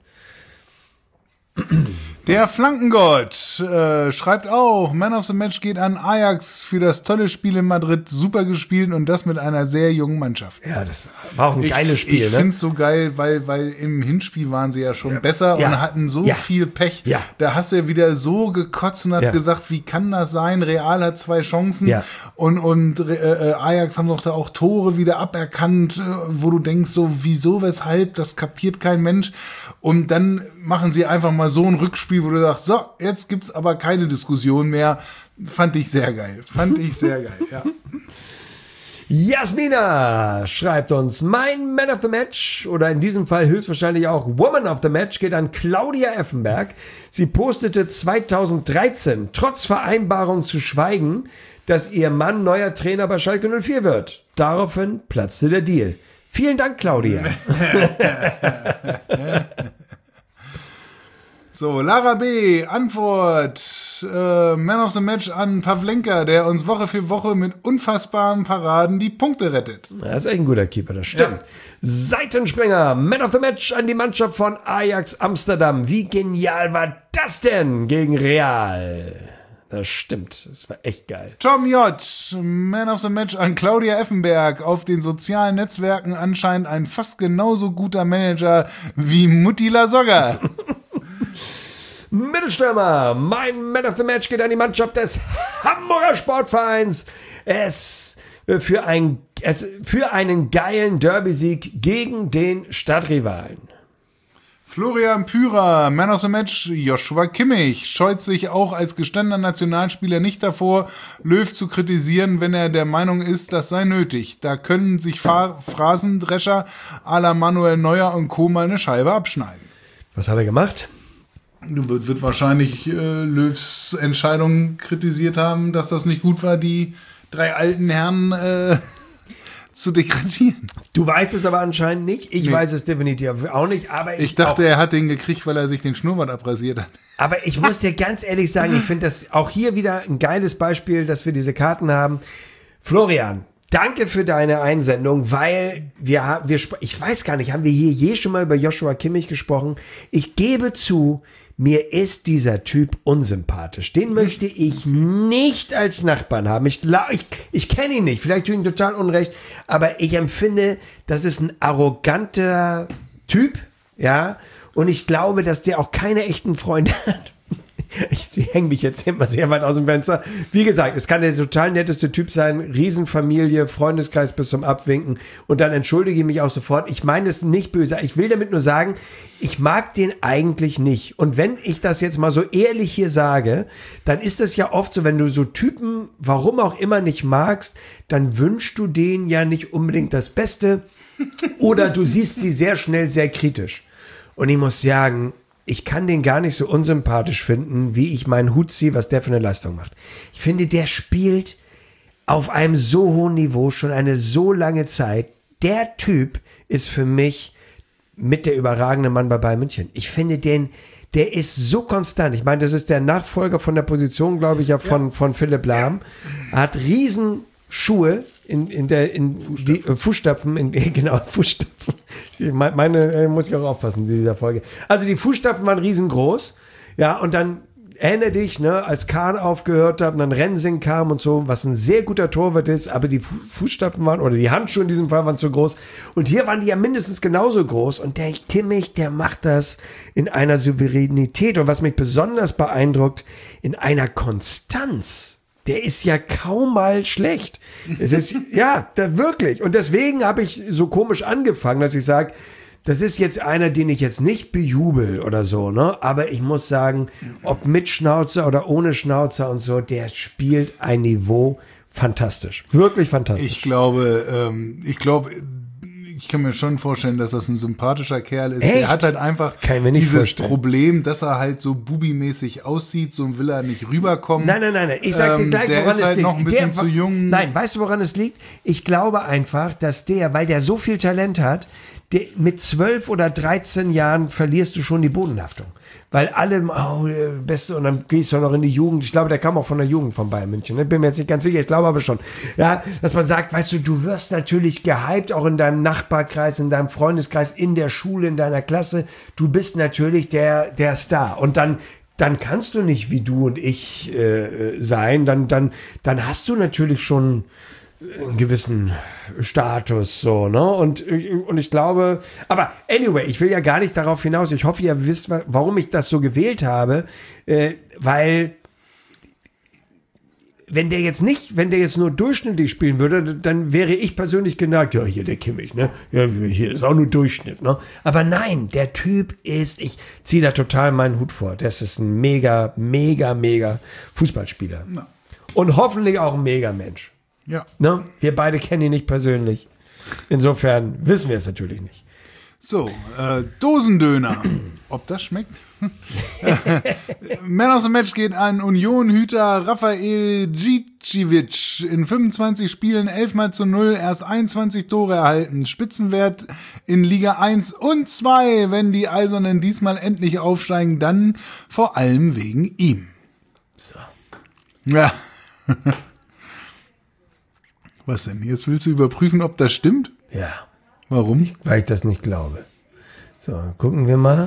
Der Flankengott schreibt auch, Man of the Match geht an Ajax für das tolle Spiel in Madrid, super gespielt und das mit einer sehr jungen Mannschaft. Ja, das war auch ein geiles Spiel. Ich finde es so geil, weil im Hinspiel waren sie ja schon besser und hatten so viel Pech. Ja. Da hast du ja wieder so gekotzt und hat gesagt, wie kann das sein? Real hat 2 Chancen und Ajax haben doch da auch Tore wieder aberkannt, wo du denkst so, wieso, weshalb, das kapiert kein Mensch. Und dann machen sie einfach mal so ein Rückspiel, wo du sagst, so, jetzt gibt's aber keine Diskussion mehr. Fand ich sehr geil, ja. Jasmina schreibt uns, mein Man of the Match oder in diesem Fall höchstwahrscheinlich auch Woman of the Match geht an Claudia Effenberg. Sie postete 2013 trotz Vereinbarung zu schweigen, dass ihr Mann neuer Trainer bei Schalke 04 wird. Daraufhin platzte der Deal. Vielen Dank, Claudia. So, Lara B. Antwort. Man of the Match an Pavlenka, der uns Woche für Woche mit unfassbaren Paraden die Punkte rettet. Das ist echt ein guter Keeper, das stimmt. Ja. Seitenspringer, Man of the Match an die Mannschaft von Ajax Amsterdam. Wie genial war das denn gegen Real? Das stimmt, das war echt geil. Tom J., Man of the Match an Claudia Effenberg. Auf den sozialen Netzwerken anscheinend ein fast genauso guter Manager wie Mutti Lasogga. Mittelstürmer, mein Man of the Match geht an die Mannschaft des Hamburger Sportvereins. Es für einen geilen Derby-Sieg gegen den Stadtrivalen. Florian Pürer, Man of the Match, Joshua Kimmich, scheut sich auch als gestandener Nationalspieler nicht davor, Löw zu kritisieren, wenn er der Meinung ist, das sei nötig. Da können sich Phrasendrescher à la Manuel Neuer und Co. mal eine Scheibe abschneiden. Was hat er gemacht? Wird wahrscheinlich Löws Entscheidung kritisiert haben, dass das nicht gut war, die 3 alten Herren zu degradieren. Du weißt es aber anscheinend nicht. Ich weiß es definitiv auch nicht. Aber Ich dachte, er hat den gekriegt, weil er sich den Schnurrbart abrasiert hat. Aber ich muss dir ganz ehrlich sagen, ich finde das auch hier wieder ein geiles Beispiel, dass wir diese Karten haben. Florian, danke für deine Einsendung, weil ich weiß gar nicht, haben wir hier je schon mal über Joshua Kimmich gesprochen? Ich gebe zu, mir ist dieser Typ unsympathisch. Den möchte ich nicht als Nachbarn haben. Ich kenne ihn nicht, vielleicht tue ich ihm total unrecht, aber ich empfinde, das ist ein arroganter Typ, ja, und ich glaube, dass der auch keine echten Freunde hat. Ich hänge mich jetzt immer sehr weit aus dem Fenster. Wie gesagt, es kann der total netteste Typ sein, Riesenfamilie, Freundeskreis bis zum Abwinken und dann entschuldige ich mich auch sofort. Ich meine es nicht böse. Ich will damit nur sagen, ich mag den eigentlich nicht. Und wenn ich das jetzt mal so ehrlich hier sage, dann ist es ja oft so, wenn du so Typen, warum auch immer, nicht magst, dann wünschst du denen ja nicht unbedingt das Beste oder du siehst sie sehr schnell sehr kritisch. Und ich muss sagen, ich kann den gar nicht so unsympathisch finden, wie ich meinen Hut ziehe, was der für eine Leistung macht. Ich finde, der spielt auf einem so hohen Niveau schon eine so lange Zeit. Der Typ ist für mich mit der überragende Mann bei Bayern München. Ich finde der ist so konstant. Ich meine, das ist der Nachfolger von der Position, glaube ich, ja, von Philipp Lahm. Er hat Riesenschuhe die Fußstapfen, genau, Fußstapfen. Meine muss ich auch aufpassen in dieser Folge. Also die Fußstapfen waren riesengroß, ja, und dann erinnere dich, ne, als Kahn aufgehört hat und dann Rensing kam und so, was ein sehr guter Torwart ist, aber die Fußstapfen waren, oder die Handschuhe in diesem Fall waren zu groß. Und hier waren die ja mindestens genauso groß. Und der Kimmich, der macht das in einer Souveränität. Und was mich besonders beeindruckt, in einer Konstanz. Der ist ja kaum mal schlecht. Es ist, ja, wirklich. Und deswegen habe ich so komisch angefangen, dass ich sage, das ist jetzt einer, den ich jetzt nicht bejubel oder so, ne? Aber ich muss sagen, ob mit Schnauzer oder ohne Schnauzer und so, der spielt ein Niveau fantastisch. Wirklich fantastisch. Ich kann mir schon vorstellen, dass das ein sympathischer Kerl ist. Echt? Der hat halt einfach dieses vorstellen. Problem, dass er halt so bubimäßig aussieht, so will er nicht rüberkommen. Nein. Ich sag dir gleich, woran es liegt. Der ist halt noch ein bisschen zu jung. Nein, weißt du, woran es liegt? Ich glaube einfach, dass weil der so viel Talent hat, mit 12 oder 13 Jahren verlierst du schon die Bodenhaftung. Weil alle, Beste, und dann gehst du noch in die Jugend. Ich glaube, der kam auch von der Jugend von Bayern München. Ne? Bin mir jetzt nicht ganz sicher, ich glaube aber schon. Ja, dass man sagt, weißt du wirst natürlich gehypt, auch in deinem Nachbarkreis, in deinem Freundeskreis, in der Schule, in deiner Klasse. Du bist natürlich der Star. Und dann kannst du nicht wie du und ich sein. Dann hast du natürlich schon einen gewissen Status, so, ne? Und ich glaube, aber anyway, ich will ja gar nicht darauf hinaus. Ich hoffe, ihr wisst, warum ich das so gewählt habe, weil wenn der jetzt nur durchschnittlich spielen würde, dann wäre ich persönlich geneigt, ja, hier der Kimmich, ne? Ja, hier ist auch nur Durchschnitt, ne? Aber nein, der Typ ich ziehe da total meinen Hut vor. Das ist ein mega, mega, mega Fußballspieler. Ja. Und hoffentlich auch ein mega Mensch. Ja. Ne? Wir beide kennen ihn nicht persönlich. Insofern wissen wir es natürlich nicht. So, Dosendöner. Ob das schmeckt? Man of the Match geht an Union-Hüter Rafael Djicivic. In 25 Spielen 11-0, erst 21 Tore erhalten. Spitzenwert in Liga 1 und 2. Wenn die Eisernen diesmal endlich aufsteigen, dann vor allem wegen ihm. So. Ja. Was denn? Jetzt willst du überprüfen, ob das stimmt? Ja. Warum? Weil ich das nicht glaube. So, gucken wir mal.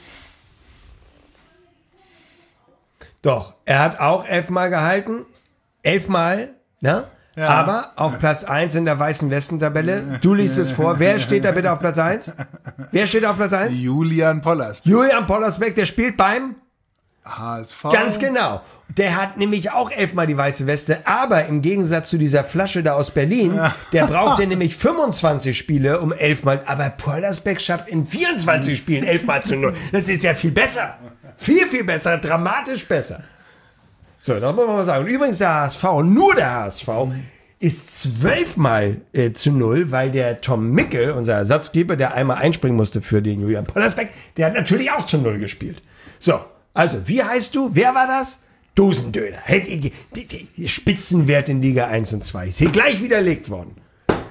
Doch, er hat auch 11 Mal gehalten. 11 Mal, ne? Ja. Aber auf Platz 1 in der weißen Westentabelle. Du liest es vor. Wer steht da bitte auf Platz 1? Wer steht auf Platz 1? Julian Pollersbeck. Julian Pollersbeck, der spielt beim HSV. Ganz genau. Der hat nämlich auch 11 Mal die weiße Weste, aber im Gegensatz zu dieser Flasche da aus Berlin, der brauchte nämlich 25 Spiele um 11 Mal, aber Pollersbeck schafft in 24 Spielen 11 Mal zu 0. Das ist ja viel besser. Viel, viel besser, dramatisch besser. So, das muss man mal sagen. Und übrigens der HSV, nur der HSV, ist 12 Mal zu 0, weil der Tom Mickel, unser Ersatzkeeper, der einmal einspringen musste für den Julian Pollersbeck, der hat natürlich auch zu 0 gespielt. So, also, wie heißt du? Wer war das? Dosendöner. Die Spitzenwert in Liga 1 und 2 ist hier gleich widerlegt worden.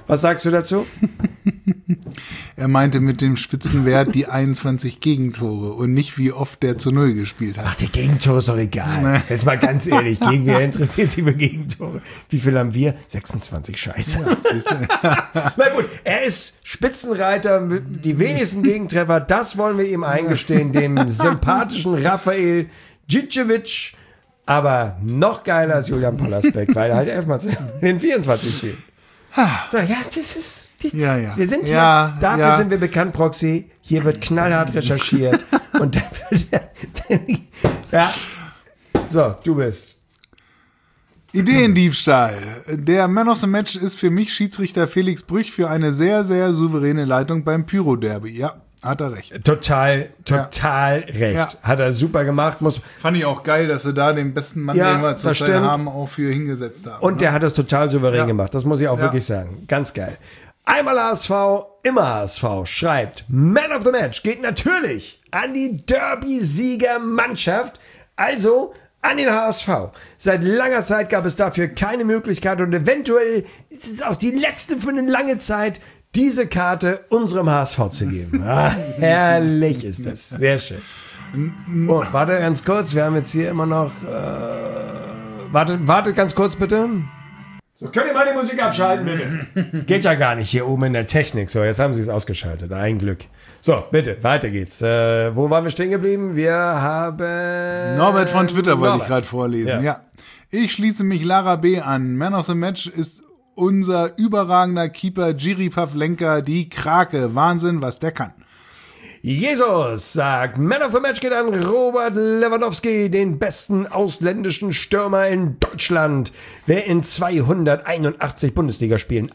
Was sagst du dazu? Er meinte mit dem Spitzenwert die 21 Gegentore und nicht, wie oft der zu 0 gespielt hat. Ach, die Gegentore ist doch egal. Jetzt mal ganz ehrlich, wer interessiert sich für Gegentore? Wie viel haben wir? 26, scheiße. Na gut, er ist Spitzenreiter, die wenigsten Gegentreffer, das wollen wir ihm eingestehen, dem sympathischen Rafael Djidjevic, aber noch geiler als Julian Pollersbeck, weil er halt 11 Mal den 24 spielt. So, ja, das ist... Ja. Wir sind hier, dafür sind wir bekannt, Proxy. Hier wird knallhart recherchiert. Und dann wird ja. So, du bist. Ideendiebstahl. Der Man of the Match ist für mich Schiedsrichter Felix Brüch für eine sehr, sehr souveräne Leitung beim Pyro-Derby. Ja, hat er recht. Total recht. Ja. Hat er super gemacht. Fand ich auch geil, dass sie da den besten Mann, den wir zur Zeit haben, auch für hingesetzt haben. Und der hat das total souverän gemacht. Das muss ich auch wirklich sagen. Ganz geil. Einmal HSV, immer HSV, schreibt, Man of the Match geht natürlich an die Derby-Sieger-Mannschaft, also an den HSV. Seit langer Zeit gab es dafür keine Möglichkeit und eventuell ist es auch die letzte für eine lange Zeit, diese Karte unserem HSV zu geben. Herrlich ist das. Sehr schön. Oh, warte ganz kurz, wir haben jetzt hier immer noch... Wartet ganz kurz bitte. So, könnt ihr mal die Musik abschalten, bitte? Geht ja gar nicht hier oben in der Technik. So, jetzt haben sie es ausgeschaltet. Ein Glück. So, bitte, weiter geht's. Wo waren wir stehen geblieben? Wir haben... Norbert von Twitter wollte ich gerade vorlesen. Ja. Ich schließe mich Lara B. an. Man of the Match ist unser überragender Keeper Jiri Pavlenka, die Krake. Wahnsinn, was der kann. Jesus sagt, Man of the Match geht an Robert Lewandowski, den besten ausländischen Stürmer in Deutschland. Wer in 281 Bundesligaspielen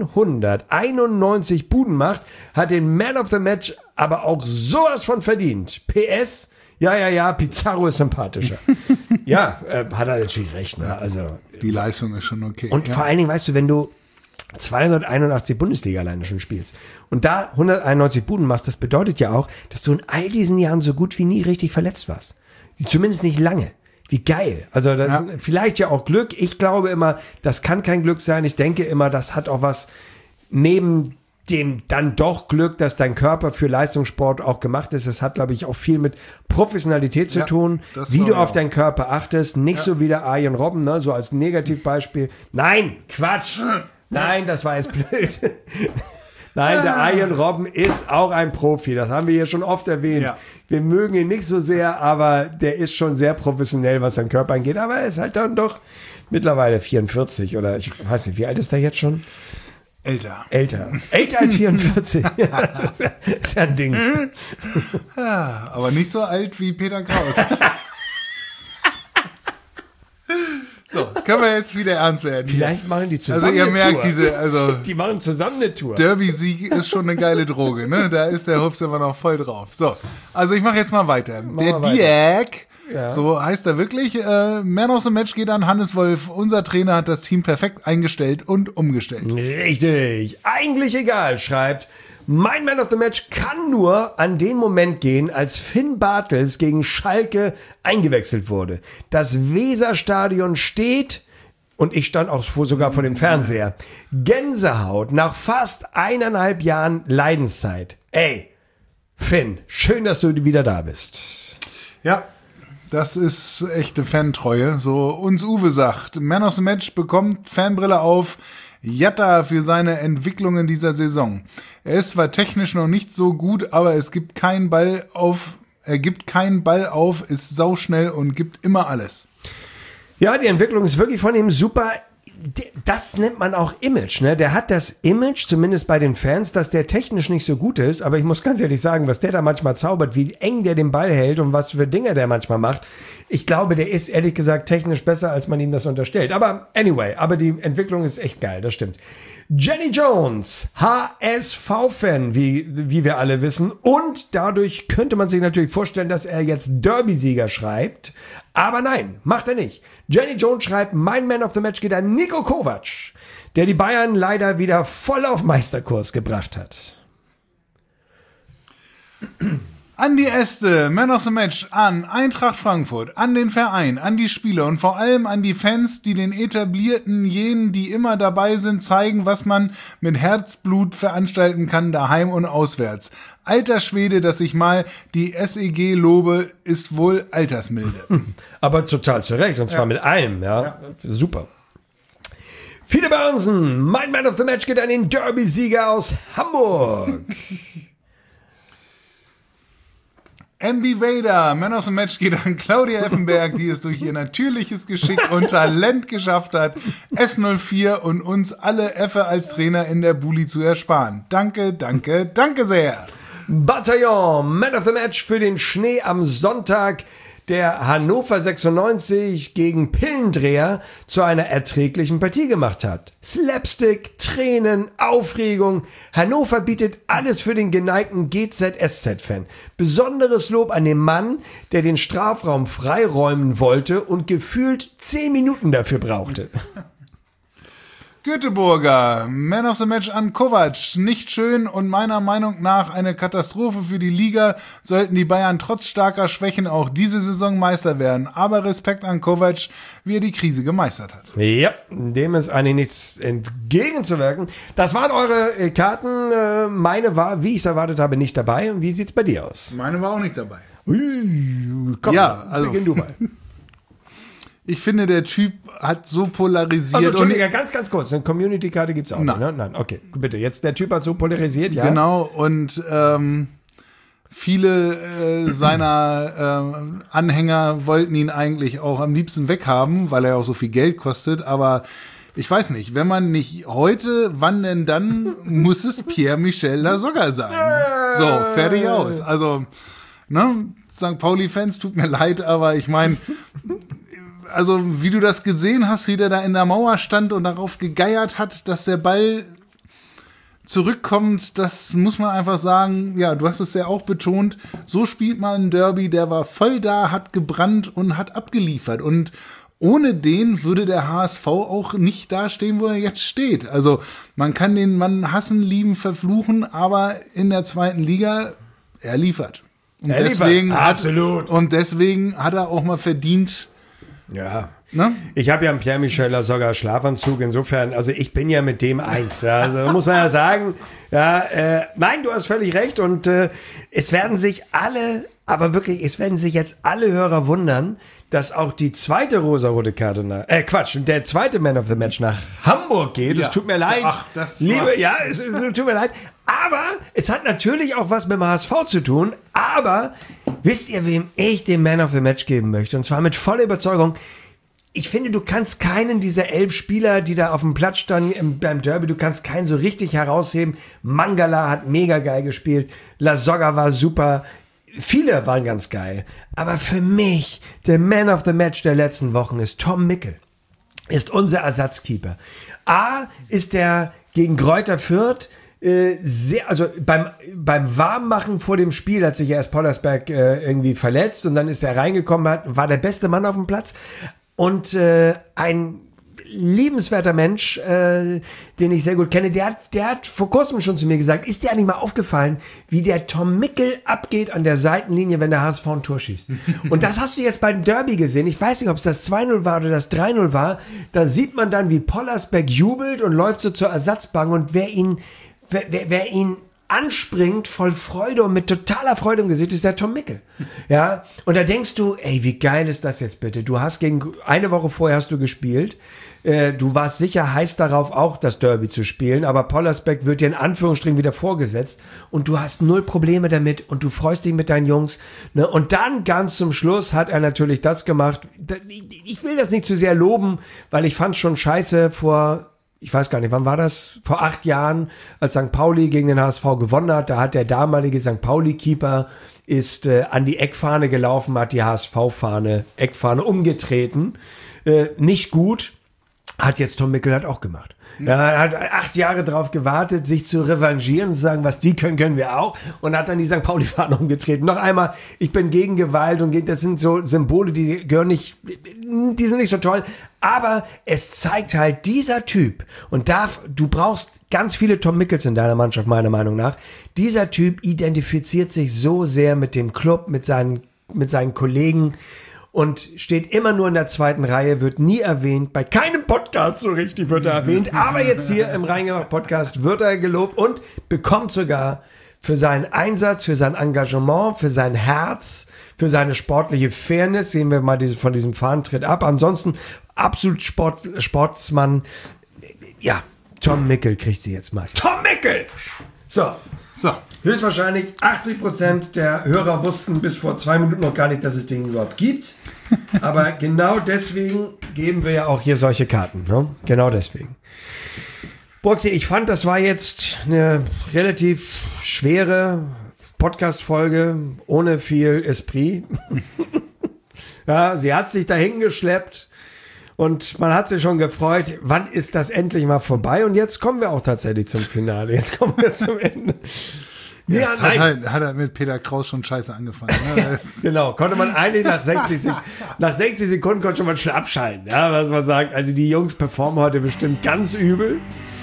191 Buden macht, hat den Man of the Match aber auch sowas von verdient. PS, ja, Pizarro ist sympathischer. Ja, hat er natürlich recht. Ne? Also, die Leistung ist schon okay. Und vor allen Dingen, weißt du, wenn du 281 Bundesliga alleine schon spielst und da 191 Buden machst, das bedeutet ja auch, dass du in all diesen Jahren so gut wie nie richtig verletzt warst. Zumindest nicht lange. Wie geil. Also das ist vielleicht ja auch Glück. Ich glaube immer, das kann kein Glück sein. Ich denke immer, das hat auch was neben dem dann doch Glück, dass dein Körper für Leistungssport auch gemacht ist. Das hat, glaube ich, auch viel mit Professionalität zu tun, wie du auf deinen Körper achtest. Nicht so wie der Arjen Robben, ne? So als Negativbeispiel. Nein, Quatsch. Nein, das war jetzt blöd. Nein, der Arjen Robben ist auch ein Profi. Das haben wir hier schon oft erwähnt. Ja. Wir mögen ihn nicht so sehr, aber der ist schon sehr professionell, was seinen Körper angeht. Aber er ist halt dann doch mittlerweile 44 oder ich weiß nicht, wie alt ist er jetzt schon? Älter als 44. Ja, das ist ja ein Ding. Ja, aber nicht so alt wie Peter Kraus. So, können wir jetzt wieder ernst werden. Vielleicht machen die zusammen eine Tour. Also ihr merkt, die machen zusammen eine Tour. Derby-Sieg ist schon eine geile Droge, ne? Da ist der Hubs immer noch voll drauf. So, also ich mache jetzt mal weiter. Der Diak, so heißt er wirklich, Man of the Match geht an Hannes Wolf. Unser Trainer hat das Team perfekt eingestellt und umgestellt. Richtig. Eigentlich egal, schreibt... Mein Man of the Match kann nur an den Moment gehen, als Finn Bartels gegen Schalke eingewechselt wurde. Das Weserstadion steht, und ich stand auch sogar vor dem Fernseher, Gänsehaut nach fast 1,5 Jahren Leidenszeit. Ey, Finn, schön, dass du wieder da bist. Ja, das ist echte Fantreue. So uns Uwe sagt, Man of the Match bekommt Fanbrille auf, Jatta für seine Entwicklung in dieser Saison. Er ist zwar technisch noch nicht so gut, aber es gibt keinen Ball auf, er gibt keinen Ball auf, ist sauschnell und gibt immer alles. Ja, die Entwicklung ist wirklich von ihm super. Das nennt man auch Image, ne? Der hat das Image, zumindest bei den Fans, dass der technisch nicht so gut ist, aber ich muss ganz ehrlich sagen, was der da manchmal zaubert, wie eng der den Ball hält und was für Dinge der manchmal macht. Ich glaube, der ist ehrlich gesagt technisch besser, als man ihm das unterstellt. Aber anyway, aber die Entwicklung ist echt geil, das stimmt. Jenny Jones, HSV-Fan, wie wir alle wissen. Und dadurch könnte man sich natürlich vorstellen, dass er jetzt Derby-Sieger schreibt. Aber nein, macht er nicht. Jenny Jones schreibt, mein Man of the Match geht an Niko Kovac, der die Bayern leider wieder voll auf Meisterkurs gebracht hat. An die Äste, Man of the Match, an Eintracht Frankfurt, an den Verein, an die Spieler und vor allem an die Fans, die den etablierten, jenen, die immer dabei sind, zeigen, was man mit Herzblut veranstalten kann, daheim und auswärts. Alter Schwede, dass ich mal die SEG lobe, ist wohl altersmilde. Aber total zu Recht, und zwar mit allem, ja. Super. Fiete Börnsen, mein Man of the Match geht an den Derby-Sieger aus Hamburg. MB Vader, Man of the Match geht an Claudia Effenberg, die es durch ihr natürliches Geschick und Talent geschafft hat, S04 und uns alle Effe als Trainer in der Bulli zu ersparen. Danke, danke, danke sehr. Bataillon, Man of the Match für den Schnee am Sonntag, der Hannover 96 gegen Pillendreher zu einer erträglichen Partie gemacht hat. Slapstick, Tränen, Aufregung. Hannover bietet alles für den geneigten GZSZ-Fan. Besonderes Lob an den Mann, der den Strafraum freiräumen wollte und gefühlt 10 Minuten dafür brauchte. Göteborger, Man of the Match an Kovac, nicht schön und meiner Meinung nach eine Katastrophe für die Liga, sollten die Bayern trotz starker Schwächen auch diese Saison Meister werden. Aber Respekt an Kovac, wie er die Krise gemeistert hat. Ja, dem ist eigentlich nichts entgegenzuwirken. Das waren eure Karten. Meine war, wie ich es erwartet habe, nicht dabei. Und wie sieht's bei dir aus? Meine war auch nicht dabei. Komm, Ja, also beginn du mal. ich finde, der Typ hat so polarisiert. Also, Entschuldigung, ganz kurz. Eine Community-Karte gibt es auch Nein. nicht, ne? Nein, okay, bitte. Jetzt, der Typ hat so polarisiert, ja? Genau, und viele seiner Anhänger wollten ihn eigentlich auch am liebsten weghaben, weil er auch so viel Geld kostet, aber ich weiß nicht, wenn man nicht heute, wann denn dann, muss es Pierre-Michel Lasogga sein. So, fertig aus. Also, ne, St. Pauli-Fans, tut mir leid, aber ich meine, also wie du das gesehen hast, wie der da in der Mauer stand und darauf gegeiert hat, dass der Ball zurückkommt, das muss man einfach sagen, ja, du hast es ja auch betont, so spielt man ein Derby, der war voll da, hat gebrannt und hat abgeliefert und ohne den würde der HSV auch nicht da stehen, wo er jetzt steht. Also man kann den Mann hassen, lieben, verfluchen, aber in der zweiten Liga, er liefert. Und absolut. Und deswegen hat er auch mal verdient. Ja. Ne? Ich habe ja einen Pierre-Michel Lasogga Schlafanzug, insofern, also ich bin ja mit dem eins. Ja, also muss man ja sagen, ja, nein, du hast völlig recht und es werden sich alle, aber wirklich, es werden sich jetzt alle Hörer wundern, dass auch die zweite rosarote Karte der zweite Man of the Match nach Hamburg geht. Ja. Es tut mir leid. Ach, das es tut mir leid. Aber es hat natürlich auch was mit dem HSV zu tun. Aber wisst ihr, wem ich den Man of the Match geben möchte? Und zwar mit voller Überzeugung. Ich finde, du kannst keinen dieser 11 Spieler, die da auf dem Platz standen beim Derby, du kannst keinen so richtig herausheben. Mangala hat mega geil gespielt. Lasogga war super. Viele waren ganz geil. Aber für mich, der Man of the Match der letzten Wochen ist Tom Mickel. Ist unser Ersatzkeeper. Ist der gegen Greuther Fürth also beim Warmmachen vor dem Spiel hat sich erst Pollersberg irgendwie verletzt und dann ist er reingekommen, war der beste Mann auf dem Platz und ein liebenswerter Mensch, den ich sehr gut kenne, der hat vor kurzem schon zu mir gesagt, ist dir eigentlich mal aufgefallen, wie der Tom Mickel abgeht an der Seitenlinie, wenn der HSV ein Tor schießt. Und das hast du jetzt beim Derby gesehen. Ich weiß nicht, ob es das 2-0 war oder das 3-0 war. Da sieht man dann, wie Pollersberg jubelt und läuft so zur Ersatzbank und wer ihn anspringt voll Freude und mit totaler Freude im Gesicht ist der Tom Mickel. Ja, und da denkst du, ey, wie geil ist das jetzt bitte? Du hast eine Woche vorher hast du gespielt. Du warst sicher heiß darauf, auch das Derby zu spielen, aber Pollersbeck wird dir in Anführungsstrichen wieder vorgesetzt und du hast 0 Probleme damit und du freust dich mit deinen Jungs. Ne? Und dann ganz zum Schluss hat er natürlich das gemacht. Ich will das nicht zu sehr loben, weil ich fand schon scheiße ich weiß gar nicht, wann war das? Vor 8 Jahren, als St. Pauli gegen den HSV gewonnen hat, da hat der damalige St. Pauli-Keeper ist an die Eckfahne gelaufen, hat die HSV-Eckfahne umgetreten. Nicht gut. Hat jetzt Tom Mickel auch gemacht. Er hat 8 Jahre drauf gewartet, sich zu revanchieren und zu sagen, was die können, können wir auch. Und hat dann die St. Pauli-Fahne umgetreten. Noch einmal, ich bin gegen Gewalt und das sind so Symbole, die gehören nicht, die sind nicht so toll. Aber es zeigt halt dieser Typ und du brauchst ganz viele Tom Mickels in deiner Mannschaft, meiner Meinung nach. Dieser Typ identifiziert sich so sehr mit dem Club, mit seinen Kollegen. Und steht immer nur in der zweiten Reihe, wird nie erwähnt. Bei keinem Podcast so richtig wird er erwähnt. Aber jetzt hier im Reingemacht-Podcast wird er gelobt und bekommt sogar für seinen Einsatz, für sein Engagement, für sein Herz, für seine sportliche Fairness, sehen wir mal von diesem Fahnentritt ab. Ansonsten absolut Sportsmann. Ja, Tom Mickel kriegt sie jetzt mal. Tom Mickel! So. Höchstwahrscheinlich 80% der Hörer wussten bis vor 2 Minuten noch gar nicht, dass es den überhaupt gibt. Aber genau deswegen geben wir ja auch hier solche Karten. Ne? Genau deswegen. Broxy, ich fand, das war jetzt eine relativ schwere Podcast-Folge ohne viel Esprit. Ja, sie hat sich dahin geschleppt. Und man hat sich schon gefreut, wann ist das endlich mal vorbei? Und jetzt kommen wir auch tatsächlich zum Finale. Jetzt kommen wir zum Ende. Ja, hat halt mit Peter Kraus schon scheiße angefangen. Ne? Genau, konnte man eigentlich nach 60 Sekunden konnte man schon abschalten. Ja, was man sagt. Also die Jungs performen heute bestimmt ganz übel.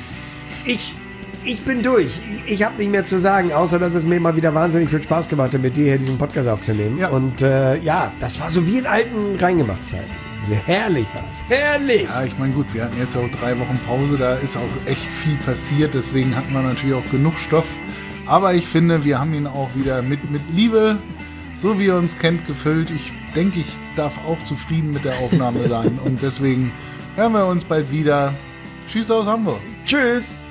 Ich bin durch. Ich habe nicht mehr zu sagen, außer dass es mir mal wieder wahnsinnig viel Spaß gemacht hat, mit dir hier diesen Podcast aufzunehmen. Ja. Und das war so wie in alten Reingemacht-Zeiten. Herrlich war's. Herrlich! Ja, ich meine, gut, wir hatten jetzt auch 3 Wochen Pause, da ist auch echt viel passiert, deswegen hatten wir natürlich auch genug Stoff. Aber ich finde, wir haben ihn auch wieder mit Liebe, so wie er uns kennt, gefüllt. Ich denke, ich darf auch zufrieden mit der Aufnahme sein. Und deswegen hören wir uns bald wieder. Tschüss aus Hamburg. Tschüss!